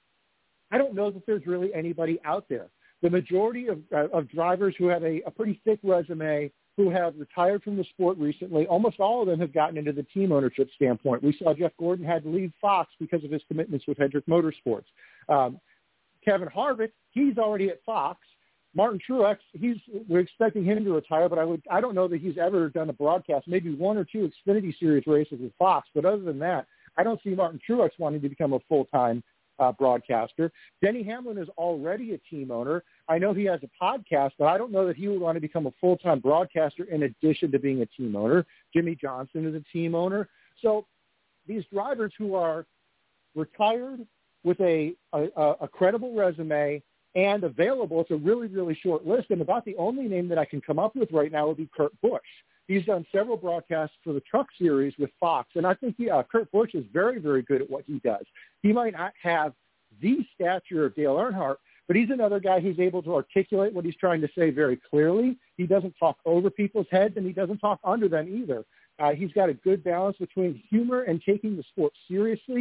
I don't know that there's really anybody out there. The majority of, uh, of drivers who have a, a pretty thick resume, who have retired from the sport recently, almost all of them have gotten into the team ownership standpoint. We saw Jeff Gordon had to leave Fox because of his commitments with Hendrick Motorsports. Um, Kevin Harvick, he's already at Fox. Martin Truex, he's we're expecting him to retire, but I would I don't know that he's ever done a broadcast, maybe one or two Xfinity Series races with Fox. But other than that, I don't see Martin Truex wanting to become a full-time Uh, broadcaster. Denny Hamlin is already a team owner. I know he has a podcast, but I don't know that he would want to become a full-time broadcaster in addition to being a team owner. Jimmy Johnson is a team owner. So these drivers who are retired with a, a, a credible resume and available, it's a really, really short list, and about the only name that I can come up with right now would be Kurt Busch. He's done several broadcasts for the Truck Series with Fox, and I think yeah, Kurt Busch is very, very good at what he does. He might not have the stature of Dale Earnhardt, but he's another guy who's able to articulate what he's trying to say very clearly. He doesn't talk over people's heads, and he doesn't talk under them either. Uh, he's got a good balance between humor and taking the sport seriously.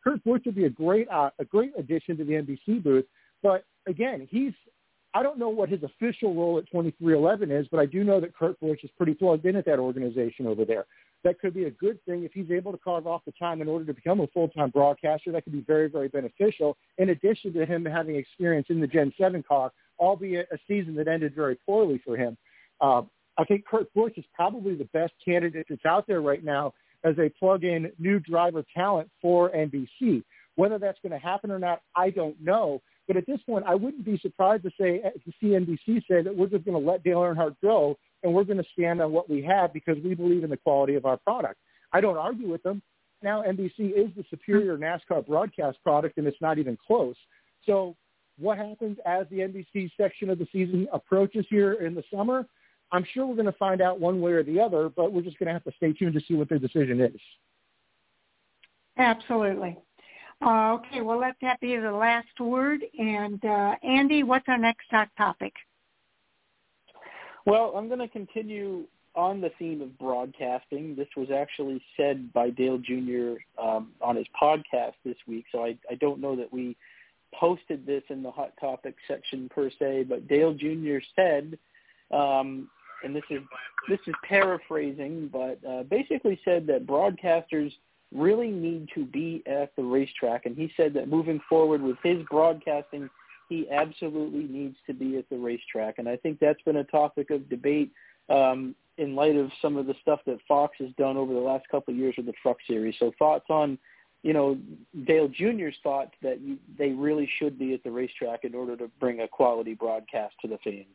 Kurt Busch would be a great uh, a great addition to the N B C booth. But again, he's I don't know what his official role at twenty-three eleven is, but I do know that Kurt Busch is pretty plugged in at that organization over there. That could be a good thing if he's able to carve off the time in order to become a full-time broadcaster. That could be very, very beneficial, in addition to him having experience in the Gen seven car, albeit a season that ended very poorly for him. Uh, I think Kurt Busch is probably the best candidate that's out there right now as a plug-in new driver talent for N B C. Whether that's going to happen or not, I don't know. But at this point, I wouldn't be surprised to say to see N B C say that we're just going to let Dale Earnhardt go and we're going to stand on what we have because we believe in the quality of our product. I don't argue with them. Now N B C is the superior NASCAR broadcast product, and it's not even close. So what happens as the N B C section of the season approaches here in the summer? I'm sure we're going to find out one way or the other, but we're just going to have to stay tuned to see what their decision is. Absolutely. Uh, okay, well, let that be the last word. And, uh, Andy, what's our next talk topic? Well, I'm going to continue on the theme of broadcasting. This was actually said by Dale Junior Um, on his podcast this week, so I, I don't know that we posted this in the Hot Topic section per se, but Dale Junior said, um, and this is this is paraphrasing, but uh, basically said that broadcasters really need to be at the racetrack. And he said that moving forward with his broadcasting, he absolutely needs to be at the racetrack. And I think that's been a topic of debate um, in light of some of the stuff that Fox has done over the last couple of years with the Truck Series. So thoughts on, you know, Dale Junior's thoughts that you, they really should be at the racetrack in order to bring a quality broadcast to the fans.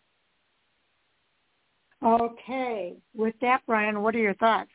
Okay. With that, Brian, what are your thoughts?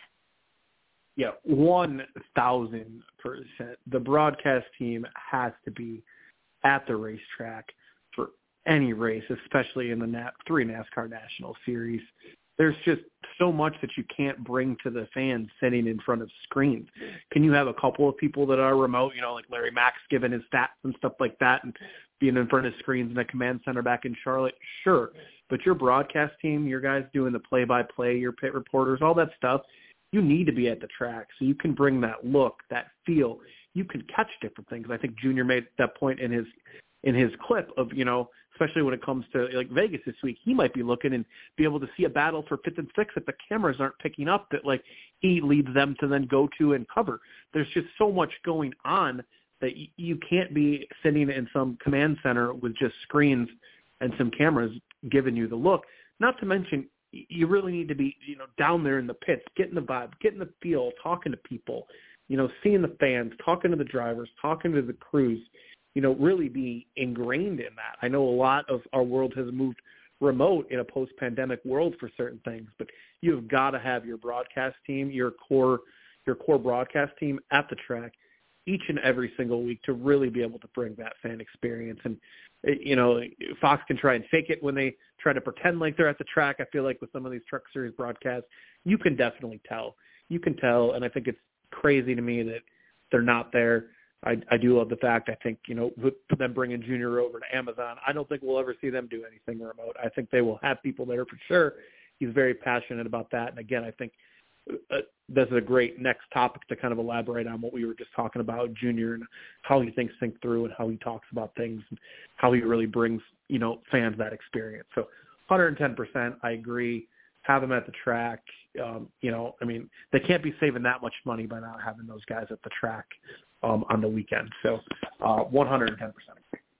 Yeah, one thousand percent. The broadcast team has to be at the racetrack for any race, especially in the N A- three NASCAR National Series. There's just so much that you can't bring to the fans sitting in front of screens. Can you have a couple of people that are remote, you know, like Larry Max giving his stats and stuff like that and being in front of screens in a command center back in Charlotte? Sure. But your broadcast team, your guys doing the play-by-play, your pit reporters, all that stuff, you need to be at the track so you can bring that look, that feel. You can catch different things. I think Junior made that point in his in his clip of, you know, especially when it comes to like Vegas this week, he might be looking and be able to see a battle for fifth and sixth that the cameras aren't picking up that like he leads them to then go to and cover. There's just so much going on that y- you can't be sitting in some command center with just screens and some cameras giving you the look. Not to mention, you really need to be, you know, down there in the pits, getting the vibe, getting the feel, talking to people, you know, seeing the fans, talking to the drivers, talking to the crews, you know, really be ingrained in that. I know a lot of our world has moved remote in a post-pandemic world for certain things, but you've got to have your broadcast team, your core, your core broadcast team at the track each and every single week to really be able to bring that fan experience. And, you know, Fox can try and fake it when they try to pretend like they're at the track. I feel like with some of these Truck Series broadcasts, you can definitely tell. You can tell, and I think it's crazy to me that they're not there. I, I do love the fact, I think, you know, with them bringing Junior over to Amazon, I don't think we'll ever see them do anything remote. I think they will have people there for sure. He's very passionate about that. And, again, I think uh, this is a great next topic to kind of elaborate on what we were just talking about, Junior, and how he thinks think through and how he talks about things and how he really brings, you know, fans that experience. So one hundred ten percent, I agree. Have them at the track. Um, you know, I mean, they can't be saving that much money by not having those guys at the track um, on the weekend. So uh, one hundred ten percent.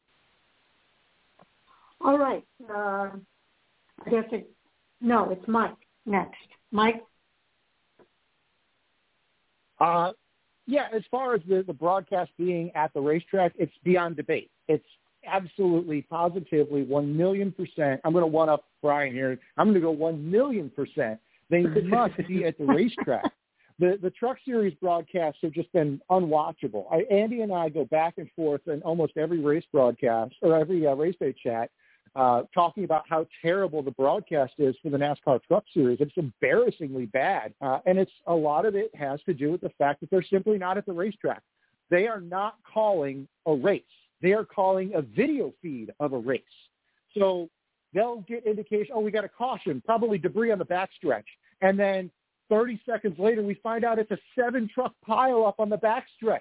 All right. Uh, I guess it, no, it's Mike next. Mike? Uh, yeah, as far as the, the broadcast being at the racetrack, it's beyond debate. It's absolutely, positively, one million percent. I'm going to one-up Brian here. I'm going to go one million percent. They must be at the racetrack. The the Truck Series broadcasts have just been unwatchable. I, Andy and I go back and forth in almost every race broadcast or every uh, race day chat uh, talking about how terrible the broadcast is for the NASCAR Truck Series. It's embarrassingly bad. Uh, and it's a lot of it has to do with the fact that they're simply not at the racetrack. They are not calling a race. They are calling a video feed of a race. So they'll get indication, oh, we got a caution, probably debris on the backstretch. And then thirty seconds later, we find out it's a seven-truck pileup on the backstretch.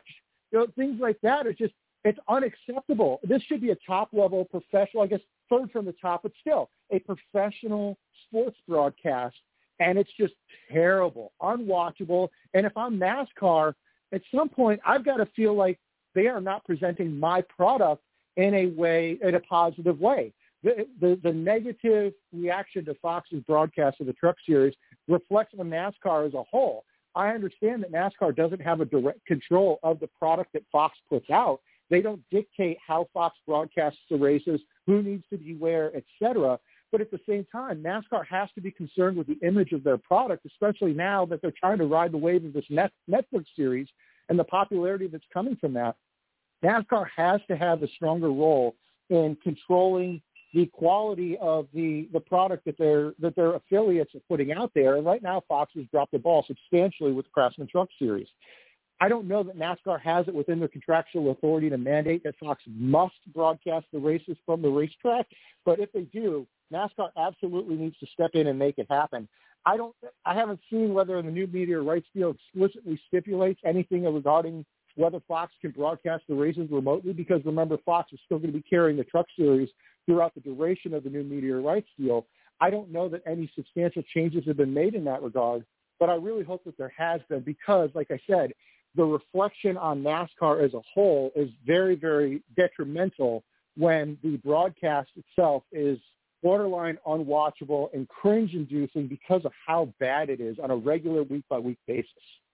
You know, things like that are just, it's unacceptable. This should be a top-level professional, I guess third from the top, but still a professional sports broadcast, and it's just terrible, unwatchable. And if I'm NASCAR, at some point I've got to feel like they are not presenting my product in a way, in a positive way. The, the, the negative reaction to Fox's broadcast of the Truck Series reflects on NASCAR as a whole. I understand that NASCAR doesn't have a direct control of the product that Fox puts out. They don't dictate how Fox broadcasts the races, who needs to be where, et cetera. But at the same time, NASCAR has to be concerned with the image of their product, especially now that they're trying to ride the wave of this Net- Netflix series and the popularity that's coming from that. NASCAR has to have a stronger role in controlling the quality of the, the product that their that their affiliates are putting out there. And right now, Fox has dropped the ball substantially with the Craftsman Truck Series. I don't know that NASCAR has it within their contractual authority to mandate that Fox must broadcast the races from the racetrack, but if they do, NASCAR absolutely needs to step in and make it happen. I don't. I haven't seen whether the new media rights deal explicitly stipulates anything regarding whether Fox can broadcast the races remotely, because remember, Fox is still going to be carrying the Truck Series throughout the duration of the new media rights deal. I don't know that any substantial changes have been made in that regard, but I really hope that there has been, because, like I said, the reflection on NASCAR as a whole is very, very detrimental when the broadcast itself is borderline unwatchable and cringe-inducing because of how bad it is on a regular week-by-week basis.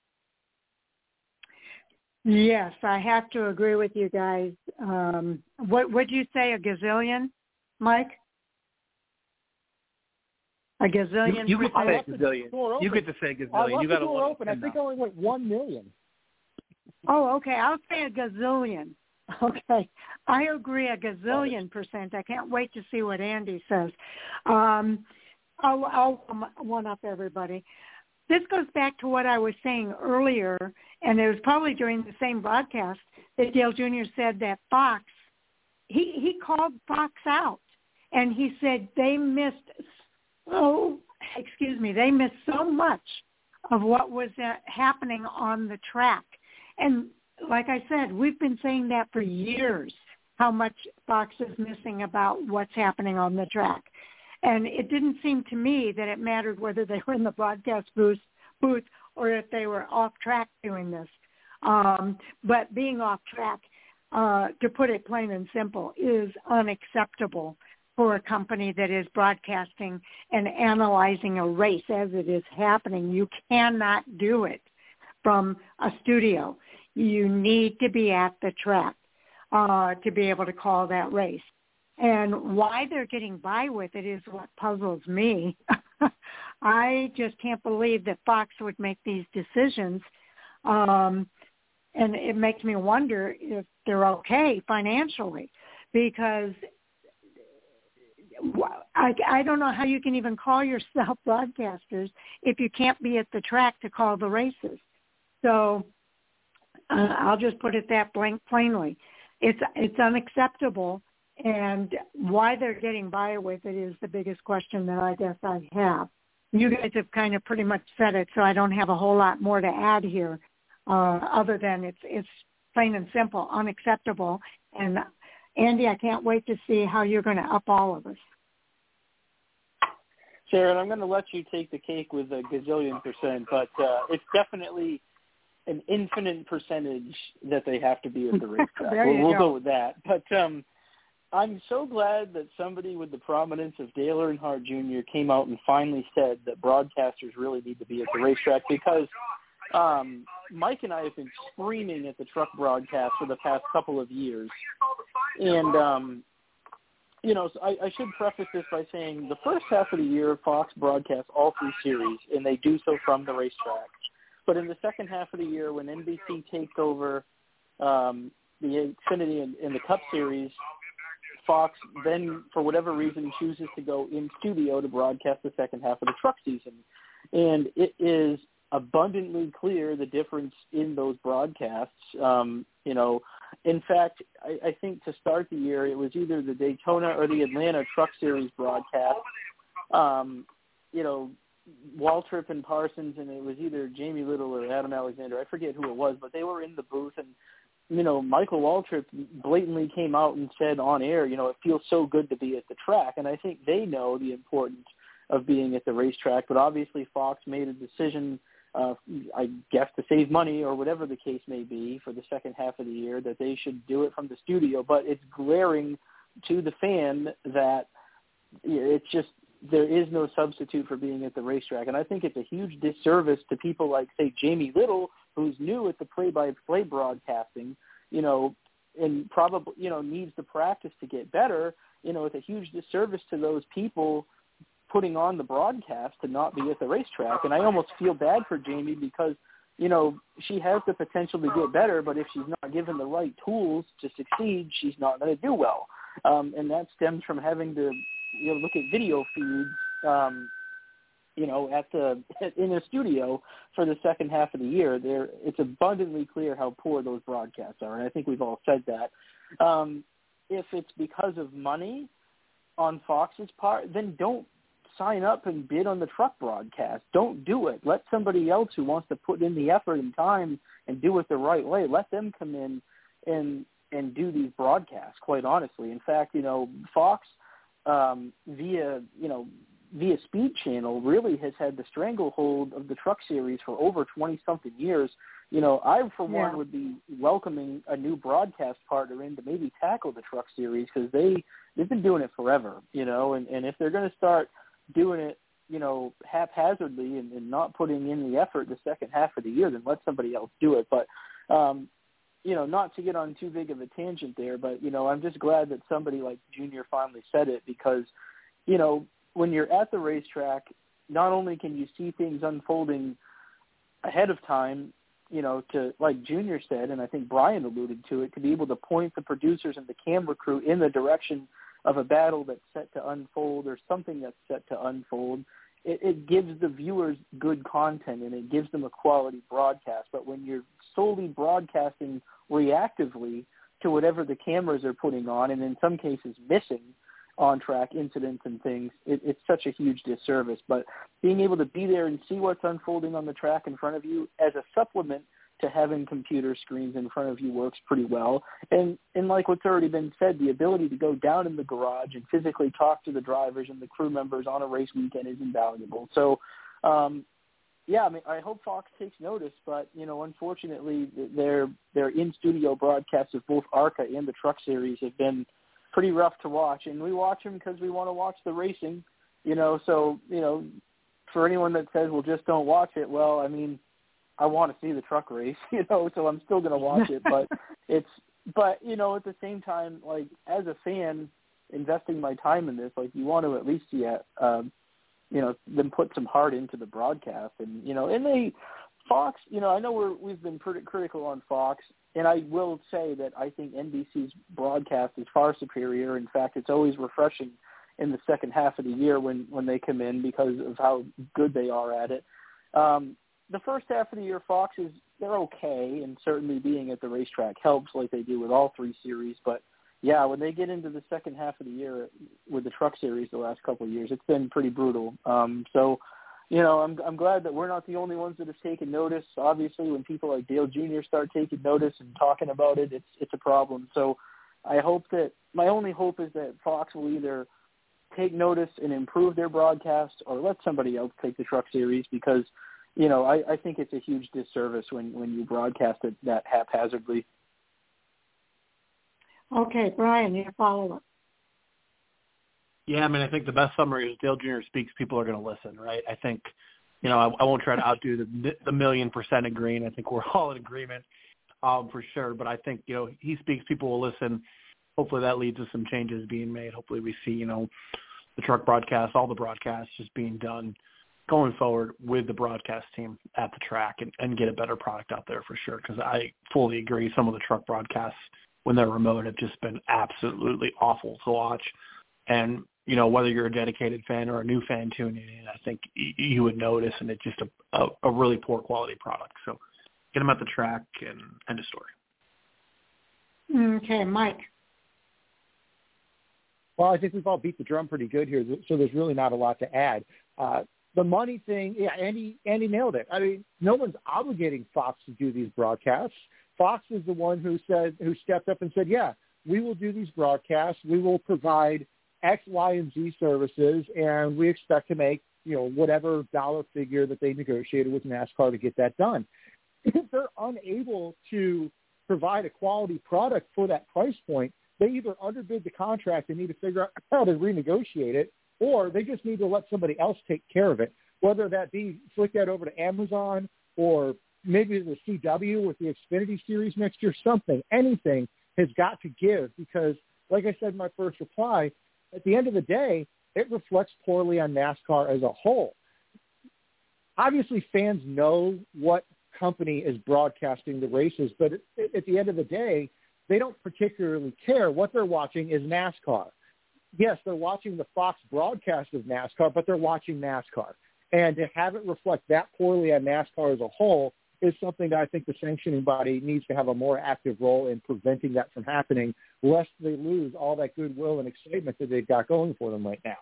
Yes, I have to agree with you guys. Um, what would you say, a gazillion, Mike? A gazillion? You, you get to say the gazillion. You get to say gazillion. I left you the got door to open. I think I only went one million. Oh, okay. I'll say a gazillion. Okay. I agree a gazillion percent. I can't wait to see what Andy says. Um, I'll, I'll one up everybody. This goes back to what I was saying earlier, and it was probably during the same broadcast that Dale Junior said that Fox, he, he called Fox out, and he said they missed so, excuse me, they missed so much of what was uh, happening on the track. And like I said, we've been saying that for years, how much Fox is missing about what's happening on the track. And it didn't seem to me that it mattered whether they were in the broadcast booth, booth or if they were off track doing this. Um, but being off track, uh, to put it plain and simple, is unacceptable for a company that is broadcasting and analyzing a race as it is happening. You cannot do it from a studio. You need to be at the track uh, to be able to call that race. And why they're getting by with it is what puzzles me. I just can't believe that Fox would make these decisions. Um, and it makes me wonder if they're okay financially, because I, I don't know how you can even call yourself broadcasters if you can't be at the track to call the races. So uh, I'll just put it that blank plainly. It's it's unacceptable, and why they're getting by with it is the biggest question that I guess I have. You guys have kind of pretty much said it, so I don't have a whole lot more to add here, uh, other than it's it's plain and simple, unacceptable. And Andy, I can't wait to see how you're going to up all of us. Sharon, I'm going to let you take the cake with a gazillion percent, but uh, it's definitely an infinite percentage that they have to be at the racetrack. we'll we'll go. go with that. But um, I'm so glad that somebody with the prominence of Dale Earnhardt Junior came out and finally said that broadcasters really need to be at the racetrack, because um, Mike and I have been screaming at the truck broadcast for the past couple of years. And, um, you know, so I, I should preface this by saying the first half of the year, Fox broadcasts all three series, and they do so from the racetrack. But in the second half of the year, when N B C takes over um, the Xfinity and, and the Cup Series, Fox then, for whatever reason, chooses to go in studio to broadcast the second half of the truck season. And it is abundantly clear the difference in those broadcasts. Um, you know, in fact, I, I think to start the year, it was either the Daytona or the Atlanta Truck Series broadcast. Um, you know, Waltrip and Parsons, and it was either Jamie Little or Adam Alexander. I forget who it was, but they were in the booth, and you know, Michael Waltrip blatantly came out and said on air, you know, it feels so good to be at the track. And I think they know the importance of being at the racetrack. But obviously Fox made a decision, uh, I guess, to save money or whatever the case may be for the second half of the year, that they should do it from the studio. But it's glaring to the fan that it's just, there is no substitute for being at the racetrack. And I think it's a huge disservice to people like, say, Jamie Little, who's new at the play-by-play broadcasting, you know, and probably, you know, needs to practice to get better. You know, it's a huge disservice to those people putting on the broadcast to not be at the racetrack. And I almost feel bad for Jamie because, you know, she has the potential to get better, but if she's not given the right tools to succeed, she's not going to do well. Um, and that stems from having to, you know, look at video feeds, um, you know, at the in a studio for the second half of the year. There, it's abundantly clear how poor those broadcasts are, and I think we've all said that. Um, if it's because of money on Fox's part, then don't sign up and bid on the truck broadcast. Don't do it. Let somebody else who wants to put in the effort and time and do it the right way, let them come in and and do these broadcasts, quite honestly. In fact, you know, Fox, um, via, you know, via Speed Channel really has had the stranglehold of the Truck Series for over twenty-something years. You know, I, for yeah. one, would be welcoming a new broadcast partner in to maybe tackle the Truck Series because they, they've been doing it forever, you know, and, and if they're going to start doing it, you know, haphazardly and, and not putting in the effort the second half of the year, then let somebody else do it. But, um, you know, not to get on too big of a tangent there, but, you know, I'm just glad that somebody like Junior finally said it because, you know, when you're at the racetrack, not only can you see things unfolding ahead of time, you know, to, like Junior said, and I think Brian alluded to it, to be able to point the producers and the camera crew in the direction of a battle that's set to unfold or something that's set to unfold, it, it gives the viewers good content and it gives them a quality broadcast. But when you're solely broadcasting reactively to whatever the cameras are putting on, and in some cases missing on-track incidents and things, it, it's such a huge disservice. But being able to be there and see what's unfolding on the track in front of you as a supplement to having computer screens in front of you works pretty well. And, and like what's already been said, the ability to go down in the garage and physically talk to the drivers and the crew members on a race weekend is invaluable. So, um, yeah, I mean, I hope Fox takes notice, but, you know, unfortunately, their their in-studio broadcasts of both ARCA and the Truck Series have been pretty rough to watch. And we watch them because we want to watch the racing, you know, so, you know, for anyone that says, well, just don't watch it, well, I mean, I want to see the truck race, you know, so I'm still going to watch it, but it's, but, you know, at the same time, like, as a fan investing my time in this, like, you want to at least see it, um, you know, them put some heart into the broadcast. And, you know, and they, Fox, you know, I know we're, we've been pretty critical on Fox, and I will say that I think N B C's broadcast is far superior. In fact, it's always refreshing in the second half of the year when, when they come in because of how good they are at it. Um, the first half of the year, Fox is, they're okay, and certainly being at the racetrack helps like they do with all three series. But, yeah, when they get into the second half of the year with the Truck Series the last couple of years, it's been pretty brutal. Um, so, you know, I'm I'm glad that we're not the only ones that have taken notice. Obviously, when people like Dale Junior start taking notice and talking about it, it's it's a problem. So I hope that – my only hope is that Fox will either take notice and improve their broadcast or let somebody else take the Truck Series because, you know, I, I think it's a huge disservice when, when you broadcast it that haphazardly. Okay, Brian, your follow-up. Yeah, I mean, I think the best summary is Dale Junior speaks, people are going to listen, right? I think, you know, I, I won't try to outdo the, the million percent agreeing. I think we're all in agreement um, for sure. But I think, you know, he speaks, people will listen. Hopefully that leads to some changes being made. Hopefully we see, you know, the truck broadcast, all the broadcasts just being done going forward with the broadcast team at the track and, and get a better product out there for sure. Because I fully agree, some of the truck broadcasts when they're remote have just been absolutely awful to watch. And, you know, whether you're a dedicated fan or a new fan tuning in, I think y- you would notice, and it's just a, a, a really poor quality product. So get them at the track and end of story. Okay, Mike. Well, I think we've all beat the drum pretty good here, so there's really not a lot to add. Uh, the money thing, yeah, Andy, Andy nailed it. I mean, no one's obligating Fox to do these broadcasts. Fox is the one who said, who stepped up and said, yeah, we will do these broadcasts. We will provide X, Y, and Z services, and we expect to make, you know, whatever dollar figure that they negotiated with NASCAR to get that done. If they're unable to provide a quality product for that price point, they either underbid the contract and need to figure out how to renegotiate it, or they just need to let somebody else take care of it, whether that be flick that over to Amazon or maybe the C W with the Xfinity Series next year, something, anything has got to give because, like I said in my first reply, at the end of the day, it reflects poorly on NASCAR as a whole. Obviously, fans know what company is broadcasting the races, but at, at the end of the day, they don't particularly care. What they're watching is NASCAR. Yes, they're watching the Fox broadcast of NASCAR, but they're watching NASCAR. And to have it reflect that poorly on NASCAR as a whole is something that I think the sanctioning body needs to have a more active role in preventing that from happening, lest they lose all that goodwill and excitement that they've got going for them right now.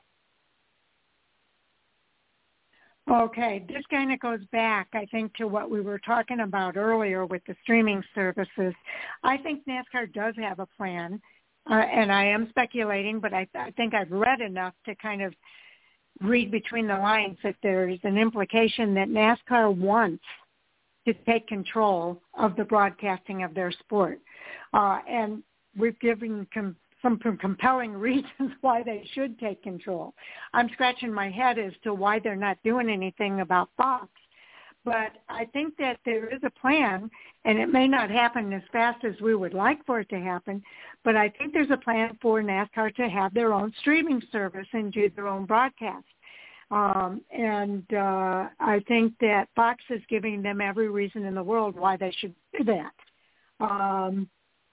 Okay, this kind of goes back, I think, to what we were talking about earlier with the streaming services. I think NASCAR does have a plan, uh, and I am speculating, but I, I think I've read enough to kind of read between the lines that there's an implication that NASCAR wants to take control of the broadcasting of their sport. Uh, and we've given com- some compelling reasons why they should take control. I'm scratching my head as to why they're not doing anything about Fox. But I think that there is a plan, and it may not happen as fast as we would like for it to happen, but I think there's a plan for NASCAR to have their own streaming service and do their own broadcast. Um, and uh, I think that Fox is giving them every reason in the world why they should do that. Um,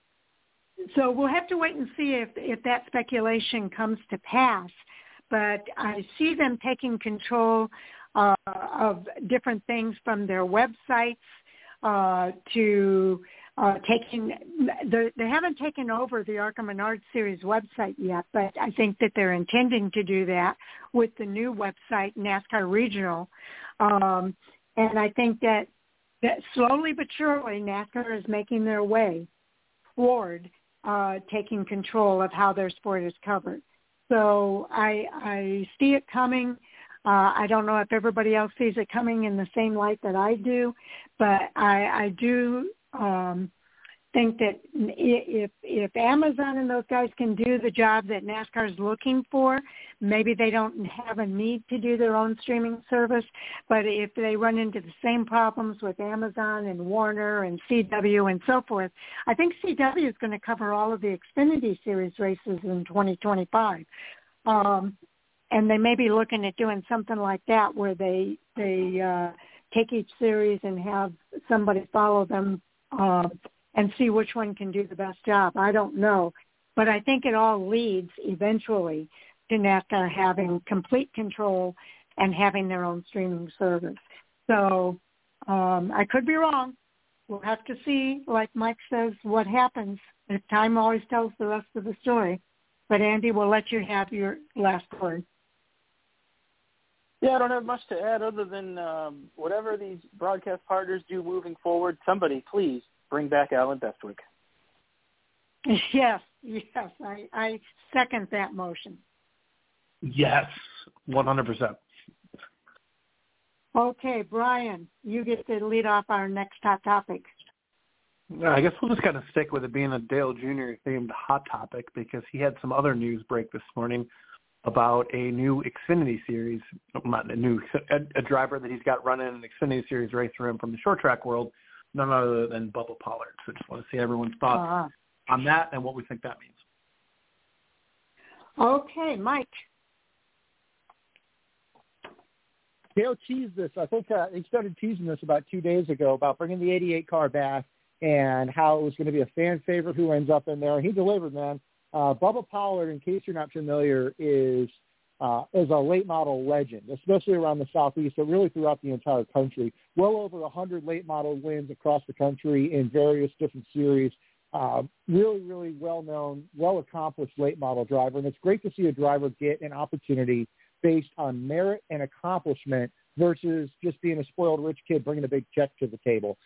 so we'll have to wait and see if, if that speculation comes to pass. But I see them taking control uh, of different things from their websites uh, to uh, taking – they haven't taken over the ARCA Menard Series website yet, but I think that they're intending to do that with the new website, NASCAR Regional. Um, and I think that, that slowly but surely NASCAR is making their way toward uh, taking control of how their sport is covered. So I, I see it coming. Uh, I don't know if everybody else sees it coming in the same light that I do, but I, I do um, think that if if Amazon and those guys can do the job that NASCAR is looking for, maybe they don't have a need to do their own streaming service. But if they run into the same problems with Amazon and Warner and C W and so forth, I think C W is going to cover all of the Xfinity Series races in twenty twenty-five. Um, and they may be looking at doing something like that where they they uh, take each series and have somebody follow them uh, and see which one can do the best job. I don't know. But I think it all leads eventually to NASCAR having complete control and having their own streaming service. So um, I could be wrong. We'll have to see, like Mike says, what happens. If time always tells the rest of the story. But, Andy, we'll let you have your last word. Yeah, I don't have much to add other than um, whatever these broadcast partners do moving forward, somebody please bring back Alan Bestwick. Yes, yes, I, I second that motion. Yes, one hundred percent. Okay, Brian, you get to lead off our next hot topic. I guess we'll just kind of stick with it being a Dale Junior themed hot topic because he had some other news break this morning about a new Xfinity Series, not a new, a, a driver that he's got running an Xfinity Series race for him from the short track world, none other than Bubba Pollard. So just want to see everyone's thoughts uh-huh. on that and what we think that means. Okay, Mike. Dale teased this. I think uh, he started teasing this about two days ago about bringing the eighty-eight car back and how it was going to be a fan favorite who ends up in there. He delivered, man. Uh, Bubba Pollard, in case you're not familiar, is uh, is a late model legend, especially around the Southeast, but really throughout the entire country. Well over one hundred late model wins across the country in various different series. Uh, really, really well-known, well-accomplished late model driver. And it's great to see a driver get an opportunity based on merit and accomplishment versus just being a spoiled rich kid bringing a big check to the table.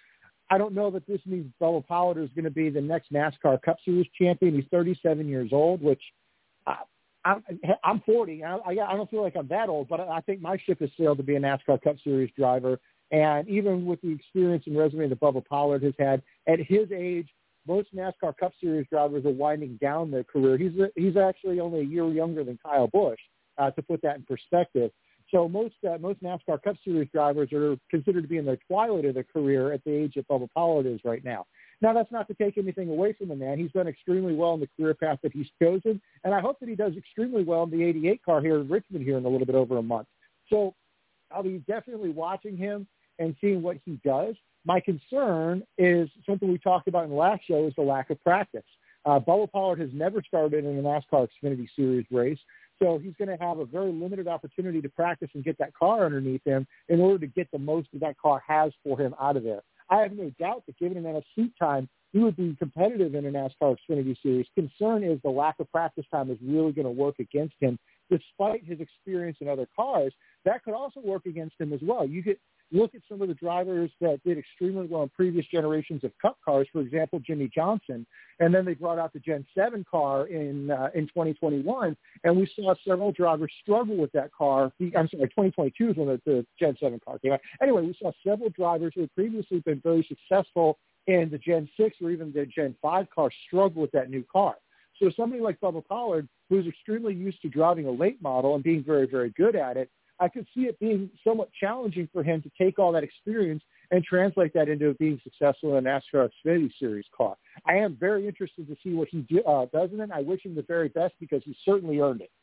I don't know that this means Bubba Pollard is going to be the next NASCAR Cup Series champion. He's thirty-seven years old, which I, I, I'm forty. I, I don't feel like I'm that old, but I think my ship has sailed to be a NASCAR Cup Series driver. And even with the experience and resume that Bubba Pollard has had at his age, most NASCAR Cup Series drivers are winding down their career. He's a, he's actually only a year younger than Kyle Busch, uh, to put that in perspective. So most uh, most NASCAR Cup Series drivers are considered to be in their twilight of their career at the age that Bubba Pollard is right now. Now, that's not to take anything away from the man. He's done extremely well in the career path that he's chosen, and I hope that he does extremely well in the eighty-eight car here in Richmond here in a little bit over a month. So I'll be definitely watching him and seeing what he does. My concern is something we talked about in the last show is the lack of practice. Uh, Bubba Pollard has never started in a NASCAR Xfinity Series race. So he's going to have a very limited opportunity to practice and get that car underneath him in order to get the most that that car has for him out of there. I have no doubt that given enough seat time, he would be competitive in a NASCAR Xfinity Series. Concern is the lack of practice time is really going to work against him. Despite his experience in other cars, that could also work against him as well. You could look at some of the drivers that did extremely well in previous generations of Cup cars, for example, Jimmy Johnson, and then they brought out the Gen seven car in uh, in twenty twenty-one, and we saw several drivers struggle with that car. I'm sorry, twenty twenty-two is when the, the Gen seven car came out. Anyway, we saw several drivers who had previously been very successful in the Gen six or even the Gen five car struggle with that new car. So somebody like Bubba Pollard, who's extremely used to driving a late model and being very, very good at it, I could see it being somewhat challenging for him to take all that experience and translate that into being successful in a NASCAR Xfinity Series car. I am very interested to see what he do, uh, does in it. I wish him the very best because he certainly earned it.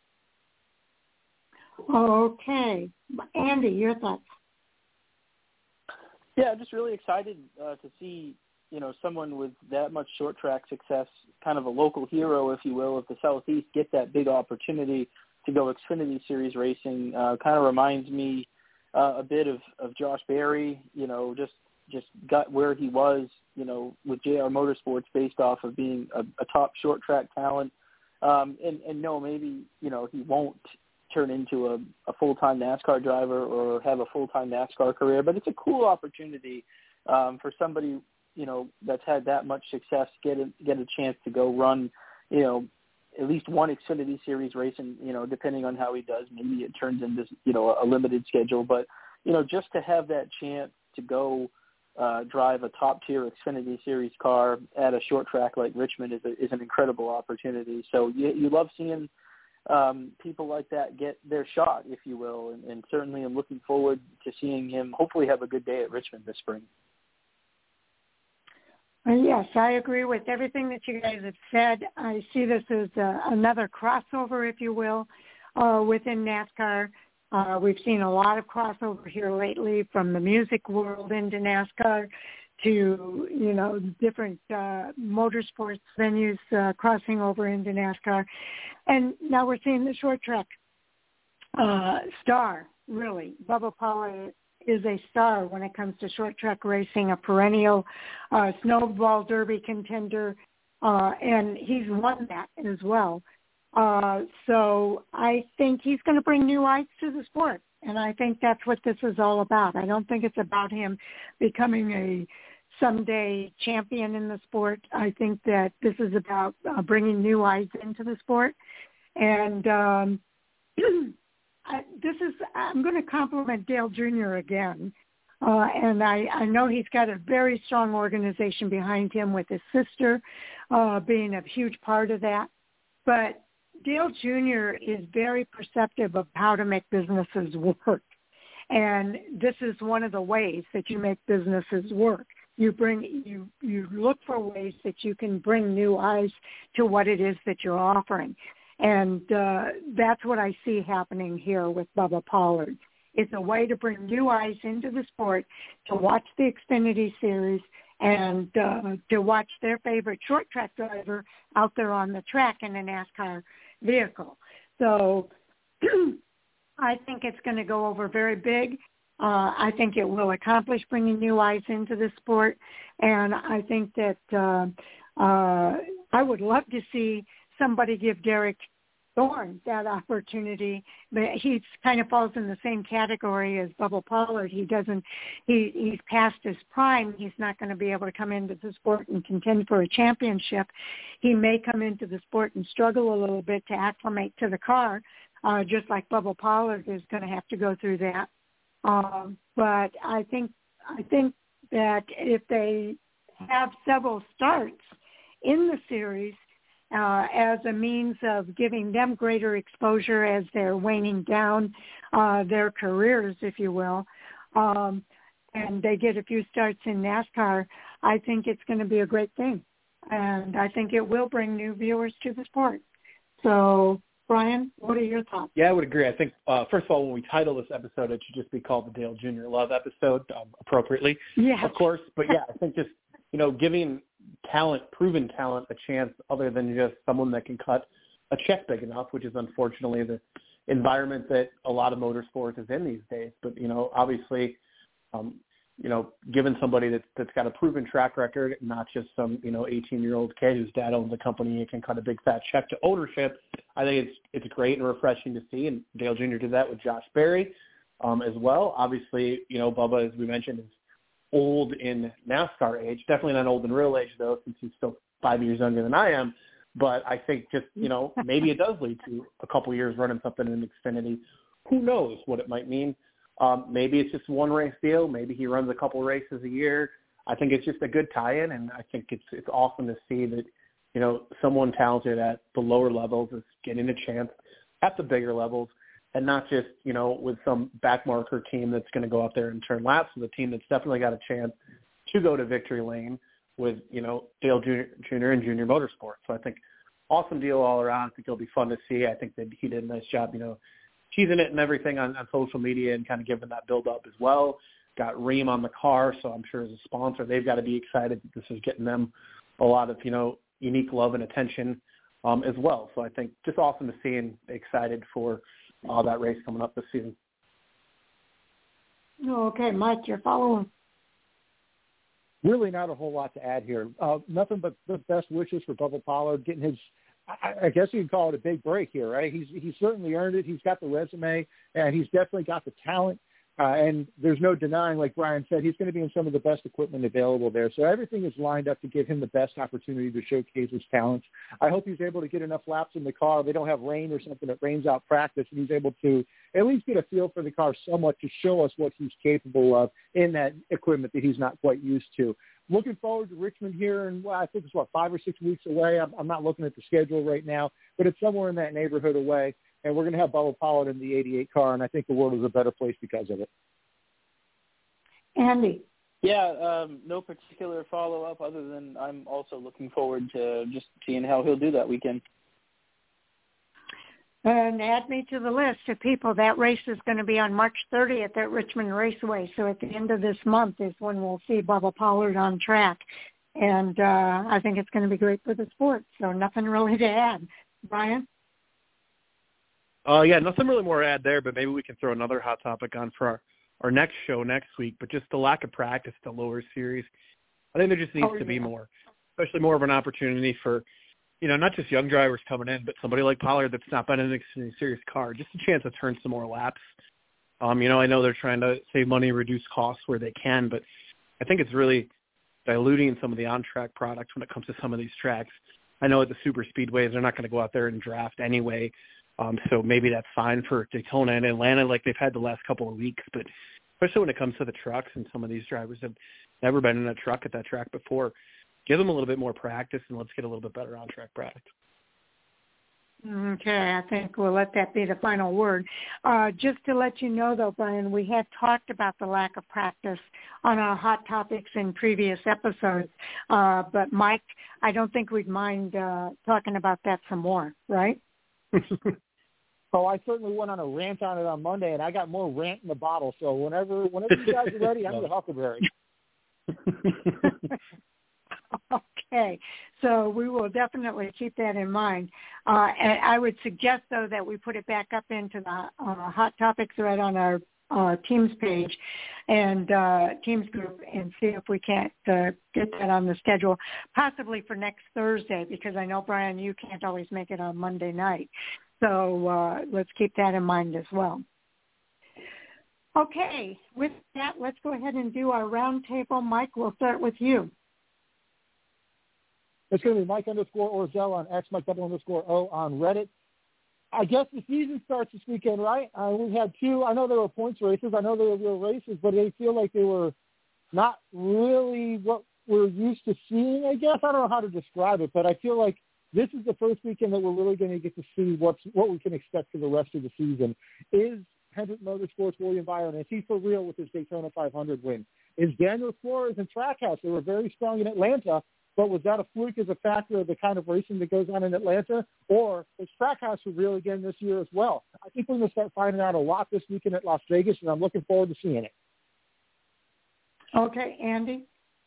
Okay. Andy, your thoughts? Yeah, I'm just really excited uh, to see, you know, someone with that much short track success, kind of a local hero, if you will, of the Southeast, get that big opportunity to go Xfinity Series racing. Uh, kind of reminds me uh, a bit of, of Josh Berry, you know, just just got where he was, you know, with J R Motorsports based off of being a, a top short track talent. Um, and, and no, maybe, you know, he won't turn into a, a full-time NASCAR driver or have a full-time NASCAR career, but it's a cool opportunity um, for somebody, you know, that's had that much success, get a, get a chance to go run, you know, at least one Xfinity Series race, and, you know, depending on how he does, maybe it turns into, you know, a limited schedule. But, you know, just to have that chance to go uh, drive a top-tier Xfinity Series car at a short track like Richmond is, a, is an incredible opportunity. So you, you love seeing um, people like that get their shot, if you will, and, and certainly I'm looking forward to seeing him hopefully have a good day at Richmond this spring. Yes, I agree with everything that you guys have said. I see this as uh, another crossover, if you will, uh, within NASCAR. Uh, we've seen a lot of crossover here lately from the music world into NASCAR to, you know, different uh, motorsports venues uh, crossing over into NASCAR. And now we're seeing the short track uh, star, really. Bubba Pollard is a star when it comes to short track racing, a perennial uh, snowball derby contender, uh, and he's won that as well. Uh, so I think he's going to bring new eyes to the sport, and I think that's what this is all about. I don't think it's about him becoming a someday champion in the sport. I think that this is about uh, bringing new eyes into the sport, and um, I, this is, I'm going to compliment Dale Junior again, uh, and I, I know he's got a very strong organization behind him with his sister uh, being a huge part of that. But Dale Junior is very perceptive of how to make businesses work, and this is one of the ways that you make businesses work. You bring you you look for ways that you can bring new eyes to what it is that you're offering. And uh, that's what I see happening here with Bubba Pollard. It's a way to bring new eyes into the sport, to watch the Xfinity Series, and uh, to watch their favorite short track driver out there on the track in a NASCAR vehicle. So I think it's going to go over very big. Uh, I think it will accomplish bringing new eyes into the sport. And I think that uh, uh, I would love to see somebody give Derek Thorne that opportunity, but he kind of falls in the same category as Bubba Pollard. He doesn't, he, he's past his prime. He's not going to be able to come into the sport and contend for a championship. He may come into the sport and struggle a little bit to acclimate to the car, uh, just like Bubba Pollard is going to have to go through that. Um, but I think, I think that if they have several starts in the series, Uh, as a means of giving them greater exposure as they're waning down uh, their careers, if you will, um, and they get a few starts in NASCAR, I think it's going to be a great thing. And I think it will bring new viewers to the sport. So, Brian, what are your thoughts? Yeah, I would agree. I think, uh, first of all, when we title this episode, it should just be called the Dale Junior Love episode, um, appropriately, yes. of course. But, yeah, I think just, you know, giving talent, proven talent, a chance other than just someone that can cut a check big enough, which is unfortunately the environment that a lot of motorsports is in these days. But, you know, obviously, um, you know, given somebody that's, that's got a proven track record, not just some, you know, eighteen-year-old kid whose dad owns a company and can cut a big fat check to ownership, I think it's it's great and refreshing to see. And Dale Junior did that with Josh Berry um, as well. Obviously, you know, Bubba, as we mentioned, is old in NASCAR age, definitely not old in real age though, since he's still five years younger than I am. But I think just, you know, maybe it does lead to a couple years running something in Xfinity. Who knows what it might mean? Um, maybe it's just one race deal. Maybe he runs a couple races a year. I think it's just a good tie-in, and I think it's it's awesome to see that, you know, someone talented at the lower levels is getting a chance at the bigger levels, and not just, you know, with some backmarker team that's going to go out there and turn laps, with a team that's definitely got a chance to go to victory lane with, you know, Dale Junior, Junior and Junior Motorsports. So I think awesome deal all around. I think it'll be fun to see. I think that he did a nice job, you know, teasing it and everything on, on social media and kind of giving that build up as well. Got Rheem on the car, so I'm sure as a sponsor, they've got to be excited that this is getting them a lot of, you know, unique love and attention um, as well. So I think just awesome to see and excited for all that race coming up this season. Okay, Mike, you're following. Really not a whole lot to add here. Uh, nothing but the best wishes for Bubba Pollard getting his, I, I guess you can call it a big break here, right? He's he's certainly earned it. He's got the resume, and he's definitely got the talent. Uh, and there's no denying, like Brian said, he's going to be in some of the best equipment available there. So everything is lined up to give him the best opportunity to showcase his talents. I hope he's able to get enough laps in the car. They don't have rain or something that rains out practice, and he's able to at least get a feel for the car somewhat to show us what he's capable of in that equipment that he's not quite used to. Looking forward to Richmond here, and well, I think it's, what, five or six weeks away. I'm, I'm not looking at the schedule right now, but it's somewhere in that neighborhood away. And we're going to have Bubba Pollard in the eighty-eight car, and I think the world is a better place because of it. Andy. Yeah, um, no particular follow-up other than I'm also looking forward to just seeing how he'll do that weekend. And add me to the list of people. That race is going to be on March thirtieth at Richmond Raceway. So at the end of this month is when we'll see Bubba Pollard on track. And uh, I think it's going to be great for the sport. So nothing really to add. Brian? Uh, yeah, nothing really more to add there, but maybe we can throw another hot topic on for our, our next show next week. But just the lack of practice at the lower series, I think there just needs oh, to yeah. be more, especially more of an opportunity for, you know, not just young drivers coming in, but somebody like Pollard that's not been in a serious car, just a chance to turn some more laps. Um, you know, I know they're trying to save money, reduce costs where they can, but I think it's really diluting some of the on-track product when it comes to some of these tracks. I know at the super speedways, they're not going to go out there and draft anyway. Um, so maybe that's fine for Daytona and Atlanta like they've had the last couple of weeks. But especially when it comes to the trucks, and some of these drivers have never been in a truck at that track before, give them a little bit more practice and let's get a little bit better on-track product. Okay, I think we'll let that be the final word. Uh, just to let you know, though, Brian, we had talked about the lack of practice on our Hot Topics in previous episodes. Uh, but, Mike, I don't think we'd mind uh, talking about that some more, right? Oh, I certainly went on a rant on it on Monday, and I got more rant in the bottle. So whenever whenever you guys are ready, I'm the Huckleberry. Okay, so we will definitely keep that in mind. Uh, and I would suggest, though, that we put it back up into the uh, Hot Topics thread on our uh, Teams page and uh, Teams group and see if we can't uh, get that on the schedule, possibly for next Thursday, because I know, Brian, you can't always make it on Monday night. So uh, let's keep that in mind as well. Okay, with that, let's go ahead and do our roundtable. Mike, we'll start with you. It's going to be Mike underscore Orzel on X, Mike double underscore O on Reddit. I guess the season starts this weekend, right? Uh, we had two. I know there were points races. I know they were real races, but they feel like they were not really what we're used to seeing, I guess. I don't know how to describe it, but I feel like this is the first weekend that we're really going to get to see what's, what we can expect for the rest of the season. Is Hendrick Motorsports' William Byron, is he for real with his Daytona five hundred win? Is Daniel Flores in Trackhouse? They were very strong in Atlanta, but was that a fluke as a factor of the kind of racing that goes on in Atlanta? Or is Trackhouse for real again this year as well? I think we're going to start finding out a lot this weekend at Las Vegas, and I'm looking forward to seeing it. Okay, Andy?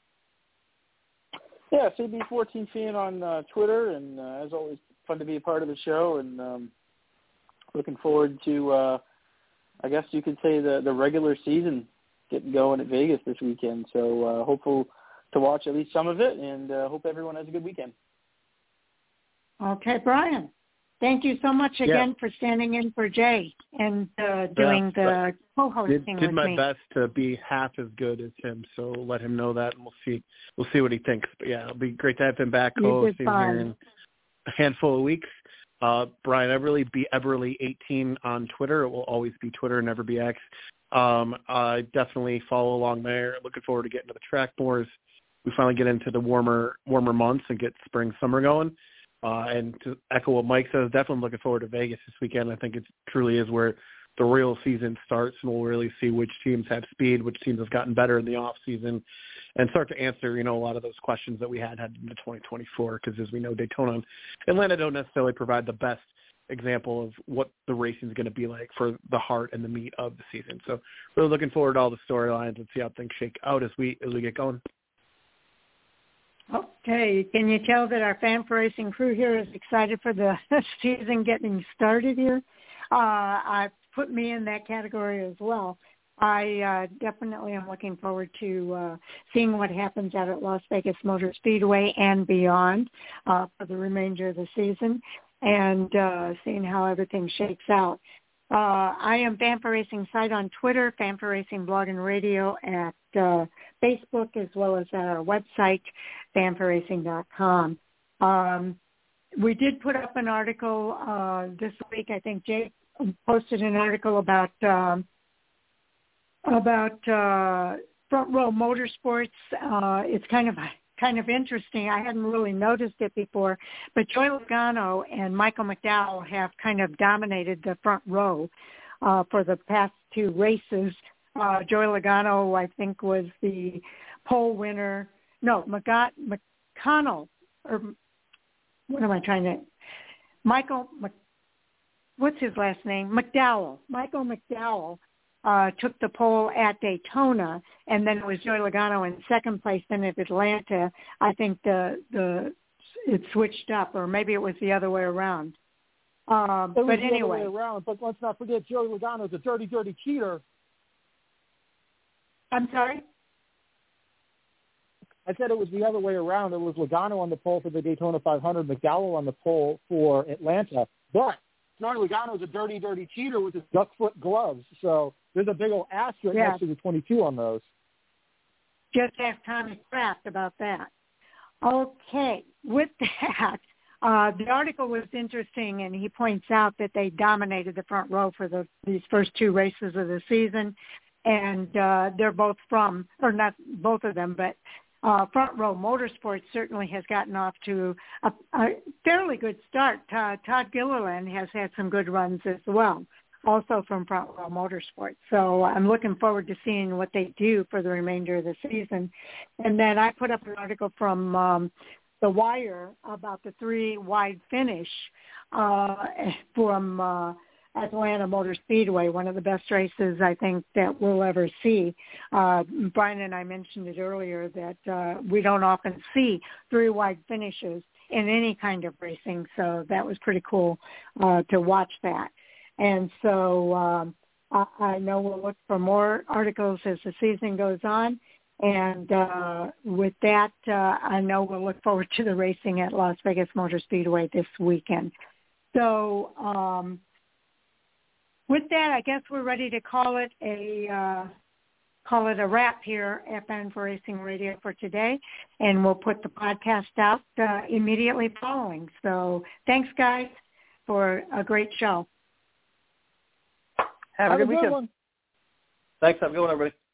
Yeah, C B fourteen fan on uh, Twitter, and uh, as always, fun to be a part of the show, and um, looking forward to, uh, I guess you could say, the, the regular season getting going at Vegas this weekend. So uh, hopeful to watch at least some of it, and uh, hope everyone has a good weekend. Okay, Brian. Thank you so much again yeah. for standing in for Jay and uh, doing yeah, the co-hosting did, did with my me. best to be half as good as him, so let him know that, and we'll see. We'll see what he thinks. But yeah, it'll be great to have him back co-hosting here in a handful of weeks. Uh, Brian Everly, B Everly eighteen on Twitter. It will always be Twitter, never be X. Um, I definitely follow along there. Looking forward to getting to the track more as we finally get into the warmer warmer months and get spring summer going. Uh, and to echo what Mike says, definitely looking forward to Vegas this weekend. I think it truly is where the real season starts, and we'll really see which teams have speed, which teams have gotten better in the off season, and start to answer, you know, a lot of those questions that we had heading into twenty twenty-four. Because as we know, Daytona and Atlanta don't necessarily provide the best example of what the racing is going to be like for the heart and the meat of the season. So really looking forward to all the storylines and see how things shake out as we as we get going. Okay, can you tell that our Fan for Racing crew here is excited for the season getting started here? Uh, I put me in that category as well. I uh, definitely am looking forward to uh, seeing what happens out at Las Vegas Motor Speedway and beyond uh, for the remainder of the season, and uh, seeing how everything shakes out. Uh, I am Fan for Racing site on Twitter, Fan for Racing blog and radio at uh, Facebook, as well as at our website, fan for racing dot com. Um, we did put up an article uh, this week. I think Jake posted an article about um, about uh, Front Row Motorsports. Uh, it's kind of kind of interesting. I hadn't really noticed it before, but Joey Logano and Michael McDowell have kind of dominated the front row uh, for the past two races. Uh, Joey Logano, I think, was the pole winner. No, McGott, McConnell, or what am I trying to? Michael, Mc, what's his last name? McDowell. Michael McDowell uh, took the pole at Daytona, and then it was Joey Logano in second place. Then at Atlanta, I think the the it switched up, or maybe it was the other way around. Um, it was but the anyway, other way around. But let's not forget, Joey Logano is a dirty, dirty cheater. I'm sorry? I said it was the other way around. It was Logano on the pole for the Daytona five hundred, McDowell on the pole for Atlanta. But Joey Logano is a dirty, dirty cheater with his duck foot gloves. So there's a big old asterisk yeah. next to the twenty-two on those. Just ask Tommy Kraft about that. Okay, with that, uh, the article was interesting, and he points out that they dominated the front row for the, these first two races of the season. And uh, they're both from, or not both of them, but uh, Front Row Motorsports certainly has gotten off to a, a fairly good start. Uh, Todd Gilliland has had some good runs as well, also from Front Row Motorsports. So I'm looking forward to seeing what they do for the remainder of the season. And then I put up an article from um, The Wire about the three-wide finish uh, from uh, Atlanta Motor Speedway, one of the best races I think that we'll ever see. Uh, Brian and I mentioned it earlier that uh, we don't often see three-wide finishes in any kind of racing, so that was pretty cool uh, to watch that. And so um, I, I know we'll look for more articles as the season goes on. And uh, with that, uh, I know we'll look forward to the racing at Las Vegas Motor Speedway this weekend. So um, with that, I guess we're ready to call it a uh, call it a wrap here at Ben for Racing Radio for today, and we'll put the podcast out uh, immediately following. So thanks, guys, for a great show. Have, Have a good a good weekend. one. Thanks. Have a good one, everybody.